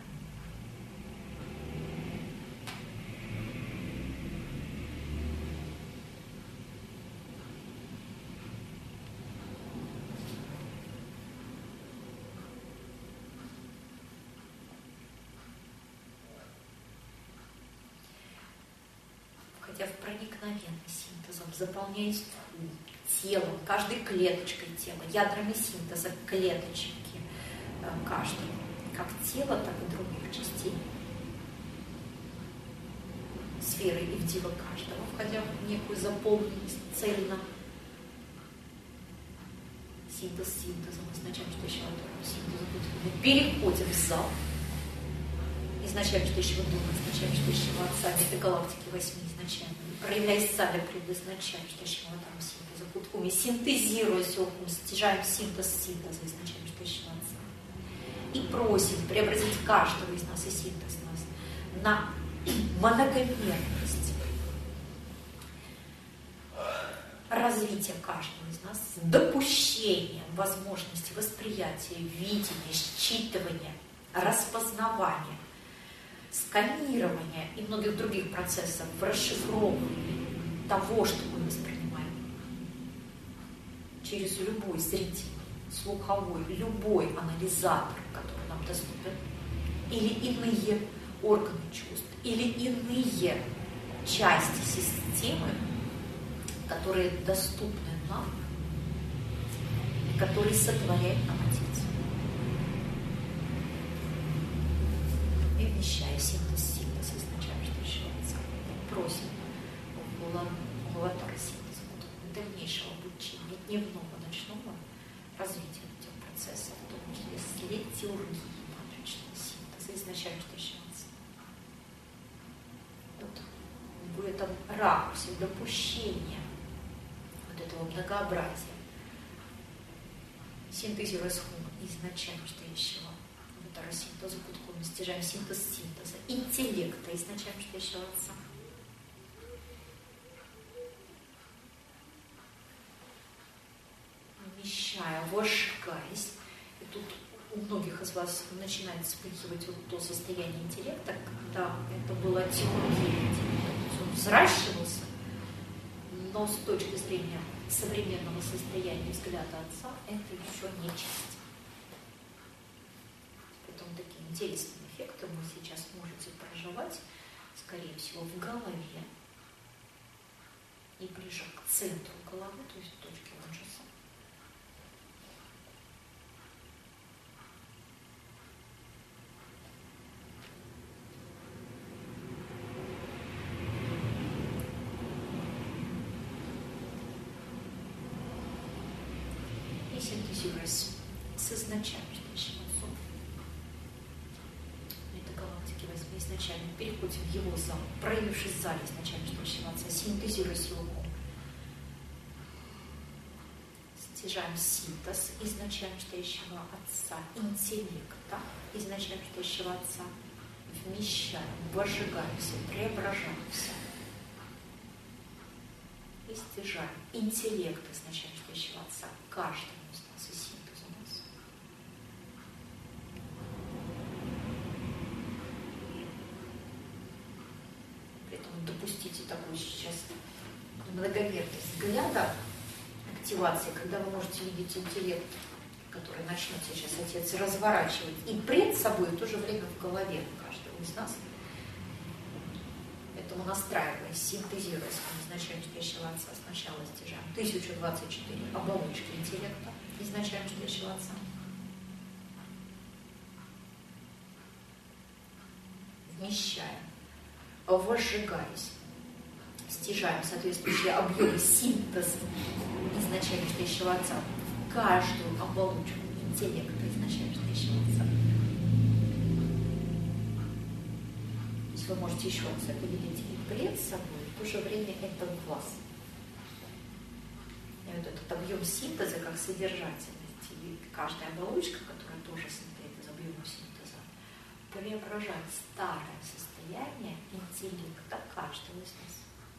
Speaker 1: Входя в проникновенность синтезом, заполняясь телом, каждой клеточкой тела, ядрами синтеза клеточки каждой, как тела, так и других частей сферы и в тело каждого, входя в некую заполненность цельно. Синтез синтезом, означает, что еще синтеза мы переходим в зал. Изначально считающего духа, изначально считающего отца, метагалактики восьми изначально, проявляясь сами предназначаем считающего там синтеза Гудхоми, синтезируясь опытом, стяжаем синтез синтеза изначально считающего отца. И просим преобразить каждого из нас и синтез нас на многомерность развития каждого из нас с допущением возможности восприятия, видения, считывания, распознавания, сканирования и многих других процессов в расшифровывании того, что мы воспринимаем через любой зрительный, слуховой, любой анализатор, который нам доступен, или иные органы чувств, или иные части системы, которые доступны нам и которые сотворяет нам Отец. И вмещая синтез синтез изначально, что еще Отца, просим у аватара синтеза дальнейшего обучения, дневного, ночного развития этих процессов, в том числе след теории матричного синтеза изначально, что еще Отца. Вот в этом ракурсе допущения вот этого многообразия, синтезируя схему изначально стоящего аватара синтеза Гудхоми, стяжаем синтез синтеза, интеллекта изначально стоящего Отца. Вмещая, вожгаясь, и тут у многих из вас начинает вспыхивать вот то состояние интеллекта, когда это было теория интеллекта, он взращивался, но с точки зрения современного состояния взгляда Отца это еще не часть. Поэтому такие интересные эффекты вы сейчас можете проживать, скорее всего, в голове и ближе к центру головы, то есть точке лонжеса. Синтезируясь с изначально считающим Отцом, это галактики возьми изначально, переходим в его зал, проявившись в зале изначально считающего Отца, синтезируясь его ум. Стяжаем синтез изначально считающего Отца, интеллекта изначально считающего Отца, вмещаем, вожигаемся, преображаемся и стяжаем интеллект изначально считающего Отца каждому из нас и синтез у нас. При этом допустите такую сейчас многомерность взгляда, активации, когда вы можете видеть интеллект, который начнет сейчас Отец разворачивать и пред собой, и в то же время в голове каждого из нас. Поэтому настраиваясь, синтезируясь изначально считающего Отца, сначала стяжаем тысяча двадцать четыре оболочки интеллекта изначально считающего Отца. Вмещаем, возжигаясь, стяжаем соответствующие объемы синтеза изначально считающего Отца в каждую оболочку интеллекта изначально считающего Отца. есть вы можете еще раз это видеть и пред собой, в то же время это в вас. И вот этот объем синтеза как содержательность, и каждая оболочка, которая тоже состоит из объема синтеза, преображает старое состояние интеллекта каждого из нас.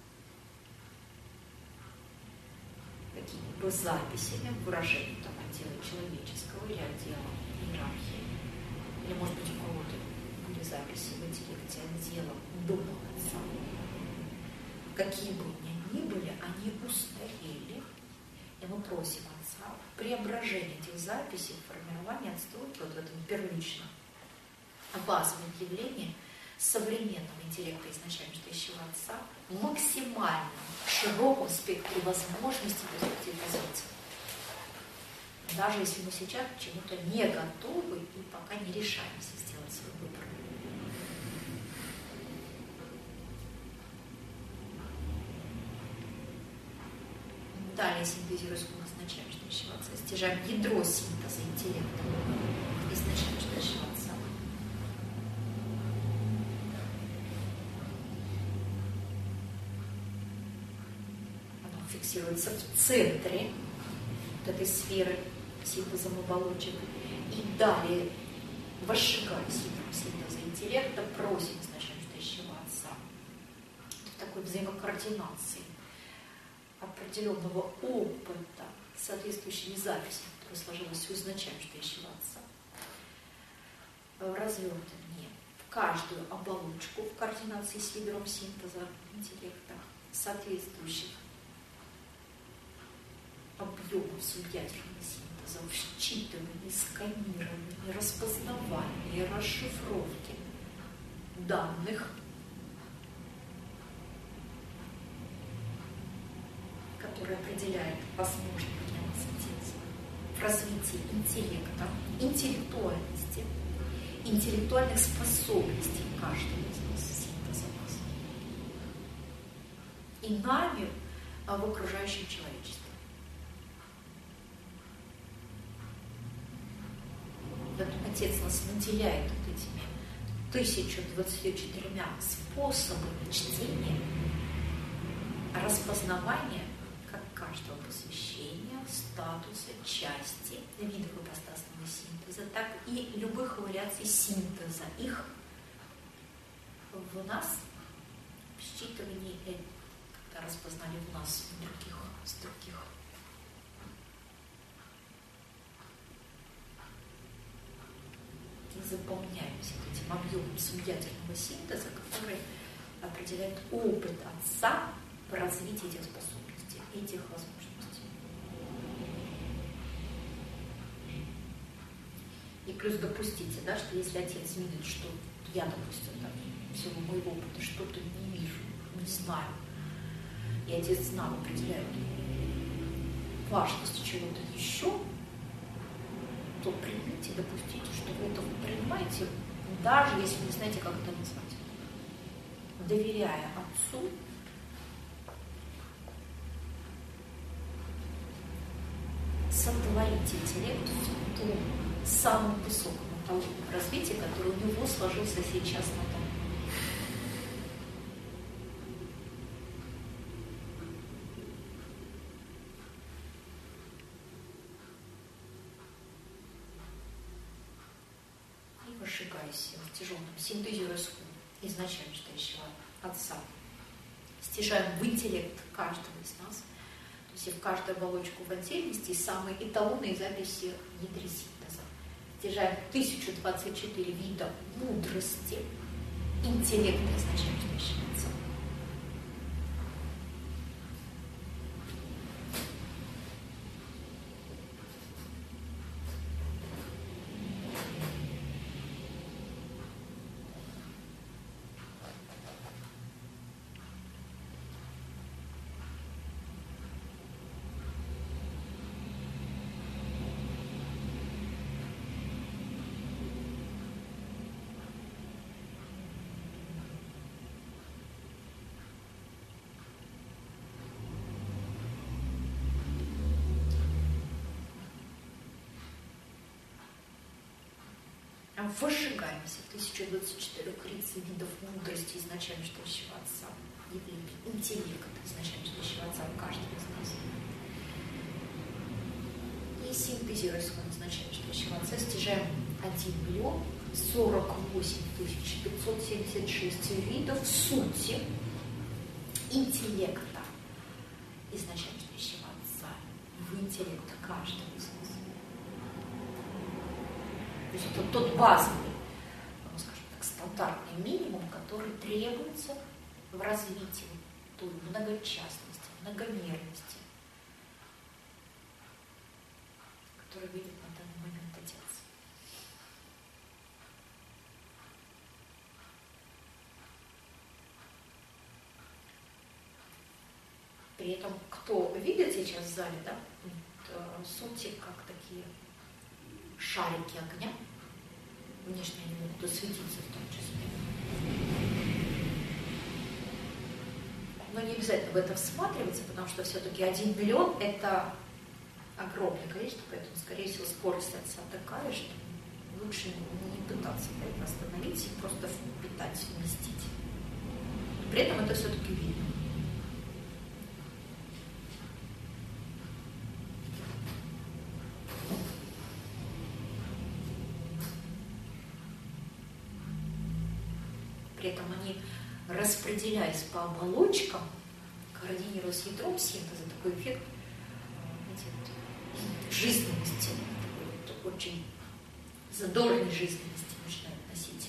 Speaker 1: Какими-либо записями, выражением там, отдела человеческого или отдела иерархии. Или, может быть, у кого-то были записи в интеллекте отдела духа отца. Какие бы они ни были, они устарели. И мы просим Отца преображение этих записей, формирования, отстройки вот в этом первичном базовом явлении современного интеллекта изначально стоящего Отца в максимально широком спектре возможностей перспектив развития. Даже если мы сейчас к чему-то не готовы и пока не решаемся сделать свой выбор. Далее синтезируя сколько означаем, что ищем Отца, стяжаем ядро синтеза интеллекта изначально, что ищем Отца. Оно фиксируется в центре вот этой сферы синтезом оболочек. И далее, возжигая синтеза интеллекта, просим изначально, что ищем Отца. В такой взаимокоординации определенного опыта, соответствующими записями, которые сложилось у изначально стоящего Отца, развертывание в каждую оболочку в координации с ядром синтеза интеллекта, соответствующих объемов субъядерного синтеза, в считывании, сканировании, распознавании, расшифровке данных, который определяет возможный для нас отец в развитии интеллекта, интеллектуальности, интеллектуальных способностей каждого из нас, синтеза нас. И нами а в окружающем человечестве. Этот Отец нас наделяет вот этими тысячу двадцатью четырьмя способами чтения, распознавания каждого посвящения, статуса, части, видов ипостасного синтеза, так и любых вариаций синтеза их в нас, в считывании, когда распознали в нас в других, с других. И заполняемся этим объемом субъядерного синтеза, который определяет опыт Отца в развитии этих способностей, этих возможностей. И плюс допустите, да, что если Отец видит, что я, допустим, там, всего моего опыта что-то не вижу, не знаю, и Отец нам определяет важность чего-то еще, то примите, допустите, что вы это принимаете, даже если не знаете, как это назвать. Доверяя Отцу, сотворить интеллект в том самом высоком эталоне развития, который у него сложился сейчас на том. И выжигаясь в тяжелом, синтезируя изначально стоящего Отца, стяжаем в интеллект каждого из нас, то есть в каждую оболочку в отдельности, самые эталонные записи ядра синтеза. Стяжаем тысячу двадцать четыре вида мудрости, интеллекта изначально стоящего Отца. Выжигаемся в тысяча двадцать четыре лиц видов мудрости изначально ждущего Отца, явления интеллекта изначально ждущего Отца в каждом из нас. И синтезируя свой изначально ждущего Отца, стяжаем один миллион сорок восемь тысяч пятьсот семьдесят шесть видов сути интеллекта изначально ждущего Отца в интеллект каждого из нас. То есть это тот базовый, ну, скажем так, стандартный минимум, который требуется в развитии той многочастности, многомерности, которую видит на данный момент Отец. При этом, кто видит сейчас в зале, да, сути как такие шарики огня, внешне они могут осветиться в том числе. Но не обязательно в это всматриваться, потому что все-таки один миллион – это огромное количество, поэтому, скорее всего, скорость Отца такая, что лучше не пытаться это остановить и просто впитать, вместить. При этом это все-таки видно. При этом они, распределяясь по оболочкам, координируясь с ядром синтеза, такой эффект, знаете, вот, жизненности, такой, вот, очень задорной жизненности начинает носить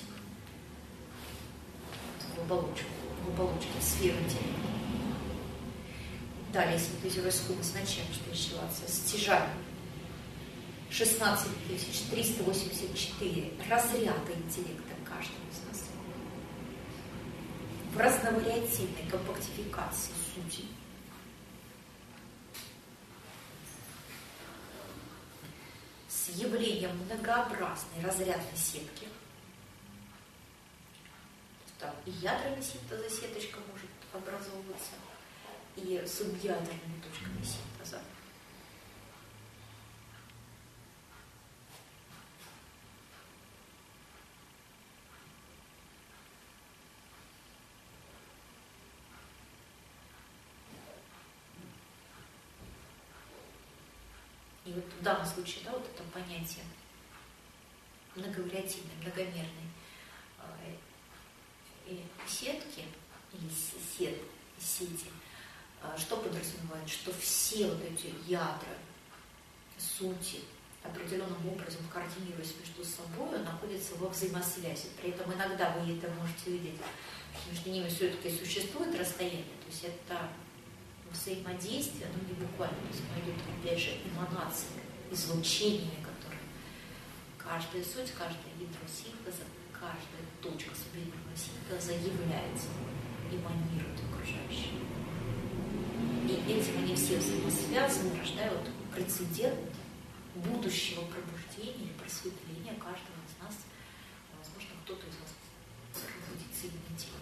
Speaker 1: в оболочку, в оболочке сферы тела. Далее, синтезируя скорость начала, что еще Отца, стяжаем шестнадцать тысяч триста восемьдесят четыре разряда интеллекта каждого из нас. В разновариативной компактификации сути. С явлением многообразной разрядной сетки. Там и ядерная синтеза сеточка может образовываться, и субъядерными точками синтеза. И вот в данном случае, да, вот это понятие многовариативной, многомерной э, сетки или сет, сети, э, что подразумевает? Что все вот эти ядра, сути, определенным образом координируясь между собой, находятся во взаимосвязи. При этом иногда вы это можете видеть, между ними все-таки существует расстояние, то есть это взаимодействие, оно не буквально, то есть оно идет, опять же, эманации, излучениями, которые каждая суть, каждое ядро синтеза, каждая точка субъединенного синтеза является, эманирует окружающее. И этим они все взаимосвязаны, рождают прецедент будущего пробуждения и просветления каждого из нас. Возможно, кто-то из вас пробудится именно интеллект.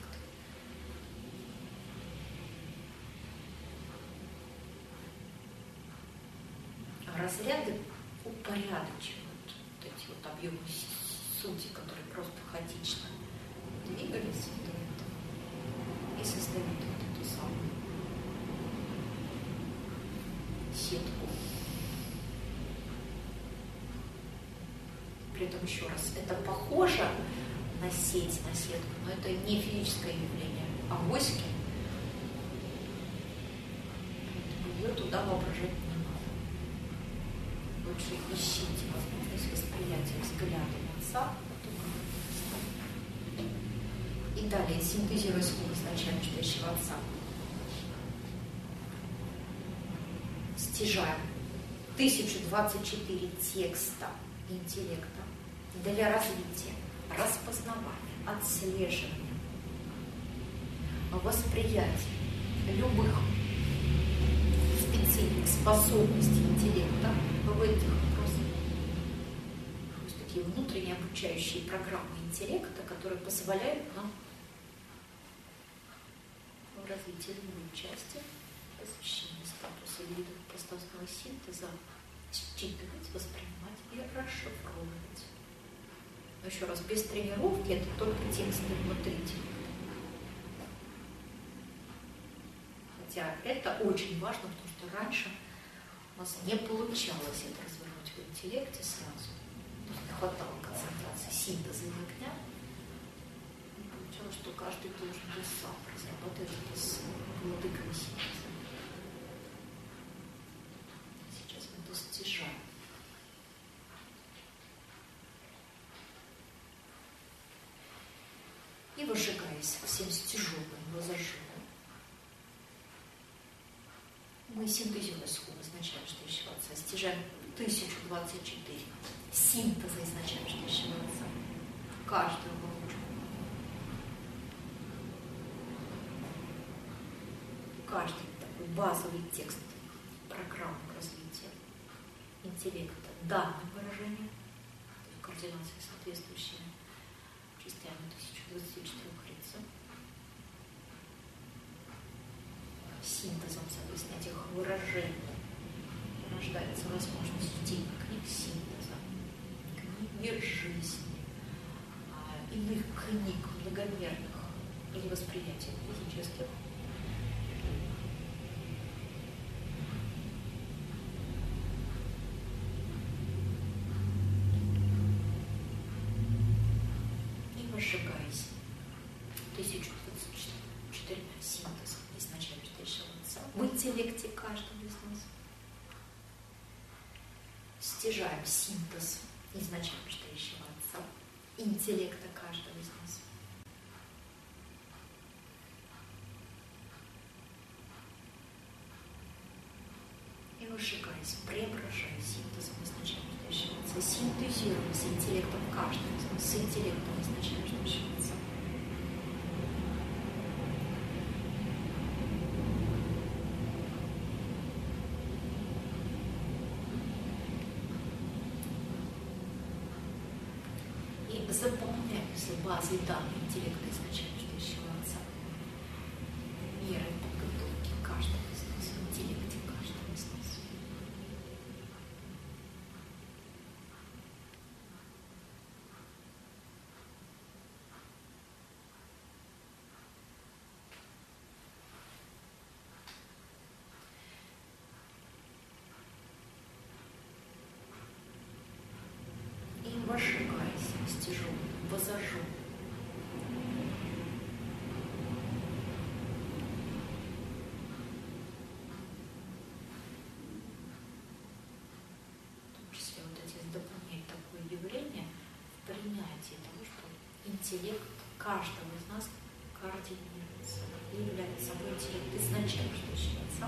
Speaker 1: Разряды упорядочивают вот эти вот объемы сути, которые просто хаотично двигались до этого, и создают вот эту самую сетку. При этом еще раз, это похоже на сеть, на сетку, но это не физическое явление, а авоськи. Ее туда воображать не надо. Лучше ищите возможность восприятия взглядом Отца. И далее, синтезируя скорость начала ждущего Отца, стяжаем тысяча двадцать четыре текста интеллекта для развития, распознавания, отслеживания, восприятия любых специфик способностей интеллекта в этих вопросах. То есть такие внутренние обучающие программы интеллекта, которые позволяют нам в развитии любой части посвящения статуса видов пространственного синтеза считывать, воспринимать и расшифровывать. Но еще раз, без тренировки это только текстовый внутритель. Хотя это очень важно, потому что раньше у нас не получалось это развернуть в интеллекте сразу. Не хватало концентрации, синтеза и огня. И получалось, что каждый должен был сам разрабатывать это с владыками синтеза. Сейчас мы достижаем. И выжигаясь всем стяжовым, возожженным, мы синтезируя слово означаем, что еще отца, стяжаем тысячу двадцать четыре. Синтеза означаем, что еще отца. Каждую оболочку. Каждый такой базовый текст программы развития интеллекта данным выражением, координации соответствующие частям тысяча двадцать четыре лица. Синтезом, соответственно, этих выражений рождается возможность идти книг синтеза, книги жизни, иных книг многомерных или восприятия физических. И выжигаясь тысяча двадцать четыре синтезов изначально стоящего отца в интеллекте каждого из нас. Стяжаем синтез изначально стоящего отца, интеллекта каждого из нас. И выжигаясь, преображая синтезом изначально стоящего отца, синтезируем с интеллектом каждого из нас, с интеллектом изначально стоящего отца. Заполняемся базой данных интеллекта изначально стоящего отца. Мерой подготовки каждого из нас, в интеллекте каждого из нас. И вожигаясь, стяжу, возожжу. В том числе вот эти дополнять такое явление в принятии того, что интеллект каждого из нас координируется и является собой интеллект изначально, что считается.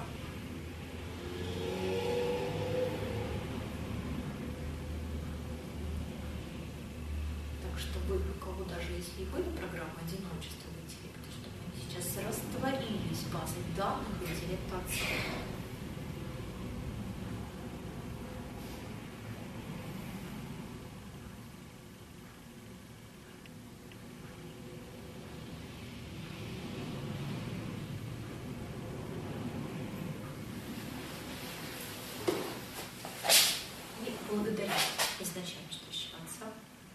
Speaker 1: Чтобы у кого даже если и были программы одиночества в интеллекте, чтобы они сейчас растворились базой данных интеллекта отца. И благодаря изначально стоящего отца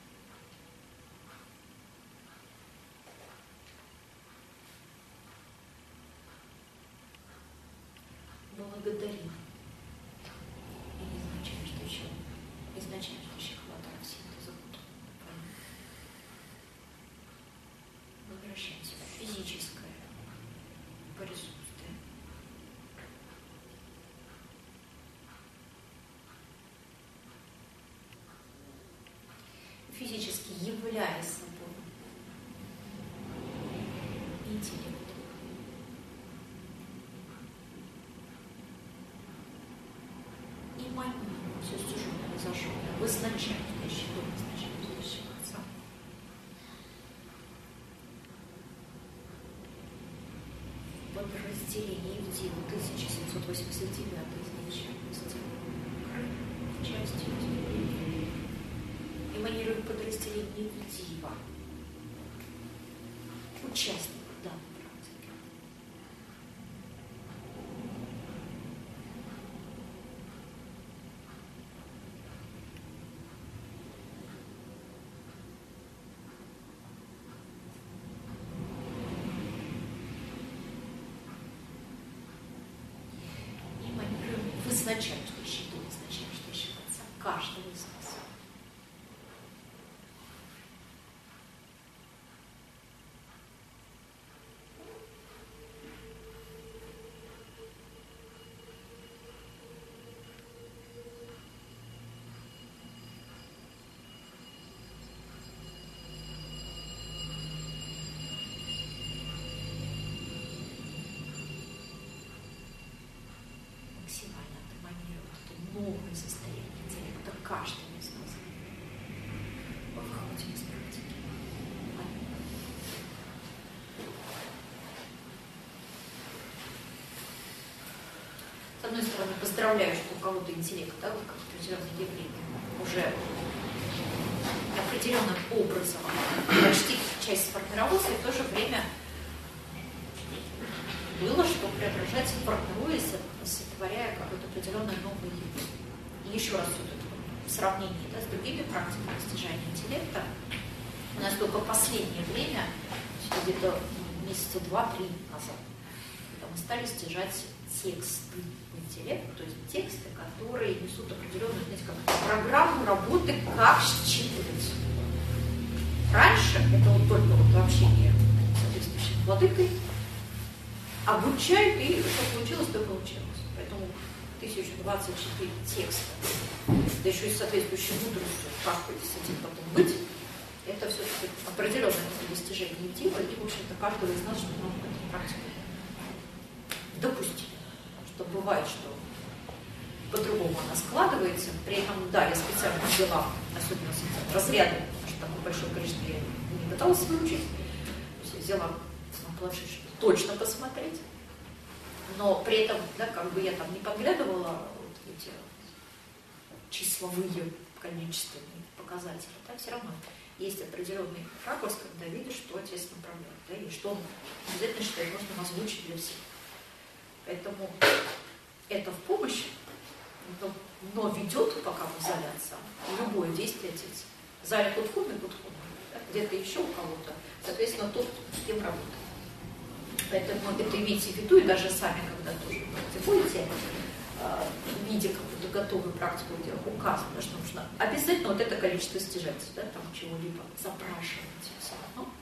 Speaker 1: благодарим. И изначально, что еще, изначально, что еще хватает синтеза. Возвращаемся в физическое присутствие. Физически являя собой интеллект. Все стяженное, зажженное, в изначально стоящего дома, изначально стоящего отца. В подразделении Евдива тысяча семьсот восемьдесят девятое изначальности Крым в части Евдива. Эманирует подразделение Евдива. Участник данной практики. незначащий до незначащего конца каждого из нас. Максимально гармонировать это новое состояние интеллекта каждого из нас. Выходим из практики. С одной стороны, поздравляю, что у кого-то интеллект, да, вот как определенное явление, уже определенным образом почти часть сформировался, и в то же время было, что преображается, формируясь, сотворяя какое-то определенное новое явление. И еще раз вот это в сравнении, да, с другими практиками достижения интеллекта, у нас только последнее время, где-то месяца два-три назад, когда мы стали стяжать тексты в интеллект, то есть тексты, которые несут определенную, знаете, как программу работы, как считывать. Раньше это вот только вот общение с соответствующим владыкой, обучают, и что получилось, то получилось. Поэтому тысяча двадцать четыре текста, да еще и с соответствующей мудростью, как с этим потом быть, это все-таки определенное достижение дива, и, в общем-то, каждого из нас, что мы в этой практике допустим. Что бывает, что по-другому она складывается, при этом, да, я специально взяла, особенно с этим разрядом, потому что такое большое количество я не пыталась выучить, то есть я взяла на планшет, чтобы точно посмотреть, но при этом, да, как бы я там не подглядывала вот эти числовые количественные показатели, да, все равно есть определенный ракурс, когда видишь, что отец направляет, да, и что он обязательно считает нужно озвучить для всех. Поэтому это в помощь, но, но ведет, пока в зале отца, любое действие отец. В зале Кутхуна и Кутхуна, да, где-то еще у кого-то, соответственно, тот, с кем работает. Поэтому это имейте в виду, и даже сами, когда тоже практикуете, э, видя какую-то готовую практику, где указано, что нужно обязательно вот это количество стяжать, да, там чего-либо запрашивать все равно.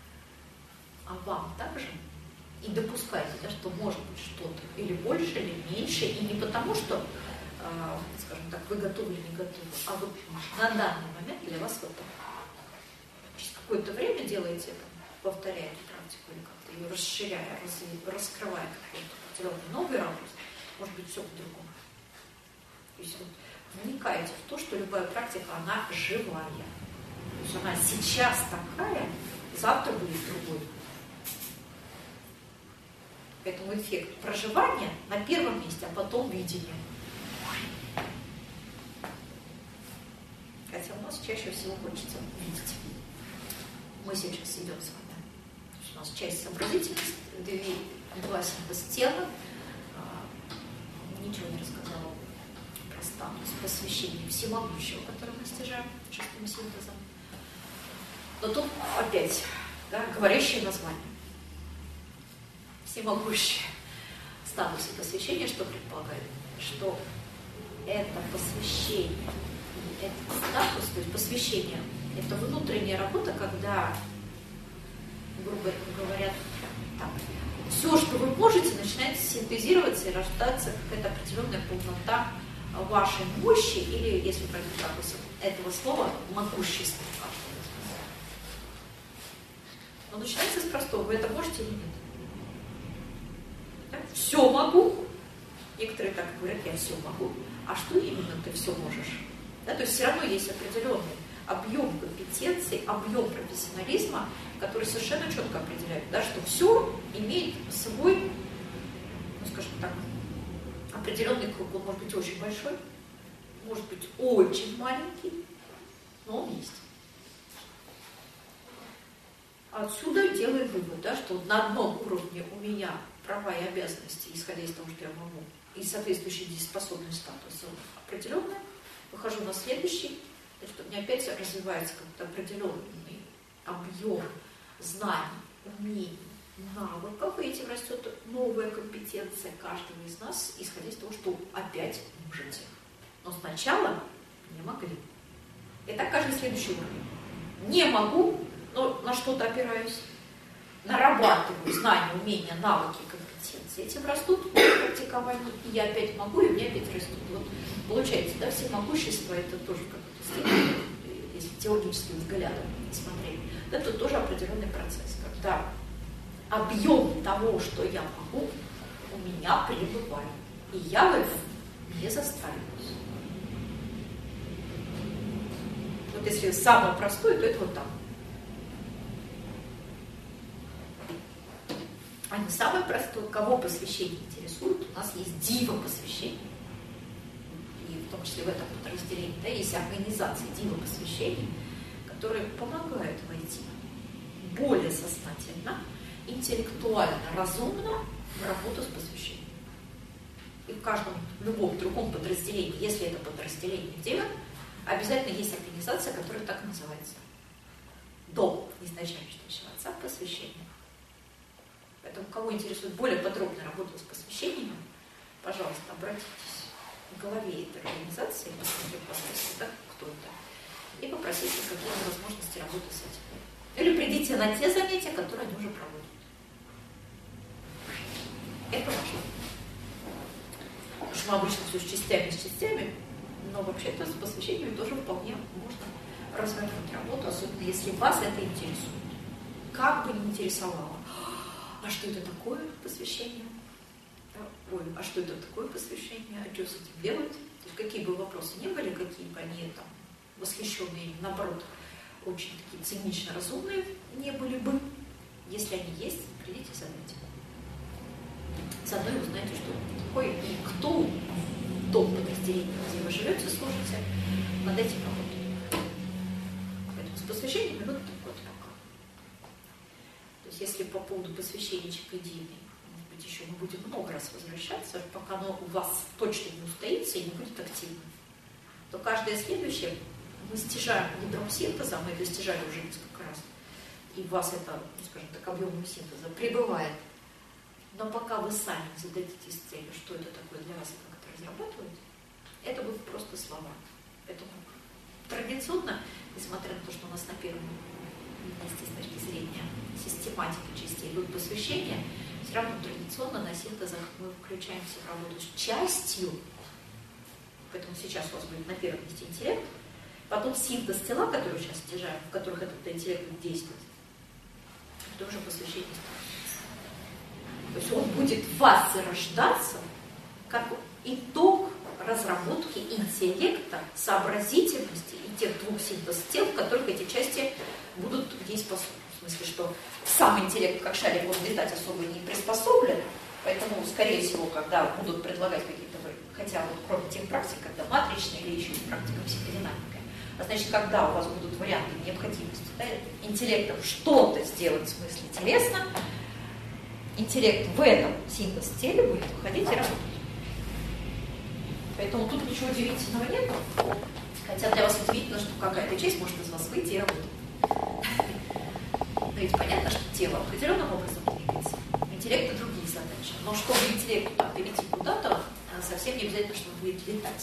Speaker 1: А вам также и допускайте, да, что может быть что-то или больше, или меньше, и не потому, что, э, скажем так, вы готовы или не готовы, а вот на данный момент для вас вот так. Через какое-то время делаете это, повторяете практику или как-то ее расширяя, раз, раскрывая какой-то определенный новый ракурс, может быть, все по-другому. То есть вот вникаете в то, что любая практика, она живая. То есть она сейчас такая, завтра будет другой. Поэтому эффект проживания на первом месте, а потом видение. Хотя у нас чаще всего хочется видеть. Мы сейчас идем с вами. То есть у нас часть сообразительности, две, два синтез тела. Ничего не рассказала про статус посвящения всемогущего, который мы стяжаем шестым синтезом. Но тут опять, да, говорящее название. Всемогущее. Статус и посвящение, что предполагает? Что это посвящение, этот статус, то есть посвящение, это внутренняя работа, когда, грубо говоря, так, все, что вы можете, начинает синтезироваться и рождаться какая-то определенная полнота вашей мощи, или, если пройдет ракурс этого слова, могущества. Но начинается с простого. Вы это можете или нет? Да? Все могу. Некоторые так говорят, я все могу. А что именно ты все можешь? Да? То есть все равно есть определенный объем компетенций, объем профессионализма, который совершенно четко определяет, да, что все имеет свой, ну, скажем так, определенный круг. Он может быть очень большой, может быть очень маленький, но он есть. Отсюда делаем вывод, да, что на одном уровне у меня права и обязанности, исходя из того, что я могу, и соответствующий дееспособный статус определенный, выхожу на следующий, значит, у меня опять развивается как-то определенный объем знаний, умений, навыков, и этим растет новая компетенция каждого из нас, исходя из того, что опять можете. Но сначала не могли. И так каждый следующий уровень. Не могу, но на что-то опираюсь, нарабатываю знания, умения, навыки, компетенции. Этим растут практикование, и я опять могу, и у меня опять растут. Вот получается, да, всемогущество это тоже как-то степень, если теологическим взглядом смотреть. Это тоже определенный процесс, когда объем того, что я могу, у меня пребывает. И я в этом не застраиваюсь. Вот если самое простое, то это вот так. А не самое простое, кого посвящение интересует, у нас есть дива посвящения. И в том числе в этом подразделении, да, есть организации дива посвящения, которые помогают войти более сознательно, интеллектуально, разумно в работу с посвящением. И в каждом, в любом другом подразделении, если это подразделение дива, обязательно есть организация, которая так называется. До изначального отца посвящения. Поэтому, кого интересует более подробная работа с посвящением, пожалуйста, обратитесь к главе этой организации, посмотрите, да, кто это, и попросите какие-то возможности работы с этим. Или придите на те занятия, которые они уже проводят. Это важно. Потому что мы обычно все с частями, с частями, но вообще-то с посвящением тоже вполне можно развернуть работу, особенно если вас это интересует. Как бы ни интересовало. А что это такое посвящение? Ой, а что это такое посвящение? А что с этим делать? То есть какие бы вопросы ни были, какие бы они там восхищенные, наоборот, очень такие цинично разумные не были бы, если они есть, придите задайте. Заодно и узнаете, что это такое и кто в том подразделении, где вы живете, служите, над этим работать. Поэтому с посвящением идут вот так. То есть если по поводу посвящения чикадийной, может быть, еще мы будем много раз возвращаться, пока оно у вас точно не устоится и не будет активным, то каждое следующее мы стяжаем ядром синтеза, мы это стяжали уже несколько раз, и у вас это, скажем так, объемным синтезом прибывает. Но пока вы сами не зададитесь с целью, что это такое для вас и как это разрабатывать, это будут просто слова. Поэтому традиционно, несмотря на то, что у нас на первом месте с точки зрения систематики частей идут посвящения, все равно традиционно на синтезах мы включаемся в работу с частью. Поэтому сейчас у вас будет на первом месте интеллект, потом синтез тела, который сейчас стяжаем, в которых этот интеллект будет действовать, это уже посвящение. То есть он будет в вас зарождаться как итог разработки интеллекта, сообразительности и тех двух синтез-тел, в которых эти части будут дееспособны. В смысле, что сам интеллект, как шарик, он летать особо не приспособлен, поэтому, скорее всего, когда будут предлагать какие-то, хотя вот кроме тех практик, когда матричная или еще есть практика психодинамика, а значит, когда у вас будут варианты необходимости, да, интеллектом что-то сделать в смысле телесно, интеллект в этом синтез теле будет выходить и работать. Поэтому тут ничего удивительного нет. Хотя для вас удивительно, что какая-то часть может из вас выйти и работать. Но ведь понятно, что тело определенным образом двигается. Интеллект — это другие задачи. Но чтобы интеллекту там перейти куда-то, совсем не обязательно, что он будет летать.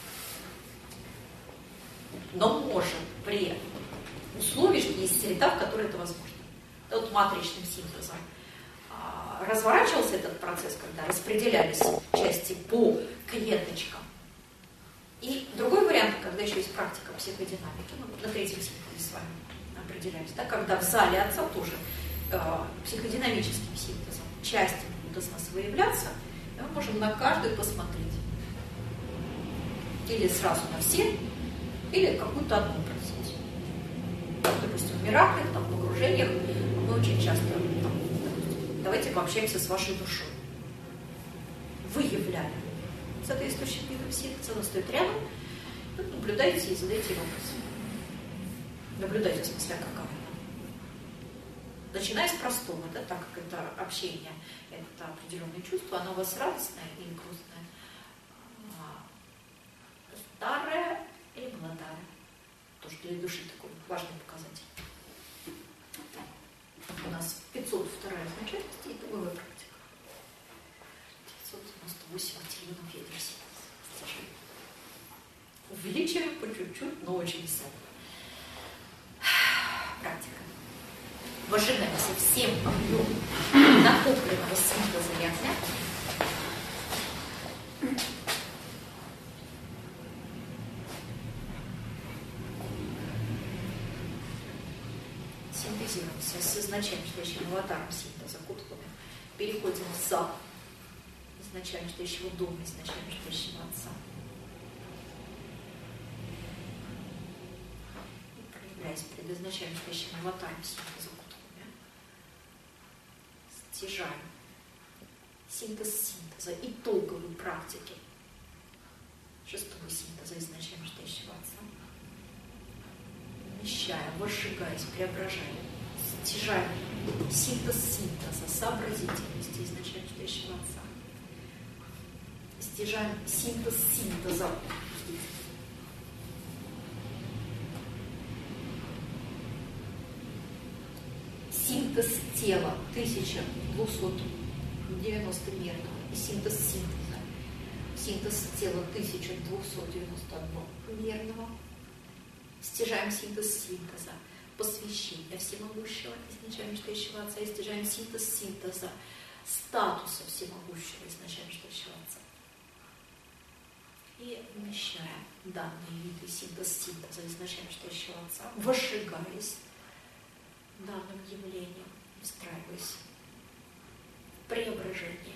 Speaker 1: Но может при условии, что есть среда, в которой это возможно. Это вот матричным синтезом разворачивался этот процесс, когда распределялись части по клеточкам. И другой вариант, когда еще есть практика психодинамики, мы на третьем синтезе с вами определялись, да, когда в зале отца тоже э, психодинамическим синтезом части будут из нас выявляться, и мы можем на каждую посмотреть. Или сразу на все, или какую-то одну процессию. Допустим, в мираклях, там, в погружениях мы очень часто там, давайте пообщаемся с вашей душой. Выявляем соответствующим видом синтеза, он стоит рядом, вот наблюдайте и задайте вопросы. Наблюдайте, в смысле, какова она. Начиная с простого, да, так как это общение, это определенное чувство, оно у вас радостное или грустное, старое или молодое. Тоже для души такой важный показатель. У нас пятьсот вторая значит. чуть-чуть, но очень с этого. Практика. Выжигаемся всем объемом накопленного синтеза ягня. Синтезируемся с изначально стоящим аватаром синтеза кутками. Переходим в зал изначально стоящего дома, изначально стоящего отца. И проявляясь перед изначально стоящим аватаром синтеза кутками, стяжаем синтез синтеза, итоговой практики шестого синтеза изначально стоящего отца. Вмещая, выжигаясь, преображая, стяжаем синтез синтеза, сообразительности изначально стоящего отца. Стяжаем синтез синтеза. Синтез тела тысяча двести девяносто мерного и синтез синтеза. Синтез тела тысяча двести девяносто один мерного. Стяжаем синтез синтеза, посвящение всемогущего изначально стоящего отца, и стяжаем синтез синтеза, статуса всемогущего изначально стоящего отца. И вмещаем данные виды синтез синтеза изначально стоящего отца, вошигаясь данным явлением, встраиваясь в преображение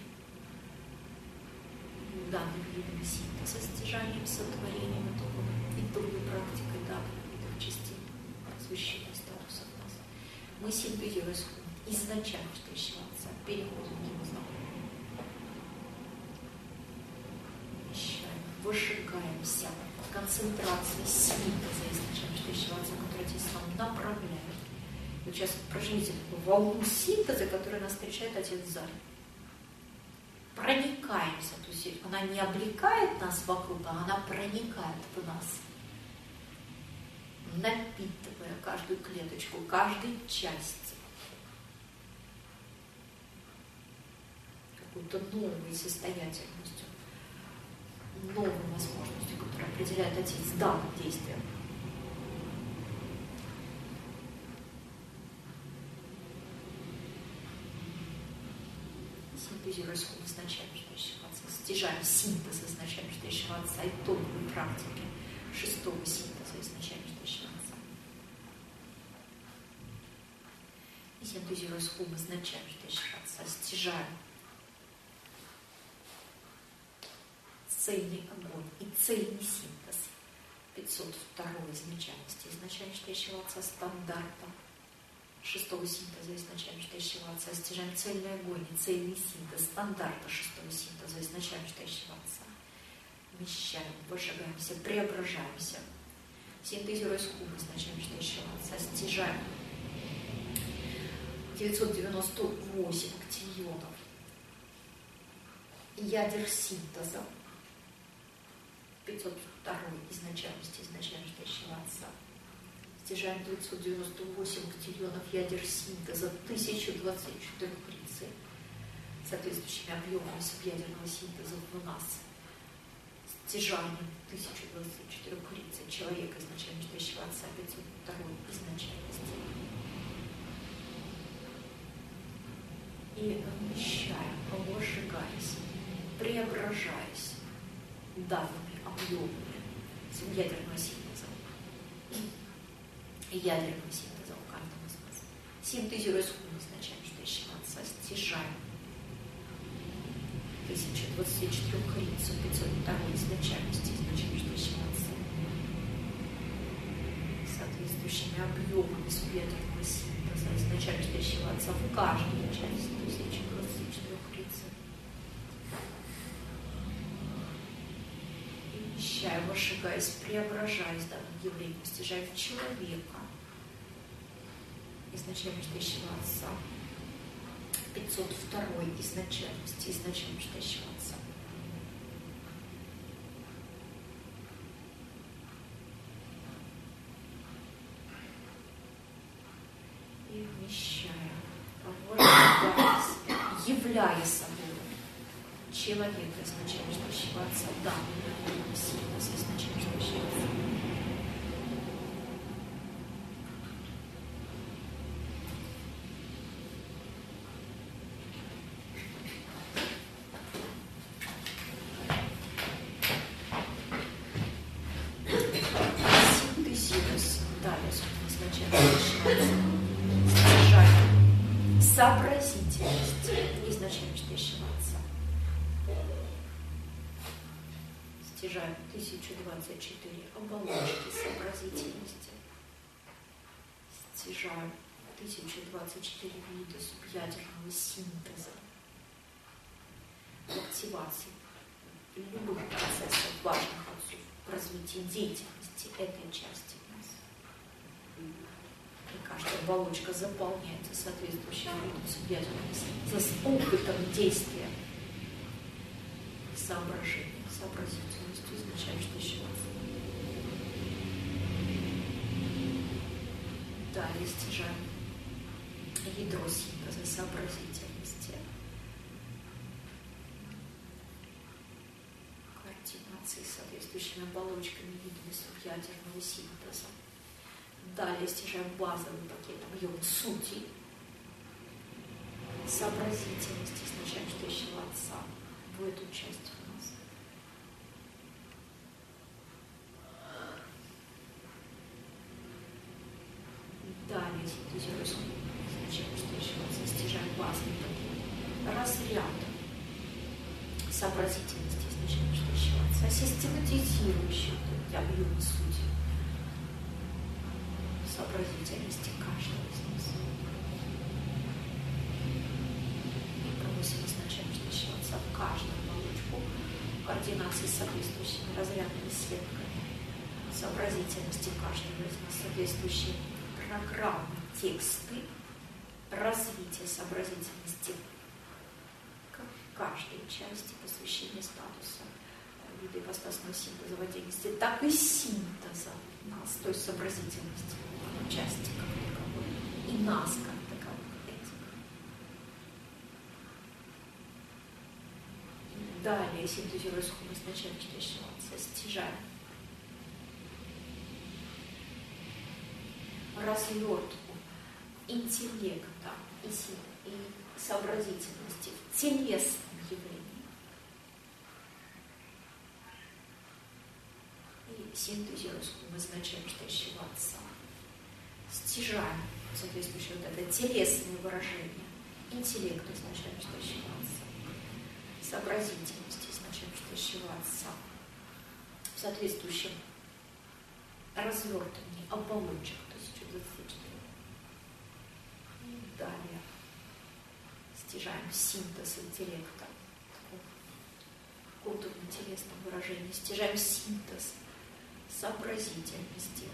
Speaker 1: данным видом синтеза, стяжанием, сотворением итоговой, итоговой практикой данных видов частей освещения статуса нас. Мы синтезируем изначально стоящего отца, переходим к его знанию. Вмещаем, вышигаемся в концентрации синтеза изначально стоящего отца, который здесь нам направляет. Вот сейчас проживите такую волну синтеза, которая нас встречает Отец в зале. Проникаемся, то есть она не облекает нас вокруг, а она проникает в нас, напитывая каждую клеточку, каждой части какой-то новой состоятельностью, новой возможностью, которую определяет Отец данным действием. Синтезируя сход изначально стоящего отца, стяжаем синтез изначально стоящего отца, итоговой практики шестого синтеза изначально стоящего отца. И синтезируя сход изначально стоящего отца, стяжаем цельный огонь и цельный синтез пятьсот второй изначальности изначально стоящего отца стандарта шестого синтеза изначально стоящего отца, стяжаем цельный огонь и цельный синтез стандарта шестого синтеза изначально стоящего отца. Вмещаем, выжигаемся, преображаемся. Синтезируя сход изначально стоящего отца, стяжаем девятьсот девяносто восемь актинионов ядер синтеза пятьсот второй изначальности изначально стоящего отца. Стяжаем девятьсот девяносто восемь актинионов ядер синтеза тысяча двадцать четыре фрикций, соответствующими объемами субъядерного синтеза в нас. Стяжанием тысяча двадцать четыре фрикций человека изначально стоящего отца пятьсот второй изначальности. И вмещаем, выжигаясь, преображаясь данными объемами субъядерного синтеза и ядерного синтеза у каждого из нас. Синтезируя сход изначально стоящего отца, стяжаем тысяча двадцать четыре фрикций пятьсот второй изначальности изначально стоящего отца, соответствующими объемами субъядерного синтеза изначально стоящего отца в каждой части тысяча двадцать четыре фрикций. И вмещая, вышигаясь, преображаясь данным явлением, стяжая в человека изначально стоящего отца пятьсот второй изначальности изначально стоящего отца. И вмещая, выжигаясь, являя собой человека изначально стоящего отца, данным синтез изначально стоящего отца. Стяжание сообразительности изначально чтящего отца. Стяжаем тысяча двадцать четыре оболочки сообразительности. Стяжаем тысяча двадцать четыре вида субъядерного синтеза в активации любых процессов важных отцов в развитии деятельности этой части нас. И каждая оболочка заполняется соответствующим видом субъядерного синтеза с опытом действия, соображения, сообразительностью изначально чтящего отца. Далее стяжаем ядро синтеза сообразительности, координации с соответствующими оболочками видами субъядерного синтеза. Далее стяжаем базовый пакет объем сути, сообразительности изначально чтящего отца в эту часть у нас. Далее синтезируем изначально чтящего отца, стяжаем базовый пакет разряд сообразительности изначально чтящего отца, систематизирующий объем сути, сообразительности каждого из нас. И проносим изначально чтящего отца в каждую оболочку координации с соответствующими разрядными сетками, сообразительности каждого из нас, соответствующие программы, тексты, развитие сообразительности каждой части, посвящения статуса, вида ипостасного синтеза в отдельности, так и синтеза нас, то есть сообразительности части как таковой и нас как таковых этих. Далее синтезируя схему изначально чтящего отца, стяжаем развертку интеллекта и, и сообразительности в телесном явлении и синтезируя схему изначально чтящего отца, стяжаем соответствующее вот это телесное выражение интеллекта изначально чтящего отца, сообразительности изначально чтящего отца в соответствующем развертывании оболочек тысяча двадцать четыре. И далее стяжаем синтез интеллекта в культурно-телесном выражении, стяжаем синтез сообразительности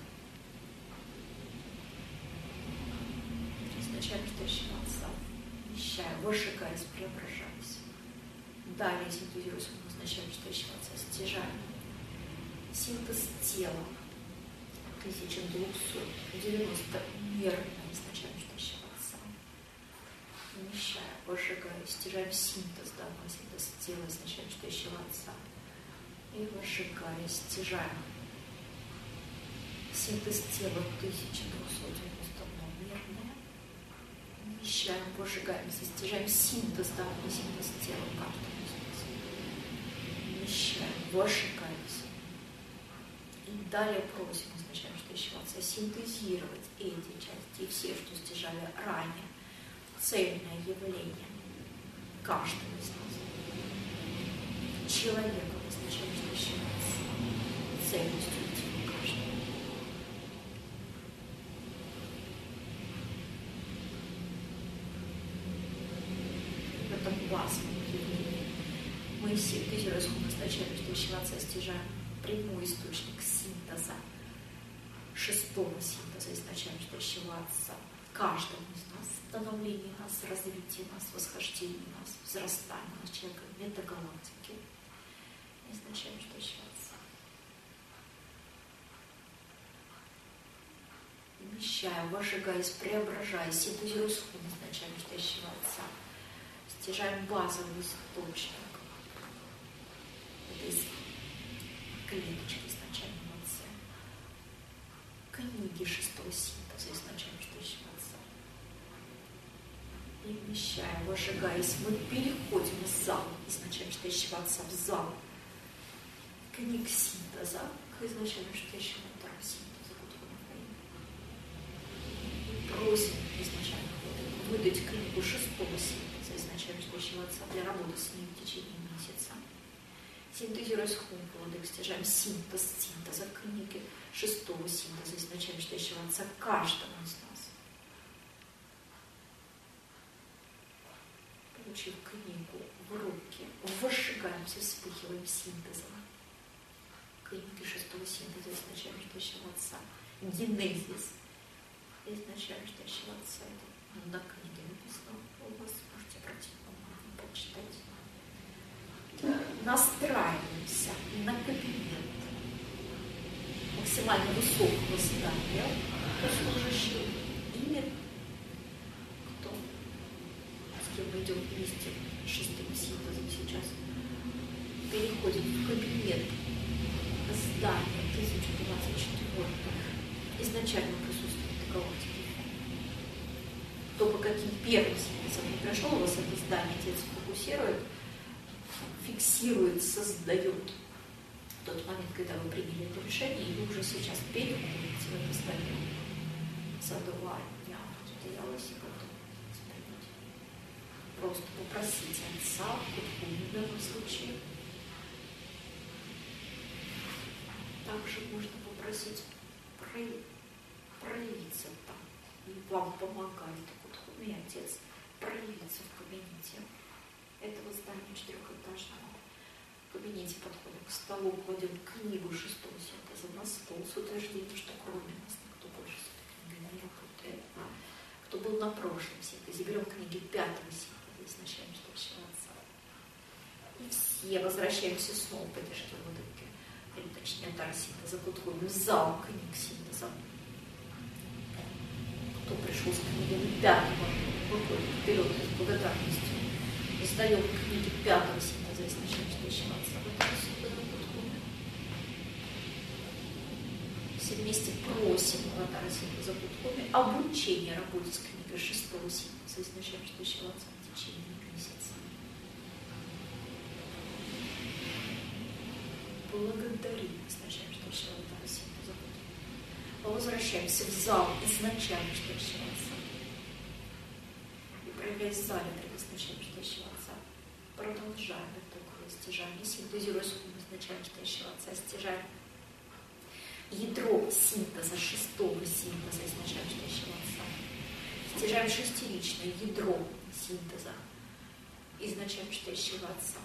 Speaker 1: изначально чтящего отца, вещая, выжигаясь, преображаясь. Далее синтезируя схему изначально чтящего отца, стяжаем синтез тела тысяча двести девяносто мерно изначально чтящего отца, вмещая, выжигая, стяжаем синтез данного синтез тела изначально чтящего отца и выжигая, стяжаем синтез тела тысяча двести девяносто мерное, вмещаем, выжигаем, стяжаем синтез данного синтез тела каждого из нас, вмещаем, выжигаем. И далее просим изначально чтящего отца синтезировать эти части и все, что стяжали ранее, цельное явление каждого из нас, человека изначально чтящего отца, цельностью тела каждого. В этом базовом явлении мы синтезируя схему изначально чтящего отца, стяжаем прямой источник синтеза, шестого синтеза изначально чтящего отца, каждому из нас, становление нас, развитие нас, восхождение нас, взрастание нас, человека, метагалактики, изначально чтящего отца. Вмещая, выжигаясь, преображаясь, синтезируя схему изначально чтящего отца, стяжаем базовый источник этой клеточки изначально в отце, книги шестого синтеза изначально чтящего отца. И вмещая, выжигаясь, мы переходим из зала изначально чтящего отца в зал книг синтеза к изначально чтящему второму синтезу культурного времени. И шестого синтеза изначально выдать книгу шестого синтеза изначально ждущего отца для работы с ним в течение месяца. Синтезируя схему плода, достижаем синтез синтеза книги шестого синтеза изначально ждущего отца каждого из нас. Получив книгу в руки, выжигаемся, вспыхиваем синтезом книги шестого синтеза изначально ждущего отца. Генезис изначально ждущего отца. Это на книге написано. У вас можете обратить внимание, почитать. Настраиваемся на кабинет максимально высокого здания, служащий, или кто, с кем мы идем вместе шестым синтезом сейчас, переходим в кабинет здания тысяча двадцать четыре изначально присутствует галактика. Кто по каким первым синтезам не пришел, у вас это здание отец фокусирует, фиксирует, создает в тот момент, когда вы приняли это решение, и вы уже сейчас переходите в это здание за два дня. Стоялась и готова воспринять. Просто попросите отца, в данном случае. Также можно попросить проявиться там. И вам помогает Кутхуми отец проявиться в кабинете этого здания четырехэтажного. В кабинете подходим к столу, кладем книгу шестого синтеза на стол с утверждением, что кроме нас никто больше с этой книгой не работает. Кто был на прошлом синтезе, берем книги пятого синтеза изначально ждущего отца. И все возвращаемся снова, поддержки вот эти, или точнее, дар синтеза, подходим в зал книг синтеза. Кто пришел с книгами пятого, выходит вперед с благодарностью. Издаем книги пятого синтеза изначально ждущего отца. Все вместе просим аватара синтеза Кутхуми обучение работе с книгой шестого синтеза изначально ждущего отца в течение месяца. Благодарим изначально ждущего аватара синтеза Кутхуми. Возвращаемся в зал изначально ждущего отца. И проявляясь в зале изначально ждущего отца, продолжаем это стяжание, синтезируя схему изначально ждущего отца, стяжаем ядро синтеза шестого синтеза изначально ждущего отца. Стяжаем шестеричное ядро синтеза изначально ждущего отца.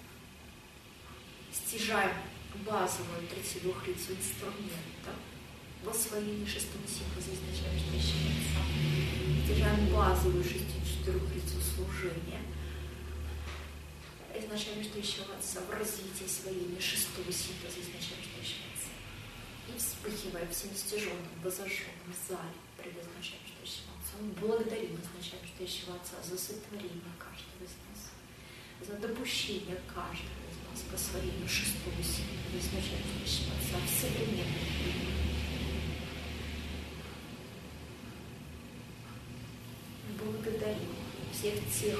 Speaker 1: Стяжаем базовую тридцатидвухлицу инструмента в освоении шестого синтеза изначально ждущего отца. Стяжаем базовую шестидесятичетырёхлицу служения изначально ждущего отца в развитии освоения шестого синтеза изначально ждущего отца. И вспыхивая всем стяженным, возожженным в зале предназначаем ждущего отца, мы благодарим изначально ждущего отца за сотворение каждого из нас, за допущение каждого из нас к освоению шестого синтеза изначально ждущего отца в современном мире. Благодарим всех тех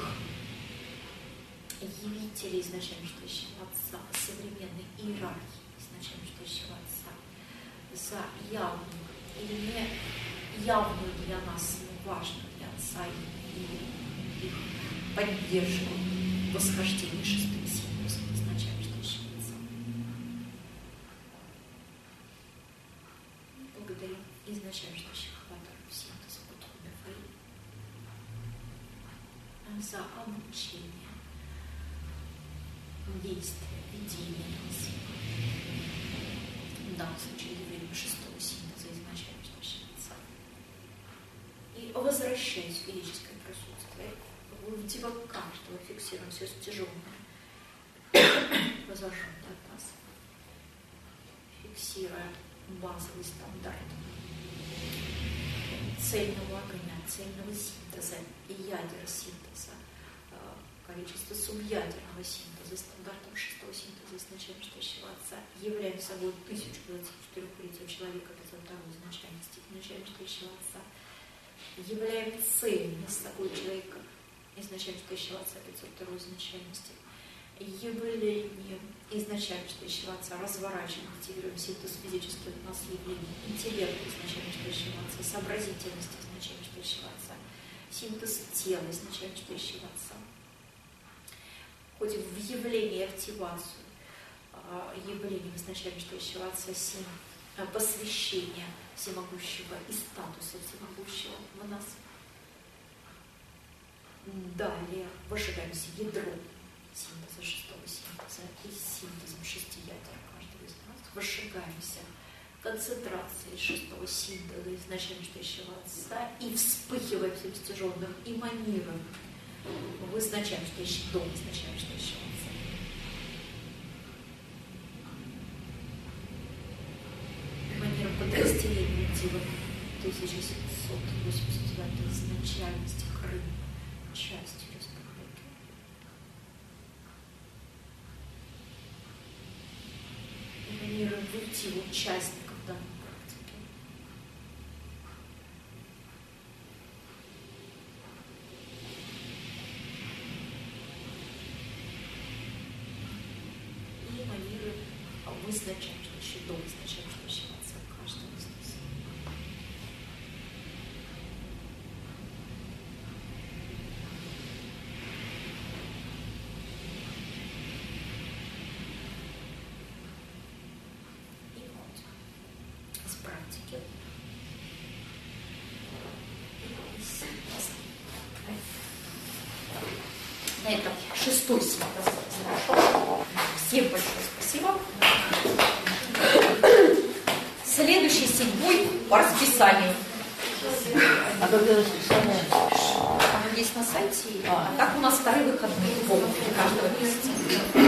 Speaker 1: явителей изначально ждущего отца, современной иерархии изначально ждущего отца, за явную или не явную для нас, но важную для отца и их поддержку восхождения шестым синтезом изначально ждущего отца. Благодарим изначально ждущих аватаров синтеза Кутхуми Фэй за обучение, действия, ведения нас. В данном случае явление шестого синтеза изначально ждущего отца. И возвращаясь в физическое присутствие, в тело каждого фиксируем все стяженное, возожженное от нас, фиксируя базовый стандарт цельного огня, цельного синтеза и ядер синтеза, количество субъядерного синтеза стандартом шестого синтеза изначально ждущего отца являем собой тысячу двадцать четыре лица человека пятьсот второй изначальности изначально ждущего отца, являем цельность собой человека изначально ждущего отца пятьсот второй изначальности, явлением изначально ждущего отца разворачиваем, активируем синтез физических у нас явлений, интеллект изначально ждущего отца, сообразительность изначально ждущего
Speaker 5: синтез тела, изначально стоящего отца. Входим в явление, активацию явления изначально стоящего отца, сим, посвящение всемогущего и статуса всемогущего в нас. Далее выжигаемся ядром синтеза, шестого синтеза и синтезом шести ядер каждого из нас. Выжигаемся концентрацией шестого синтеза изначально стоящего отца и вспыхиваем всем стяженным, эманируем в изначально стоящий дом изначально стоящего отца. Эманируем подразделение тела тысяча семьсот восемьдесят девятой изначальности Крыма, частью республики. Эманируем в участников данной практики. И эманируем в изначально стоящий дом, изначально стоящего отца каждого из нас.
Speaker 1: На этом шестой синтез завершен. Всем большое спасибо. Следующий седьмой по расписанию.
Speaker 4: А когда расписание?
Speaker 1: Оно есть на сайте, а так у нас вторые выходные каждого месяца.